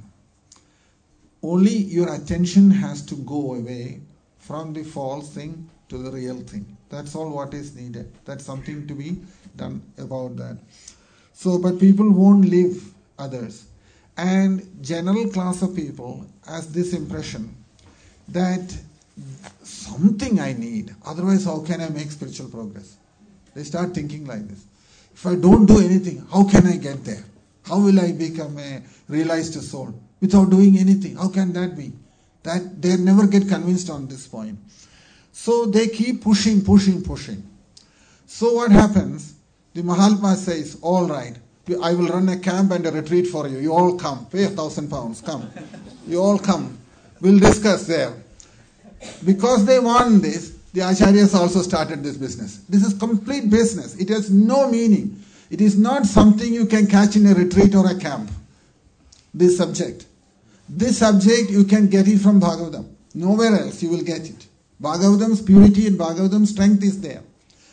Only your attention has to go away from the false thing to the real thing. That's all what is needed. That's something to be done about that. So, but people won't leave others. And general class of people has this impression that something I need, otherwise how can I make spiritual progress? They start thinking like this. If I don't do anything, how can I get there? How will I become a realized soul? Without doing anything, how can that be? That they never get convinced on this point. So they keep pushing, pushing, pushing. So what happens? The Mahatma says, all right, I will run a camp and a retreat for you. You all come. Pay a thousand pounds. Come. You all come. We'll discuss there. Because they want this, the Acharyas also started this business. This is complete business. It has no meaning. It is not something you can catch in a retreat or a camp. This subject. This subject you can get it from Bhagavatam. Nowhere else you will get it. Bhagavatam's purity and Bhagavatam's strength is there.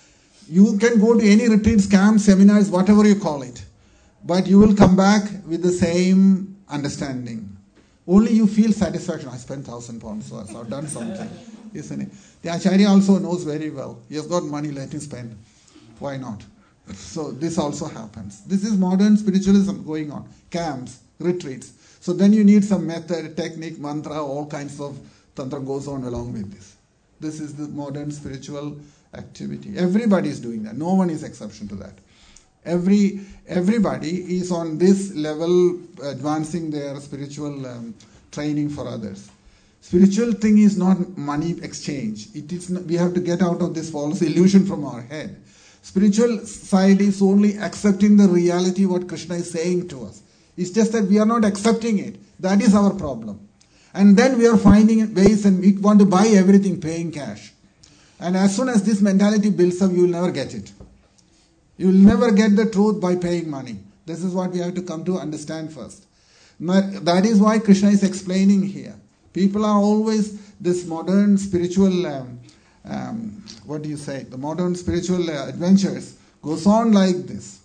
You can go to any retreats, camps, seminars, whatever you call it. But you will come back with the same understanding. Only you feel satisfaction. I spent thousand pounds, so I've done something. Isn't it? The Acharya also knows very well. He has got money, let him spend. Why not? So this also happens. This is modern spiritualism going on. Camps, retreats. So then you need some method, technique, mantra, all kinds of tantra goes on along with this. This is the modern spiritual activity. Everybody is doing that. No one is exception to that. Every everybody is on this level advancing their spiritual um, training for others. Spiritual thing is not money exchange. It is not, we have to get out of this false illusion from our head. Spiritual side is only accepting the reality what Krishna is saying to us. It's just that we are not accepting it. That is our problem. And then we are finding ways and we want to buy everything paying cash. And as soon as this mentality builds up, you will never get it. You will never get the truth by paying money. This is what we have to come to understand first. That is why Krishna is explaining here. People are always, this modern spiritual, um, um, what do you say, the modern spiritual uh, adventures goes on like this.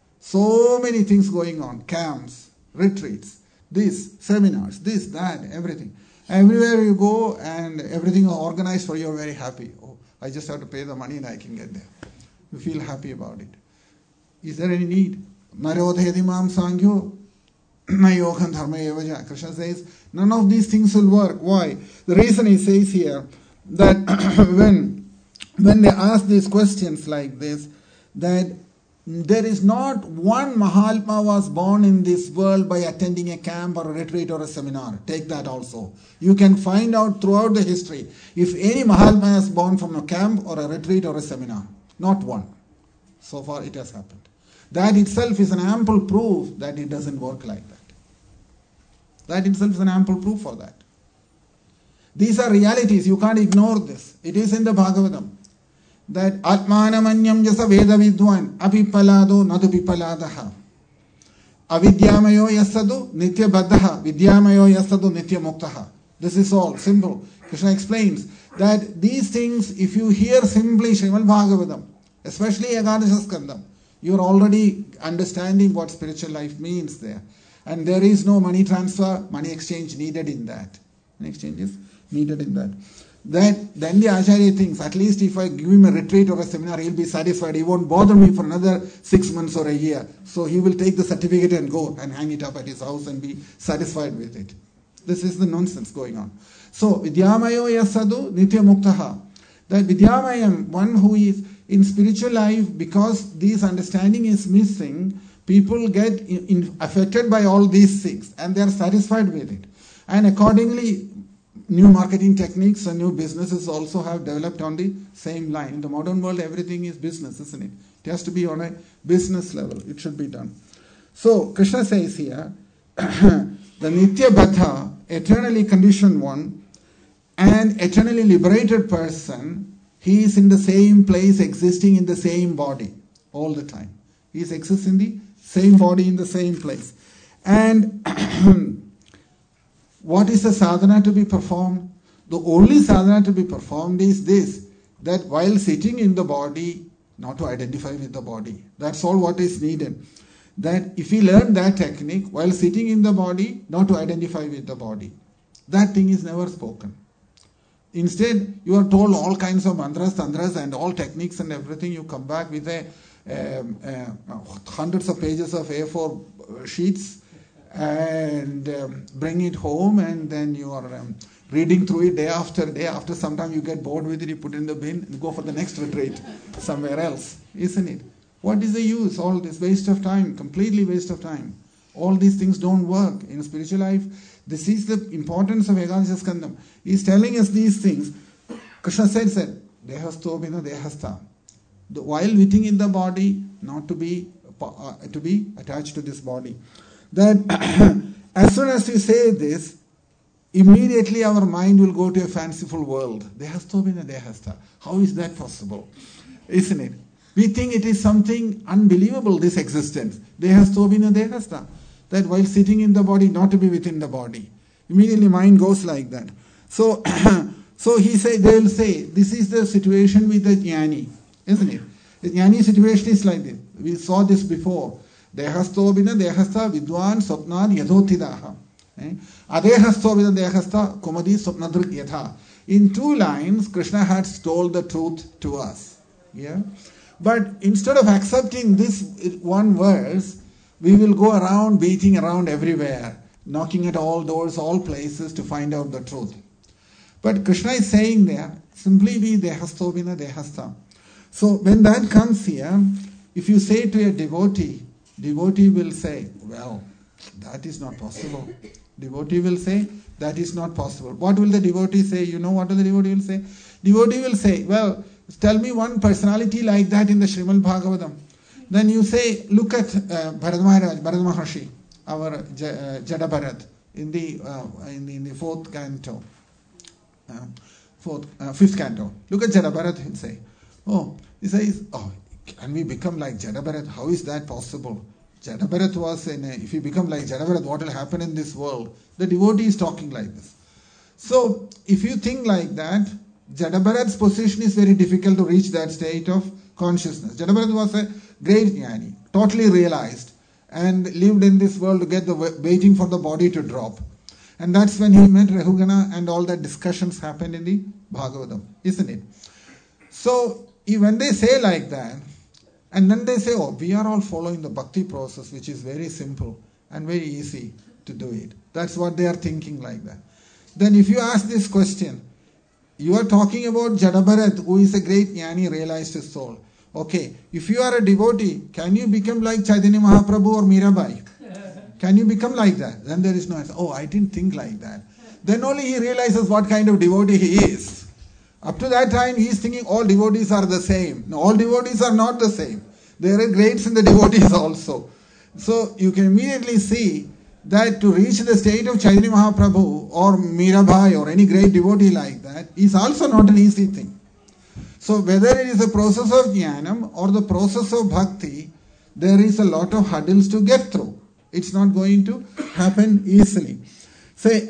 So many things going on, camps, retreats, this, seminars, this, that, everything. Everywhere you go and everything is organized for you, are very happy. Oh, I just have to pay the money and I can get there. You feel happy about it. Is there any need? Narodhedimam sangyo nayokhan dharma evaja. Krishna says, none of these things will work. Why? The reason he says here that when, when they ask these questions like this, that there is not one Mahatma was born in this world by attending a camp or a retreat or a seminar. Take that also. You can find out throughout the history if any Mahatma is born from a camp or a retreat or a seminar. Not one. So far it has happened. That itself is an ample proof that it doesn't work like that. That itself is an ample proof for that. These are realities. You can't ignore this. It is in the Bhagavatam. That Atmanamanyam jasa veda vidwan apipalado nadu pipaladaha. Avidyamayo yasadu nitya baddhaha vidyamayo yasadu nitya muktaha. This is all simple. Krishna explains that these things, if you hear simply Srimad Bhagavatam, especially Ekadasha Skandam, you're already understanding what spiritual life means there. And there is no money transfer, money exchange needed in that. Money exchange is needed in that. That then the Acharya thinks, at least if I give him a retreat or a seminar, he'll be satisfied. He won't bother me for another six months or a year. So he will take the certificate and go and hang it up at his house and be satisfied with it. This is the nonsense going on. So, Vidyamayo yasadu nitya muktaha. That Vidyamayam, one who is in spiritual life, because this understanding is missing, people get in, in, affected by all these things and they are satisfied with it. And accordingly, new marketing techniques and new businesses also have developed on the same line. In the modern world, everything is business, isn't it? It has to be on a business level. It should be done. So, Krishna says here, the Nitya Baddha, eternally conditioned one, and eternally liberated person, he is in the same place, existing in the same body all the time. He is exists in the same body, in the same place. And what is the sadhana to be performed? The only sadhana to be performed is this, that while sitting in the body, not to identify with the body. That's all what is needed. That if we learn that technique, while sitting in the body, not to identify with the body. That thing is never spoken. Instead, you are told all kinds of mantras, tantras and all techniques and everything. You come back with a, um, uh, hundreds of pages of A four sheets and um, bring it home, and then you are um, reading through it day after day. After some time you get bored with it, you put it in the bin and go for the next retreat somewhere else, isn't it? What is the use? All this waste of time, completely waste of time. All these things don't work in spiritual life. This is the importance of Ekadasha Skandam. He is telling us these things. Krishna said, said Dehasto bina dehasta. While sitting in the body, not to be uh, to be attached to this body. That as soon as we say this, immediately our mind will go to a fanciful world. Dehasto bina dehasta. How is that possible? Isn't it? We think it is something unbelievable, this existence. Dehasto bina dehasta. That while sitting in the body, not to be within the body. Immediately mind goes like that. So, so he say, they will say, this is the situation with the jnani, isn't it? The jnani situation is like this. We saw this before. Dehasto bina dehasta vidwan swapnan yadhotidaha. Adehasto bina dehasta kumadi swapnadrik yatha. In two lines, Krishna has told the truth to us. Yeah. But instead of accepting this one verse, we will go around beating around everywhere, knocking at all doors, all places to find out the truth. But Krishna is saying there, simply be dehasto bina dehasta. So when that comes here, if you say to a devotee, devotee will say, well, that is not possible. Devotee will say, that is not possible. What will the devotee say? You know what the devotee will say? Devotee will say, well, tell me one personality like that in the Srimad Bhagavatam. Then you say, look at uh, Bharata Maharaj, Bharata Maharshi, our uh, Jada Bharat, in the, uh, in the in the fourth canto, uh, fourth, uh, fifth canto. Look at Jada Bharat, he'll say, oh, he says, oh, can we become like Jada Bharat? How is that possible? Jada Bharat was, in a, if you become like Jada Bharat, what will happen in this world? The devotee is talking like this. So, if you think like that, Jada Bharat's position is very difficult to reach that state of consciousness. Jada Bharat was a great jnani, totally realized, and lived in this world to get the waiting for the body to drop. And that's when he met Rahugana, and all that discussions happened in the Bhagavatam, isn't it? So when they say like that, and then they say, oh, we are all following the bhakti process, which is very simple and very easy to do it. That's what they are thinking like that. Then if you ask this question, you are talking about Jada Bharat, who is a great jnani, realized his soul. Okay, if you are a devotee, can you become like Chaitanya Mahaprabhu or Mirabai? Can you become like that? Then there is no answer. Oh, I didn't think like that. Then only he realizes what kind of devotee he is. Up to that time, he is thinking all devotees are the same. No, all devotees are not the same. There are grades in the devotees also. So you can immediately see that to reach the state of Chaitanya Mahaprabhu or Mirabai or any great devotee like that is also not an easy thing. So whether it is a process of jnanam or the process of bhakti, there is a lot of hurdles to get through. It's not going to happen easily. Say,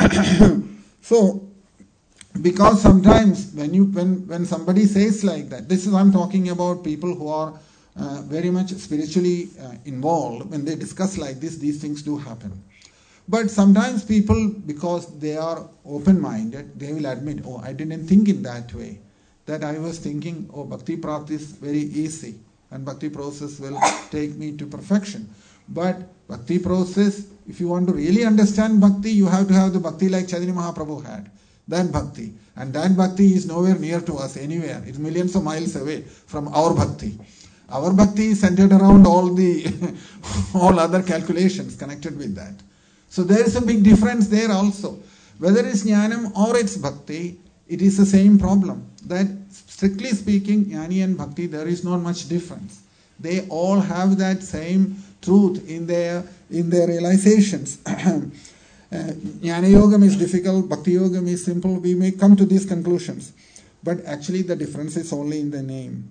so because sometimes when you when when somebody says like that, this is I'm talking about people who are uh, very much spiritually uh, involved, when they discuss like this, these things do happen. But sometimes people, because they are open-minded, they will admit, oh, I didn't think in that way. That I was thinking, oh, bhakti prapti is very easy and bhakti process will take me to perfection. But bhakti process, if you want to really understand bhakti, you have to have the bhakti like Chaitanya Mahaprabhu had. That bhakti. And that bhakti is nowhere near to us anywhere. It's millions of miles away from our bhakti. Our bhakti is centered around all the all other calculations connected with that. So there is a big difference there also. Whether it's jnanam or it's bhakti, it is the same problem. That strictly speaking, jnani and bhakti, there is not much difference. They all have that same truth in their in their realizations. uh, Jnana Yogam is difficult, Bhakti Yogam is simple. We may come to these conclusions. But actually the difference is only in the name.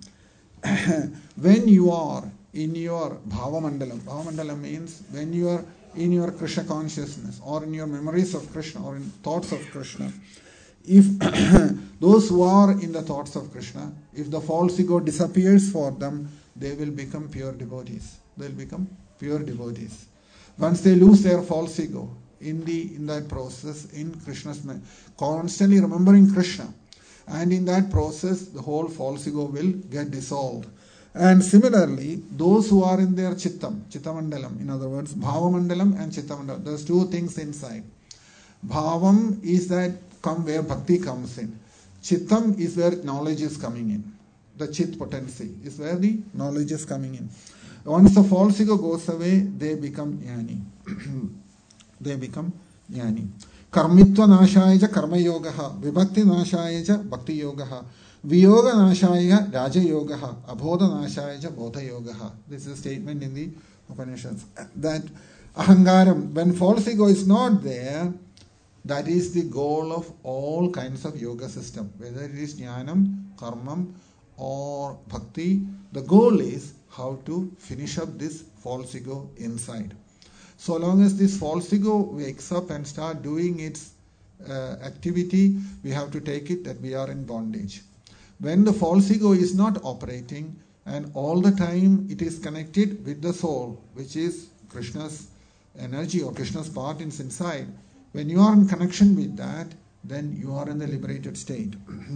When you are in your Bhava Mandalam, Bhava Mandalam means when you are in your Krishna consciousness or in your memories of Krishna or in thoughts of Krishna, if those who are in the thoughts of Krishna, if the false ego disappears for them, they will become pure devotees. They will become pure devotees. Once they lose their false ego in the in that process, in Krishna's constantly remembering Krishna, and in that process, the whole false ego will get dissolved. And similarly, those who are in their Chittam, Chittamandalam, in other words, Bhava Mandalam and Chittamandalam, there's two things inside. Bhavam is that come where bhakti comes in. Chittam is where knowledge is coming in. The Chit potency is where the knowledge is coming in. Once the false ego goes away, they become jnani. They become jnani. Karmitva nashaya karma yogaha, vibhakti nashaya bhakti yogaha, viyoga nashaya raja yogaha, abodha nashaya bodha yogaha. This is a statement in the Upanishads. That ahangaram, when false ego is not there, that is the goal of all kinds of yoga system. Whether it is jnanam, karmam or bhakti, the goal is how to finish up this false ego inside. So long as this false ego wakes up and start doing its uh, activity, we have to take it that we are in bondage. When the false ego is not operating and all the time it is connected with the soul, which is Krishna's energy or Krishna's part is inside, when you are in connection with that, then you are in the liberated state.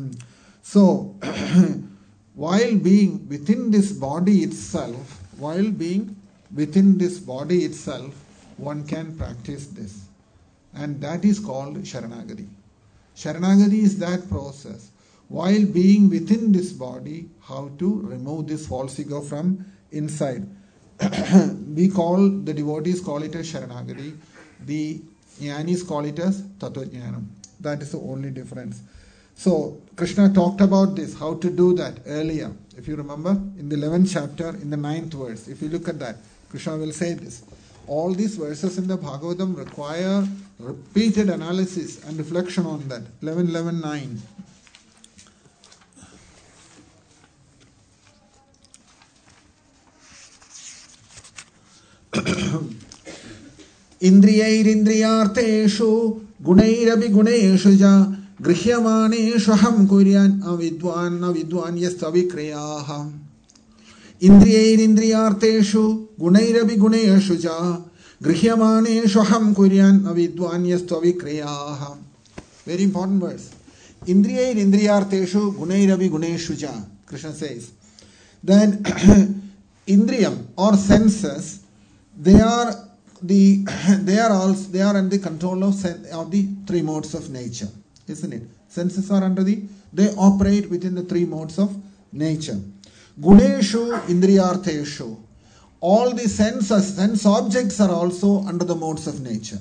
So, while being within this body itself, while being within this body itself, one can practice this. And that is called Sharanagati. Sharanagati is that process. While being within this body, how to remove this false ego from inside. We call, the devotees call it as Sharanagati. The jnanis call it as Tattva-jnanam. That is the only difference. So, Krishna talked about this, how to do that earlier. If you remember, in the eleventh chapter, in the ninth verse, if you look at that, Krishna will say this. All these verses in the Bhagavatam require repeated analysis and reflection on that. eleven eleven nine. Indriyairindriyarteshu gunairabi guneshu ja grihyamaneshu ham kuryan avidwan avidwan yastavikriyaha. Indriyairindriyarteshu gunairabi guneshu ja grihyamaneshu ham kuryan avidwan yastavikriyaha. Very important verse. Indriyairindriyarteshu gunairabi guneshu ja. Krishna says that indriyam or senses, they are the they are also they are under the control of of the three modes of nature, isn't it? Senses are under the they operate within the three modes of nature. Guneshu indriyarteshu. All the senses, sense objects are also under the modes of nature.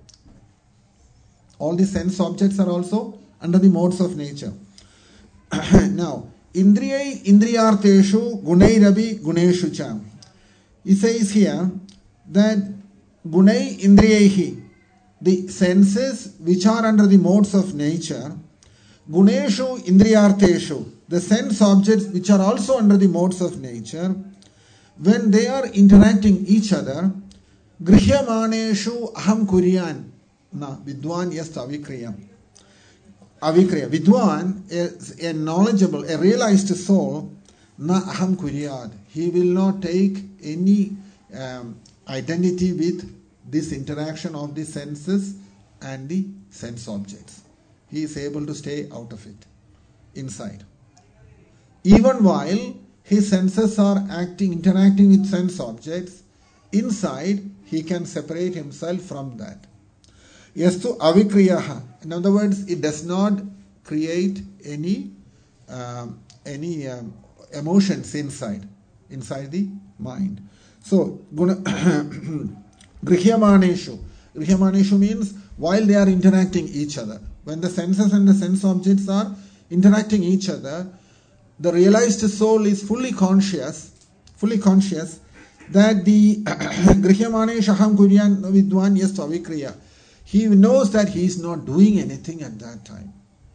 All the sense objects are also under the modes of nature. Now, indriyai indriyarteshu gunairabi guneshu cha. He says here that gunai indriyehi, the senses which are under the modes of nature, guneshu indriyarteshu, the sense objects which are also under the modes of nature, when they are interacting each other, grihyamaneshu aham kuryan na vidwan yast avikriyam. Avikriya. Vidwan is a knowledgeable, a realized soul na aham kuryad. He will not take any um, identity with this interaction of the senses and the sense objects. He is able to stay out of it, inside. Even while his senses are acting, interacting with sense objects, inside he can separate himself from that. Yastu avikriyaha. In other words, it does not create any um, any um, emotions inside, inside the mind. So, guna grihyamaneshu. Grihyamaneshu means while they are interacting each other. When the senses and the sense objects are interacting each other, the realized soul is fully conscious, fully conscious that the grihyamaneshu aham kuryan vidwan yastu avikriya. He knows that he is not doing anything at that time.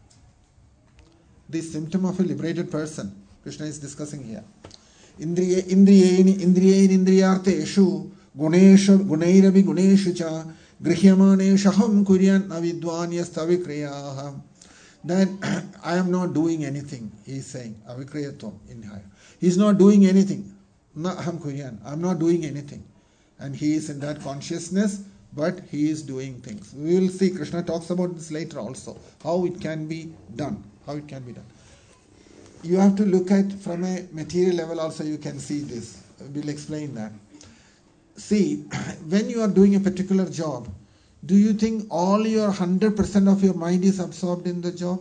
This symptom of a liberated person, Krishna is discussing here. Indriye indriye indriye indriyarteshu guneshu gunairavi guneshu cha grihyamaneshu aham kuryan avidwan yastavikriyaha. That I am not doing anything, he is saying. Avikriyatvam in higher. He is not doing anything. Na aham kuryan. I am not doing anything. And he is in that consciousness, but he is doing things. We will see, Krishna talks about this later also, how it can be done. How it can be done. You have to look at from a material level also, you can see this. We'll explain that. See, when you are doing a particular job, do you think all your one hundred percent of your mind is absorbed in the job?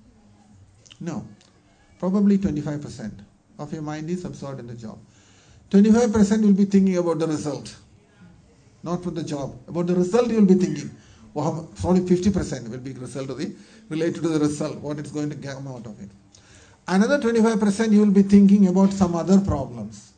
No. Probably twenty-five percent of your mind is absorbed in the job. twenty-five percent will be thinking about the result. Not for the job. About the result you will be thinking. Well, probably fifty percent will be result of the, related to the result, what is going to come out of it. Another twenty-five percent you will be thinking about some other problems.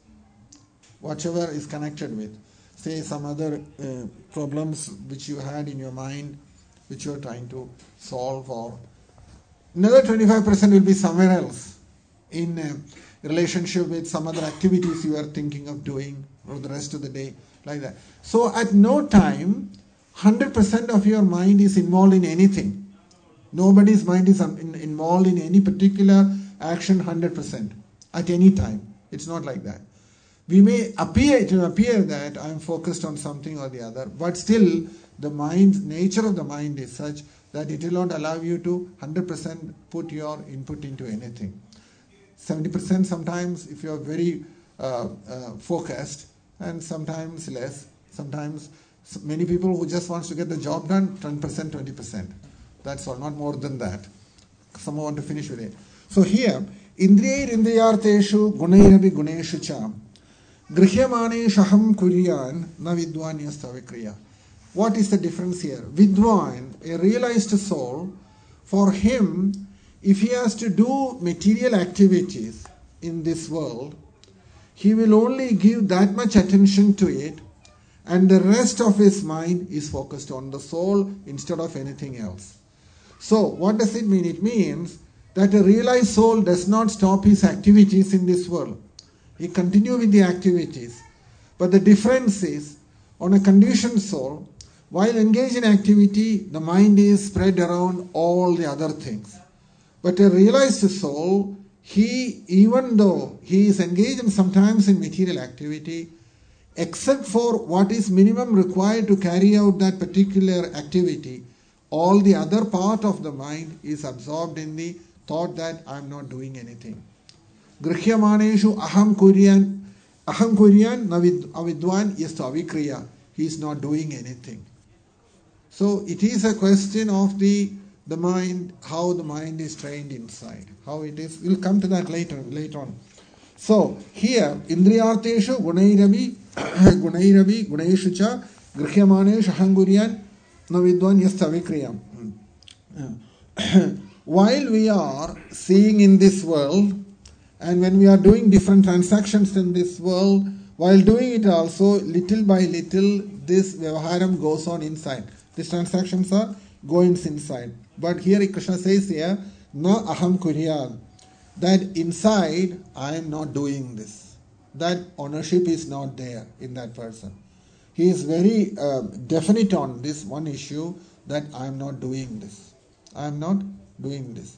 Whatever is connected with. Say some other uh, problems which you had in your mind, which you are trying to solve, or another twenty-five percent will be somewhere else in uh, relationship with some other activities you are thinking of doing for the rest of the day, like that. So at no time one hundred percent of your mind is involved in anything. Nobody's mind is in, involved in any particular action one hundred percent at any time. It's not like that. We may appear to appear that I am focused on something or the other, but still the mind, nature of the mind is such that it will not allow you to one hundred percent put your input into anything. seventy percent sometimes if you are very uh, uh, focused, and sometimes less. Sometimes many people who just wants to get the job done, ten percent, twenty percent. That's all, not more than that. Some want to finish with it. So here, indriyair indriyarteshu gunairavi guneshu cha grihyamaneshu aham kuryan na vidwan yastavikriya. What is the difference here? Vidwan, a realized soul, for him, if he has to do material activities in this world, he will only give that much attention to it, and the rest of his mind is focused on the soul instead of anything else. So, what does it mean? It means that a realized soul does not stop his activities in this world. He continues with the activities. But the difference is, on a conditioned soul, while engaged in activity, the mind is spread around all the other things. But a realized soul, he, even though he is engaged in sometimes in material activity, except for what is minimum required to carry out that particular activity, all the other part of the mind is absorbed in the thought that I am not doing anything. Grihyamaneshu aham kuryan, aham kuryan avidwan yastu avikriya. He is not doing anything. So it is a question of the the mind, how the mind is trained inside, how it is. We'll come to that later, later on. So here, indriyarteshu gunairavi, gunairavi, gunaishu cha, grihyamaneshu ahanguryan, navidwan yastavikriyam. While we are seeing in this world, and when we are doing different transactions in this world, while doing it also, little by little, this vyavaharam goes on inside. These transactions are going inside. But here Krishna says here, na aham kuryad, that inside I am not doing this. That ownership is not there in that person. He is very uh, definite on this one issue, that I am not doing this. I am not doing this.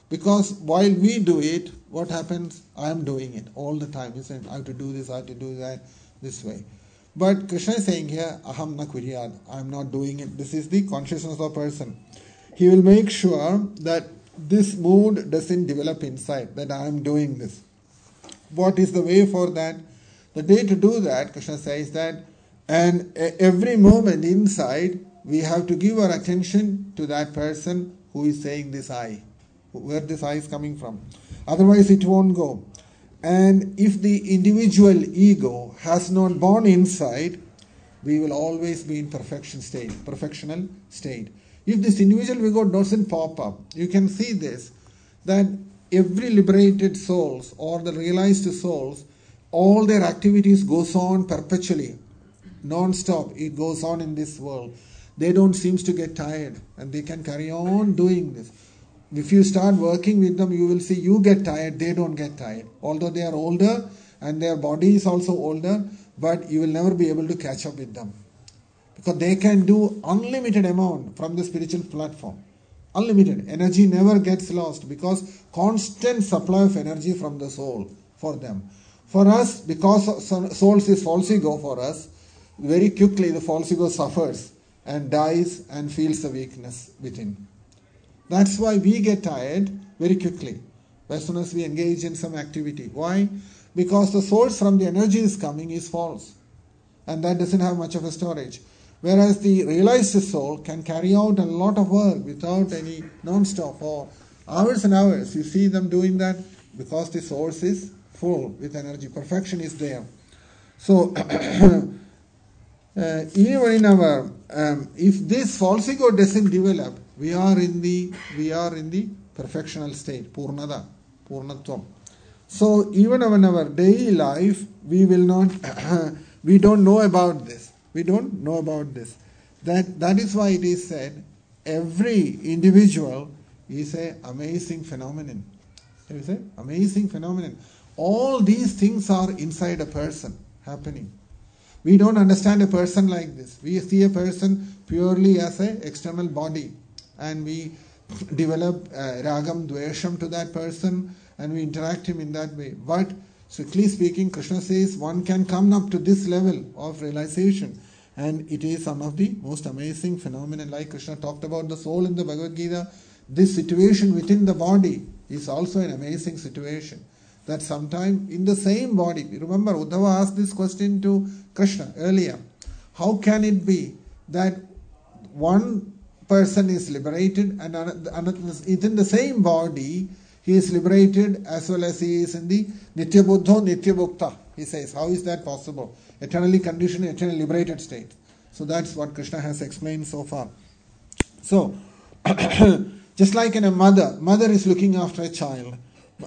Because while we do it, what happens? I am doing it all the time. He said, I have to do this, I have to do that, this way. But Krishna is saying here, aham na kuryad, I am not doing it. This is the consciousness of a person. He will make sure that this mood doesn't develop inside, that I am doing this. What is the way for that? The way to do that, Krishna says that, and every moment inside, we have to give our attention to that person who is saying this I, where this I is coming from. Otherwise it won't go. And if the individual ego has not born inside, we will always be in perfection state, perfectional state. If this individual ego doesn't pop up, you can see this, that every liberated souls or the realized souls, all their activities goes on perpetually, non-stop. It goes on in this world. They don't seem to get tired and they can carry on doing this. If you start working with them, you will see you get tired, they don't get tired. Although they are older and their body is also older, but you will never be able to catch up with them. Because they can do unlimited amount from the spiritual platform. Unlimited. Energy never gets lost because constant supply of energy from the soul for them. For us, because souls is false ego for us, very quickly the false ego suffers and dies and feels the weakness within. That's why we get tired very quickly as soon as we engage in some activity. Why? Because the source from the energy is coming is false. And that doesn't have much of a storage. Whereas the realized soul can carry out a lot of work without any non-stop for hours and hours. You see them doing that because the source is full with energy. Perfection is there. So, uh, even in our, um, if this false ego doesn't develop, we are in the we are in the perfectional state, purnada, purnatvam. So even in our daily life, we will not, we don't know about this. We don't know about this. That that is why it is said, every individual is an amazing phenomenon. It is an amazing phenomenon. All these things are inside a person happening. We don't understand a person like this. We see a person purely as an external body. And we develop uh, ragam, dvesham to that person and we interact him in that way. But strictly speaking, Krishna says one can come up to this level of realization and it is one of the most amazing phenomena. Like Krishna talked about the soul in the Bhagavad Gita, this situation within the body is also an amazing situation. That sometime in the same body, remember Uddhava asked this question to Krishna earlier. How can it be that one person is liberated and another, within the same body he is liberated as well as he is in the Nitya Buddho, Nitya Bhukta. He says, how is that possible? Eternally conditioned, eternally liberated state. So that's what Krishna has explained so far. So, just like in a mother, mother is looking after a child.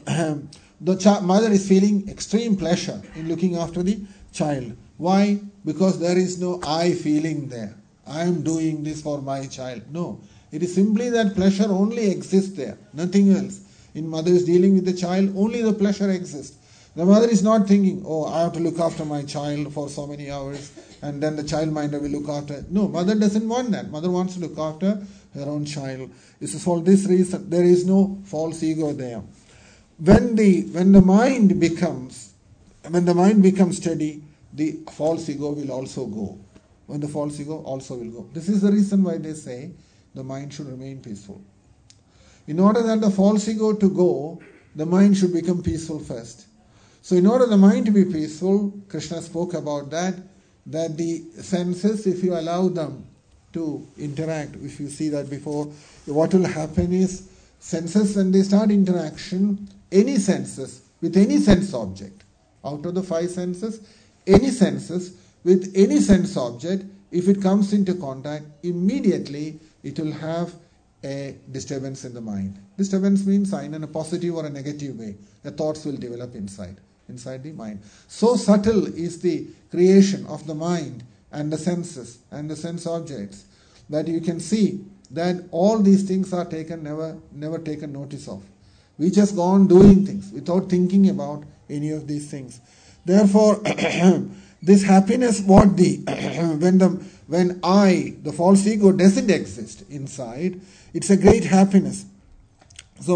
The ch- mother is feeling extreme pleasure in looking after the child. Why? Because there is no I feeling there. I am doing this for my child. No. It is simply that pleasure only exists there. Nothing else. In mother is dealing with the child, only the pleasure exists. The mother is not thinking, oh, I have to look after my child for so many hours and then the childminder will look after. No, mother doesn't want that. Mother wants to look after her own child. This is for this reason. There is no false ego there. When the when the mind becomes when the mind becomes steady, the false ego will also go. When the false ego also will go. This is the reason why they say the mind should remain peaceful. In order that the false ego to go, the mind should become peaceful first. So in order the mind to be peaceful, Krishna spoke about that, that the senses, if you allow them to interact, if you see that before, what will happen is, senses when they start interaction, any senses, with any sense object, out of the five senses, any senses, with any sense object, if it comes into contact, immediately it will have a disturbance in the mind. Disturbance means in a positive or a negative way. The thoughts will develop inside, inside the mind. So subtle is the creation of the mind and the senses and the sense objects that you can see that all these things are taken, never, never taken notice of. We just go on doing things without thinking about any of these things. Therefore, this happiness, what the when the when I, the false ego, doesn't exist inside, it's a great happiness. So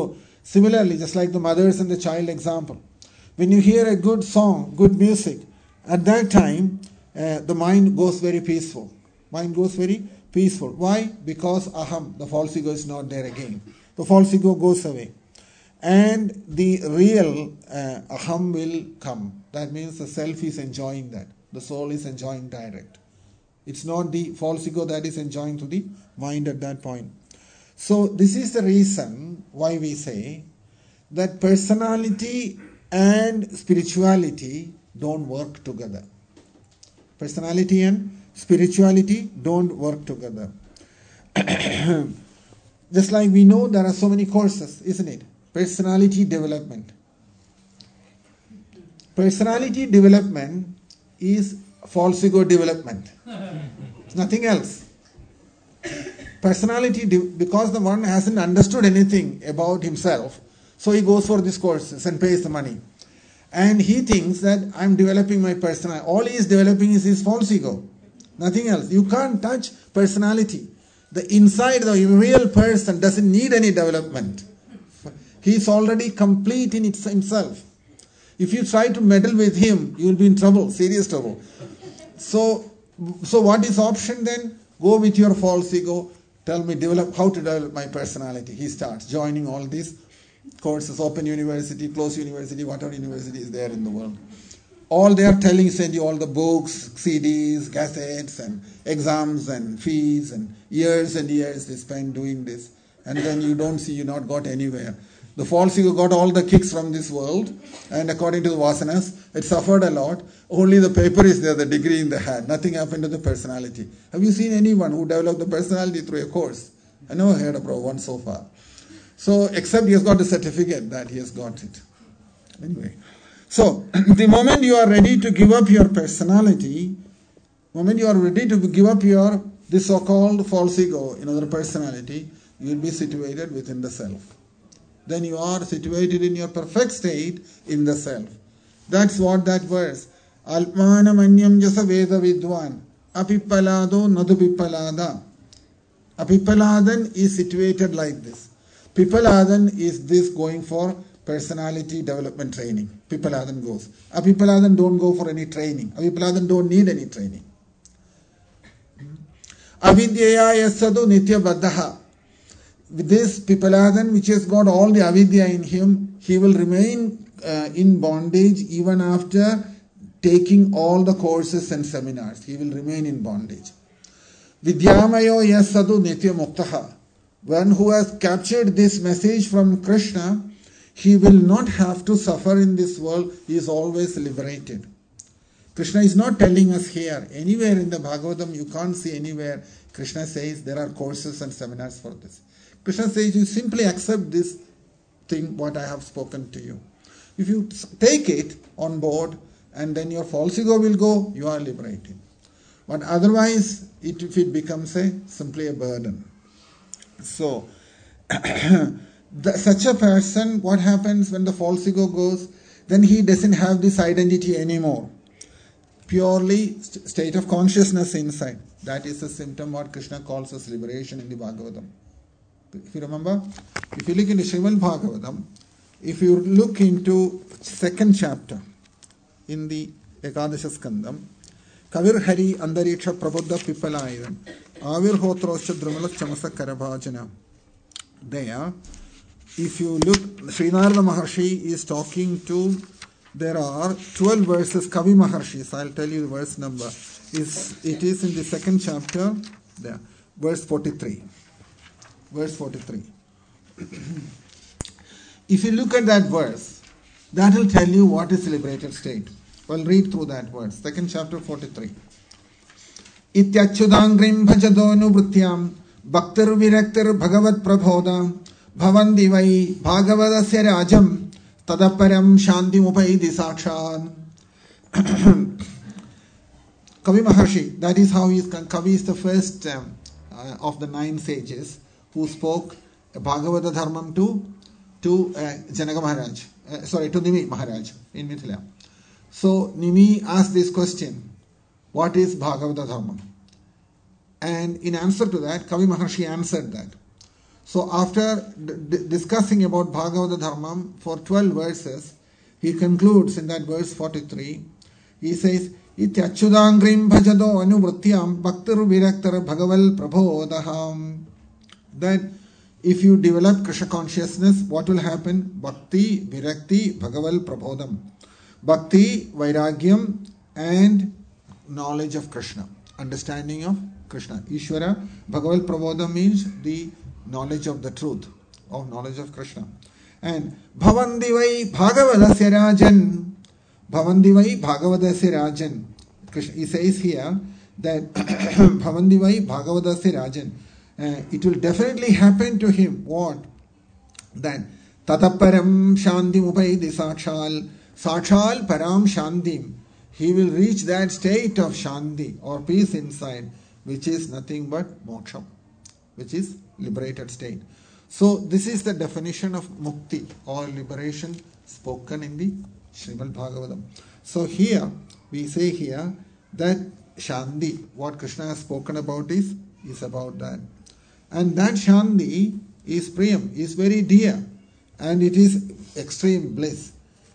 Similarly, just like the mothers and the child example, when you hear a good song, good music, at that time, uh, the mind goes very peaceful. Mind goes very peaceful. Why? Because aham, the false ego, is not there again. The false ego goes away. And the real uh, aham will come. That means the self is enjoying that. The soul is enjoying direct. It's not the false ego that is enjoying to the mind at that point. So this is the reason why we say that personality and spirituality don't work together. Personality and spirituality don't work together. Just like we know there are so many courses, isn't it? Personality development. Personality development is false ego development. It's nothing else. Personality, de- because the one hasn't understood anything about himself, so he goes for these courses and pays the money. And he thinks that I'm developing my personality. All he is developing is his false ego. Nothing else. You can't touch personality. The inside, the real person doesn't need any development. He is already complete in its, himself. If you try to meddle with him, you will be in trouble, serious trouble. So, so what is option then? Go with your false ego. Tell me develop how to develop my personality. He starts joining all these courses, Open University, Closed University, whatever university is there in the world. All they are telling, send you all the books, C Ds, cassettes, and exams and fees, and years and years they spend doing this. And then you don't see, you not got anywhere. The false ego got all the kicks from this world, and according to the vasanas, it suffered a lot. Only the paper is there, the degree in the hand. Nothing happened to the personality. Have you seen anyone who developed the personality through a course? I never heard about one so far. So, except he has got the certificate that he has got it. Anyway. So, the moment you are ready to give up your personality, the moment you are ready to give up your, this so-called false ego, you know, the personality, you will be situated within the self. Then you are situated in your perfect state in the self. That's what that verse. Alpana manyam jasa veda vidwan. Apipalado nadu pipalada. Apipaladan is situated like this. Pipaladan is this going for personality development training. Pipaladan goes. Apipaladan don't go for any training. Apipaladan don't need any training. Avidyaya yasadu nitya baddhaha. With this Pipaladan, which has got all the avidya in him, he will remain uh, in bondage even after taking all the courses and seminars. He will remain in bondage. Vidyamayo yasadu nitya muktaha. One who has captured this message from Krishna, he will not have to suffer in this world. He is always liberated. Krishna is not telling us here. Anywhere in the Bhagavatam, you can't see anywhere Krishna says there are courses and seminars for this. Krishna says you simply accept this thing, what I have spoken to you. If you take it on board and then your false ego will go, you are liberated. But otherwise, it, if it becomes a simply a burden. So, the, such a person, what happens when the false ego goes? Then he doesn't have this identity anymore. Purely st- state of consciousness inside. That is a symptom what Krishna calls as liberation in the Bhagavatam. If you remember, if you look into Srimad Bhagavatam, if you look into second chapter in the Ekadasha Skandam, Kavir Hari Andariksha Prabuddha Pipalayan, Avir Hotrosha Drumala Chamasa Karabhajana. There, if you look, Srinarada Maharshi is talking to, there are twelve verses, Kavi Maharshis, I'll tell you the verse number. Is It is in the second chapter, there, verse forty-three. Verse forty-three. If you look at that verse, that will tell you what is liberated state. Well, read through that verse. Second chapter, forty-three. Ityachudangrim bhajadonu vrutyam bhaktir viraktir bhagavat prabhodam bhavandi vai bhagavadasya rajam tadaparam shanti mupaidi sakshan. Kavi Maharshi, that is how he is. Kavi is the first um, uh, of the nine sages who spoke Bhagavata Dharmam to, to uh, Janaka Maharaj, uh, sorry, to Nimi Maharaj in Mithila. So Nimi asked this question, what is Bhagavata Dharmam? And in answer to that, Kavi Maharshi answered that. So after d- discussing about Bhagavata Dharmam for twelve verses, he concludes in that verse forty-three, he says, Ityachudangrim bhajado anuvrityam bhaktir viraktar bhagaval prabodaham. That if you develop Krishna consciousness, what will happen? Bhakti, virakti, bhagaval prabodham. Bhakti, vairagyam, and knowledge of Krishna, understanding of Krishna. Ishvara, bhagaval prabodham means the knowledge of the truth, of knowledge of Krishna. And bhavandivai bhagavadasya rajan. Bhavandivai bhagavadasya rajan. Krishna, he says here that bhavandivai bhagavadasya rajan. Uh, it will definitely happen to him. What? That tataparam shantim upaidi sakshal. Sakshal param shantim. He will reach that state of shanti or peace inside, which is nothing but moksha, which is liberated state. So this is the definition of mukti or liberation spoken in the Srimad Bhagavatam. So here we say here that shanti, what Krishna has spoken about is, is about that. And that shanti is priyam, is very dear, and it is extreme bliss.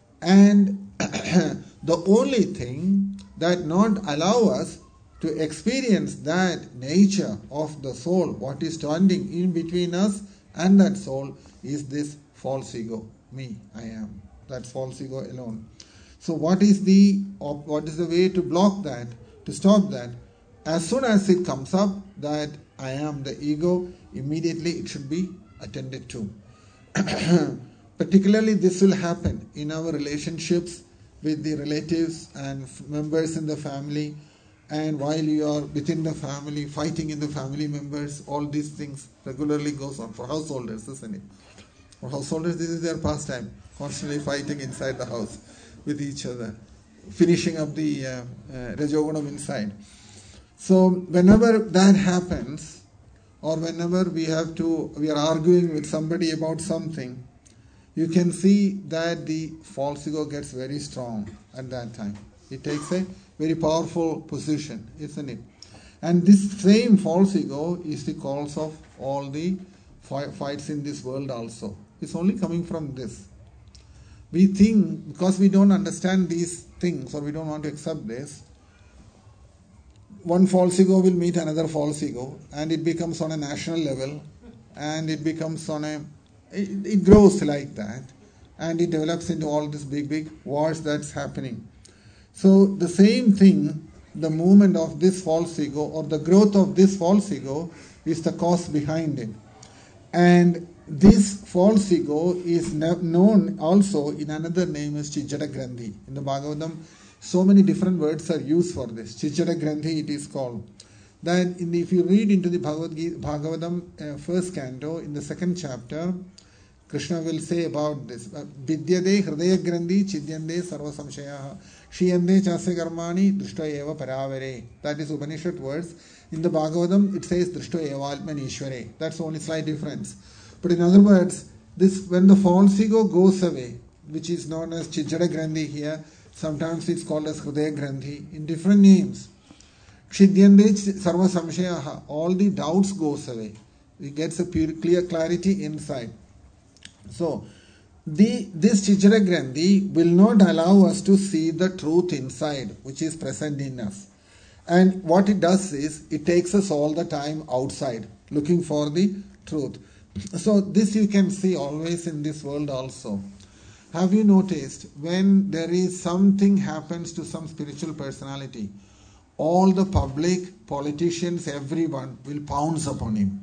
And the only thing that not allow us to experience that nature of the soul, what is standing in between us and that soul, is this false ego, me, I am. That false ego alone. So what is the what is the way to block that, to stop that? As soon as it comes up that I am the ego, immediately it should be attended to. Particularly this will happen in our relationships with the relatives and members in the family, and while you are within the family, fighting in the family members, all these things regularly goes on for householders, isn't it? For householders, this is their pastime, constantly fighting inside the house with each other, finishing up the uh, uh, Rajogunam inside. So whenever that happens, or whenever we have to, we are arguing with somebody about something, you can see that the false ego gets very strong at that time. It takes a very powerful position, isn't it? And this same false ego is the cause of all the fights in this world also. It's only coming from this. We think, because we don't understand these things, or we don't want to accept this, one false ego will meet another false ego, and it becomes on a national level, and it becomes on a, it, it grows like that, and it develops into all these big, big wars that's happening. So the same thing, the movement of this false ego, or the growth of this false ego, is the cause behind it. And this false ego is known also in another name as Chijjata Grandhi. In the Bhagavatam, so many different words are used for this. Chijjata Grandhi it is called. Then in the, if you read into the Bhagavad Gita, Bhagavatam uh, first canto, in the second chapter, Krishna will say about this. Vidyade hridaya grandhi chidyande sarva samshayaha shiyande chasya karmani drishta eva paravare. That is Upanishad words. In the Bhagavatam, it says drishta eva atman ishvare. That's the only slight difference. But in other words, this when the false ego goes away, which is known as Chijjata Grandhi here, sometimes it's called as Hridaya Grandhi, in different names. Kshidyande sarva samshayaha. All the doubts goes away. It gets a pure, clear clarity inside. So, the, this Chijjata Grandhi will not allow us to see the truth inside, which is present in us. And what it does is, it takes us all the time outside, looking for the truth. So, this you can see always in this world also. Have you noticed, when there is something happens to some spiritual personality, all the public, politicians, everyone will pounce upon him.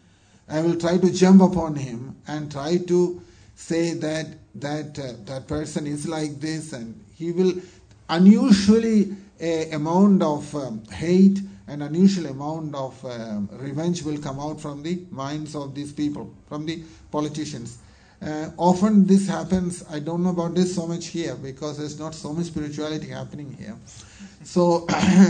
I will try to jump upon him and try to say that that uh, that person is like this, and he will unusually a amount of um, hate and unusual amount of um, revenge will come out from the minds of these people, from the politicians. Uh, often this happens, I don't know about this so much here because there's not so much spirituality happening here. So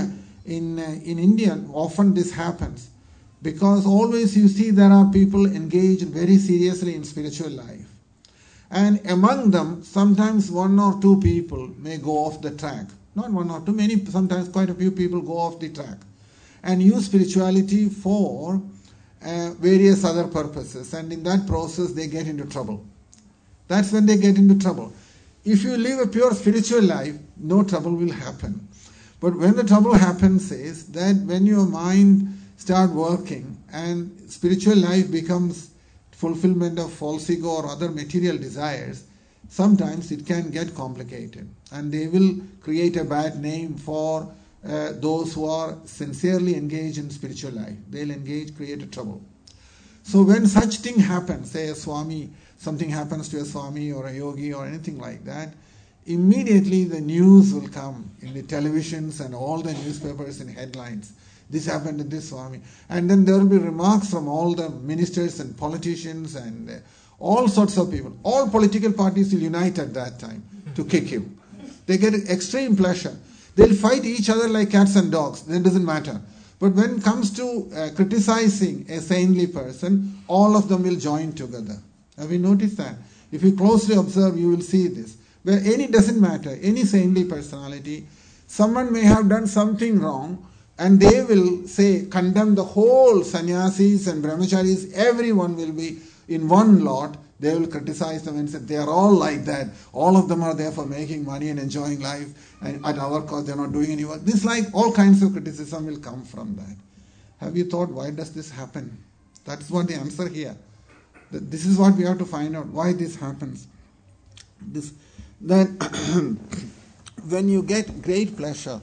in uh, in India, often this happens. Because always you see there are people engaged very seriously in spiritual life. And among them, sometimes one or two people may go off the track. Not one or two, many, sometimes quite a few people go off the track. And use spirituality for uh, various other purposes, and in that process they get into trouble. That's when they get into trouble. If you live a pure spiritual life, no trouble will happen. But when the trouble happens is that when your mind starts working and spiritual life becomes fulfillment of false ego or other material desires, sometimes it can get complicated. And they will create a bad name for uh, those who are sincerely engaged in spiritual life. They'll engage, create a trouble. So when such thing happens, say a Swami, something happens to a Swami or a yogi or anything like that, immediately the news will come in the televisions and all the newspapers in headlines. This happened to this Swami. And then there will be remarks from all the ministers and politicians and uh, all sorts of people. All political parties will unite at that time to kick him. They get extreme pleasure. They'll fight each other like cats and dogs. That doesn't matter. But when it comes to uh, criticizing a saintly person, all of them will join together. Have you noticed that? If you closely observe, you will see this. Where any doesn't matter, any saintly personality, someone may have done something wrong, and they will say, condemn the whole sannyasis and brahmacharis, everyone will be in one lot. They will criticize them and say, they are all like that. All of them are there for making money and enjoying life, and at our cost they are not doing any work. This, like, all kinds of criticism will come from that. Have you thought, why does this happen? That's what the answer here. This is what we have to find out, why this happens. This, then, when you get great pleasure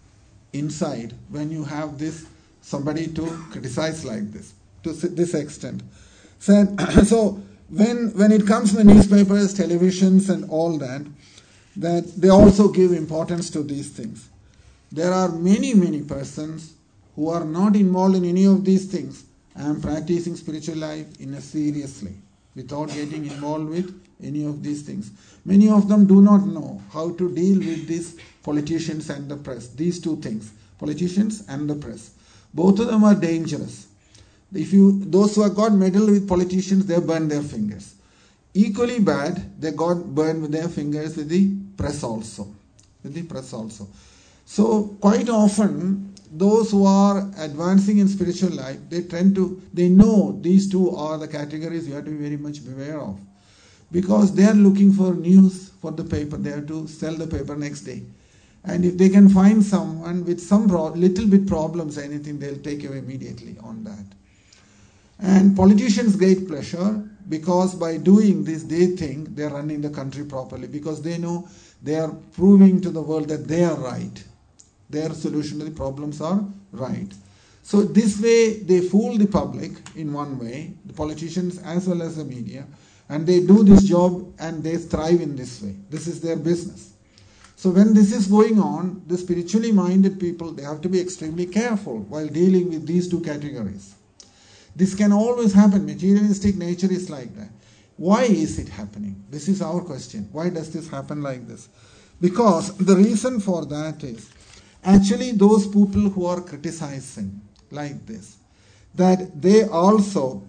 inside, when you have this, somebody to criticize like this, to this extent. So, so when, when it comes to the newspapers, televisions and all that, that they also give importance to these things. There are many, many persons who are not involved in any of these things. I am practicing spiritual life in a seriously, without getting involved with any of these things. Many of them do not know how to deal with these politicians and the press. These two things, politicians and the press. Both of them are dangerous. If you, those who have got meddled with politicians, they burn their fingers. Equally bad, they got burned with their fingers with the press also. With the press also. So quite often, those who are advancing in spiritual life, they tend to, they know these two are the categories you have to be very much beware of. Because they are looking for news for the paper. They have to sell the paper next day. And if they can find someone with some pro- little bit problems, anything, they'll take away immediately on that. And politicians get pleasure because by doing this, they think they're running the country properly. Because they know they are proving to the world that they are right. Their solution to the problems are right. So this way they fool the public in one way, the politicians as well as the media, and they do this job and they thrive in this way. This is their business. So when this is going on, the spiritually minded people, they have to be extremely careful while dealing with these two categories. This can always happen. Materialistic nature is like that. Why is it happening? This is our question. Why does this happen like this? Because the reason for that is, actually, those people who are criticizing like this, that they also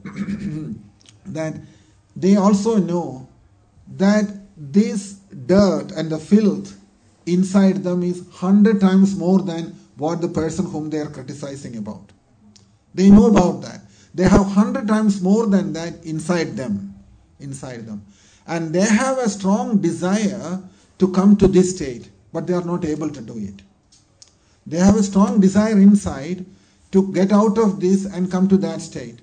that they also know that this dirt and the filth inside them is hundred times more than what the person whom they are criticizing about. They know about that. They have hundred times more than that inside them, inside them, and they have a strong desire to come to this state, but they are not able to do it. They have a strong desire inside to get out of this and come to that state.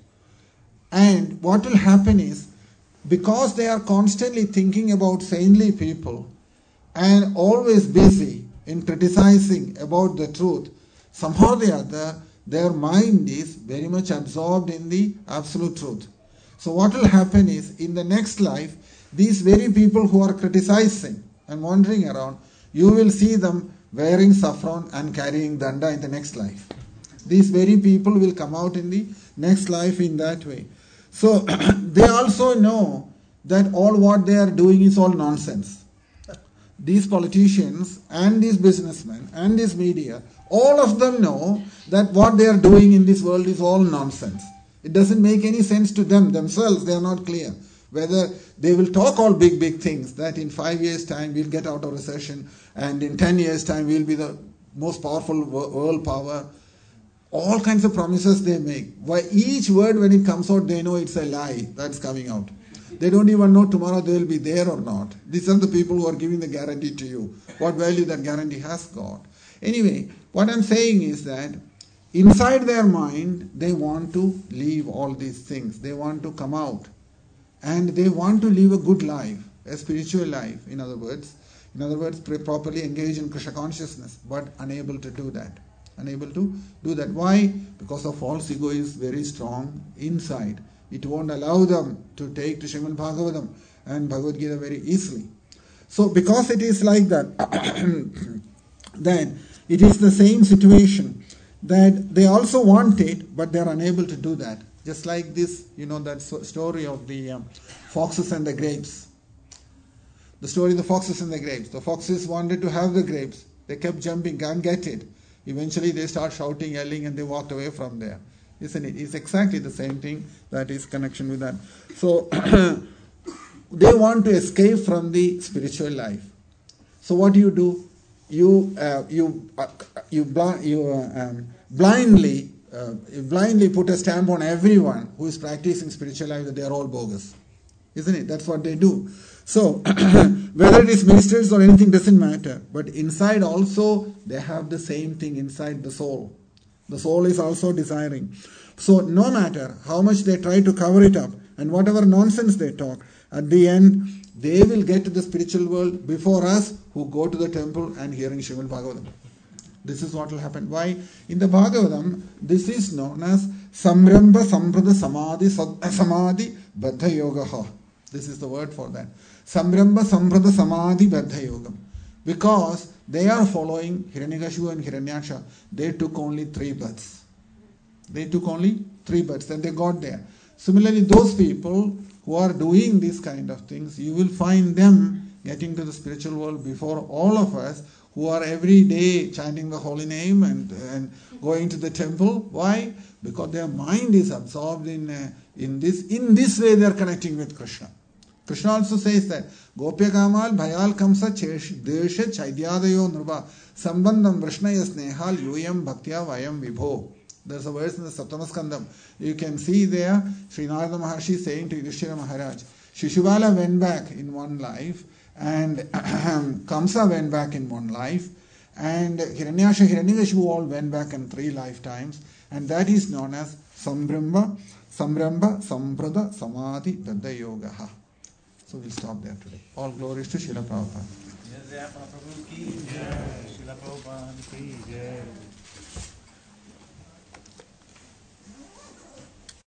And what will happen is, because they are constantly thinking about saintly people and always busy in criticizing about the truth, somehow or the other, their mind is very much absorbed in the absolute truth. So what will happen is, in the next life, these very people who are criticizing and wandering around, you will see them wearing saffron and carrying danda in the next life. These very people will come out in the next life in that way. So they also know that all what they are doing is all nonsense. These politicians and these businessmen and this media, all of them know that what they are doing in this world is all nonsense. It doesn't make any sense to them themselves. They are not clear whether they will talk all big, big things, that in five years' time we'll get out of recession, and in ten years' time we'll be the most powerful world power. All kinds of promises they make. Why each word when it comes out, they know it's a lie that's coming out. They don't even know tomorrow they will be there or not. These are the people who are giving the guarantee to you. What value that guarantee has got. Anyway, what I'm saying is that inside their mind, they want to leave all these things. They want to come out. And they want to live a good life, a spiritual life, in other words. In other words, properly engage in Krishna consciousness, but unable to do that. Unable to do that. Why? Because the false ego is very strong inside. It won't allow them to take to Srimad Bhagavatam and Bhagavad Gita very easily. So because it is like that, then it is the same situation that they also want it, but they are unable to do that. Just like this, you know, that story of the um, foxes and the grapes. The story of the foxes and the grapes. The foxes wanted to have the grapes. They kept jumping, can't get it. Eventually they start shouting, yelling, and they walked away from there. Isn't it? It's exactly the same thing that is connection with that. So they want to escape from the spiritual life. So what do you do? You uh, you uh, you, bl- you uh, um, blindly uh, you blindly put a stamp on everyone who is practicing spiritual life that they are all bogus, isn't it? That's what they do. So whether it is ministers or anything doesn't matter. But inside also they have the same thing inside the soul. The soul is also desiring. So no matter how much they try to cover it up and whatever nonsense they talk, at the end they will get to the spiritual world before us who go to the temple and hearing Srimad Bhagavatam. This is what will happen. Why? In the Bhagavatam, this is known as Samrambha Samprada Samadhi Samadhi Baddha Yoga. This is the word for that. Samrambha Samprada Samadhi Baddha Yoga. Because they are following Hiranyakashipu and Hiranyaksha. They took only three births. They took only three births and they got there. Similarly, those people who are doing these kind of things, you will find them getting to the spiritual world before all of us who are every day chanting the holy name and, and going to the temple. Why? Because their mind is absorbed in, uh, in this. In this way they are connecting with Krishna. Krishna also says that Gopya Kamal Bhayal Kamsa Desha Chaidyadayo Nruva Sambandam Vrashnaya Snehal Yuyam Bhaktya Vayam Vibho. There's a verse in the Saptamaskandam. You can see there Sri Narada Maharshi saying to Yudhishthira Maharaj, Shishubala went back in one life and Kamsa went back in one life and Hiranyasha, Hiranyakashipu all went back in three lifetimes, and that is known as Sambramba, Samramba, Samprada, Samadhi, Baddha Yoga. So we'll stop there today. All glories to Srila Prabhupada.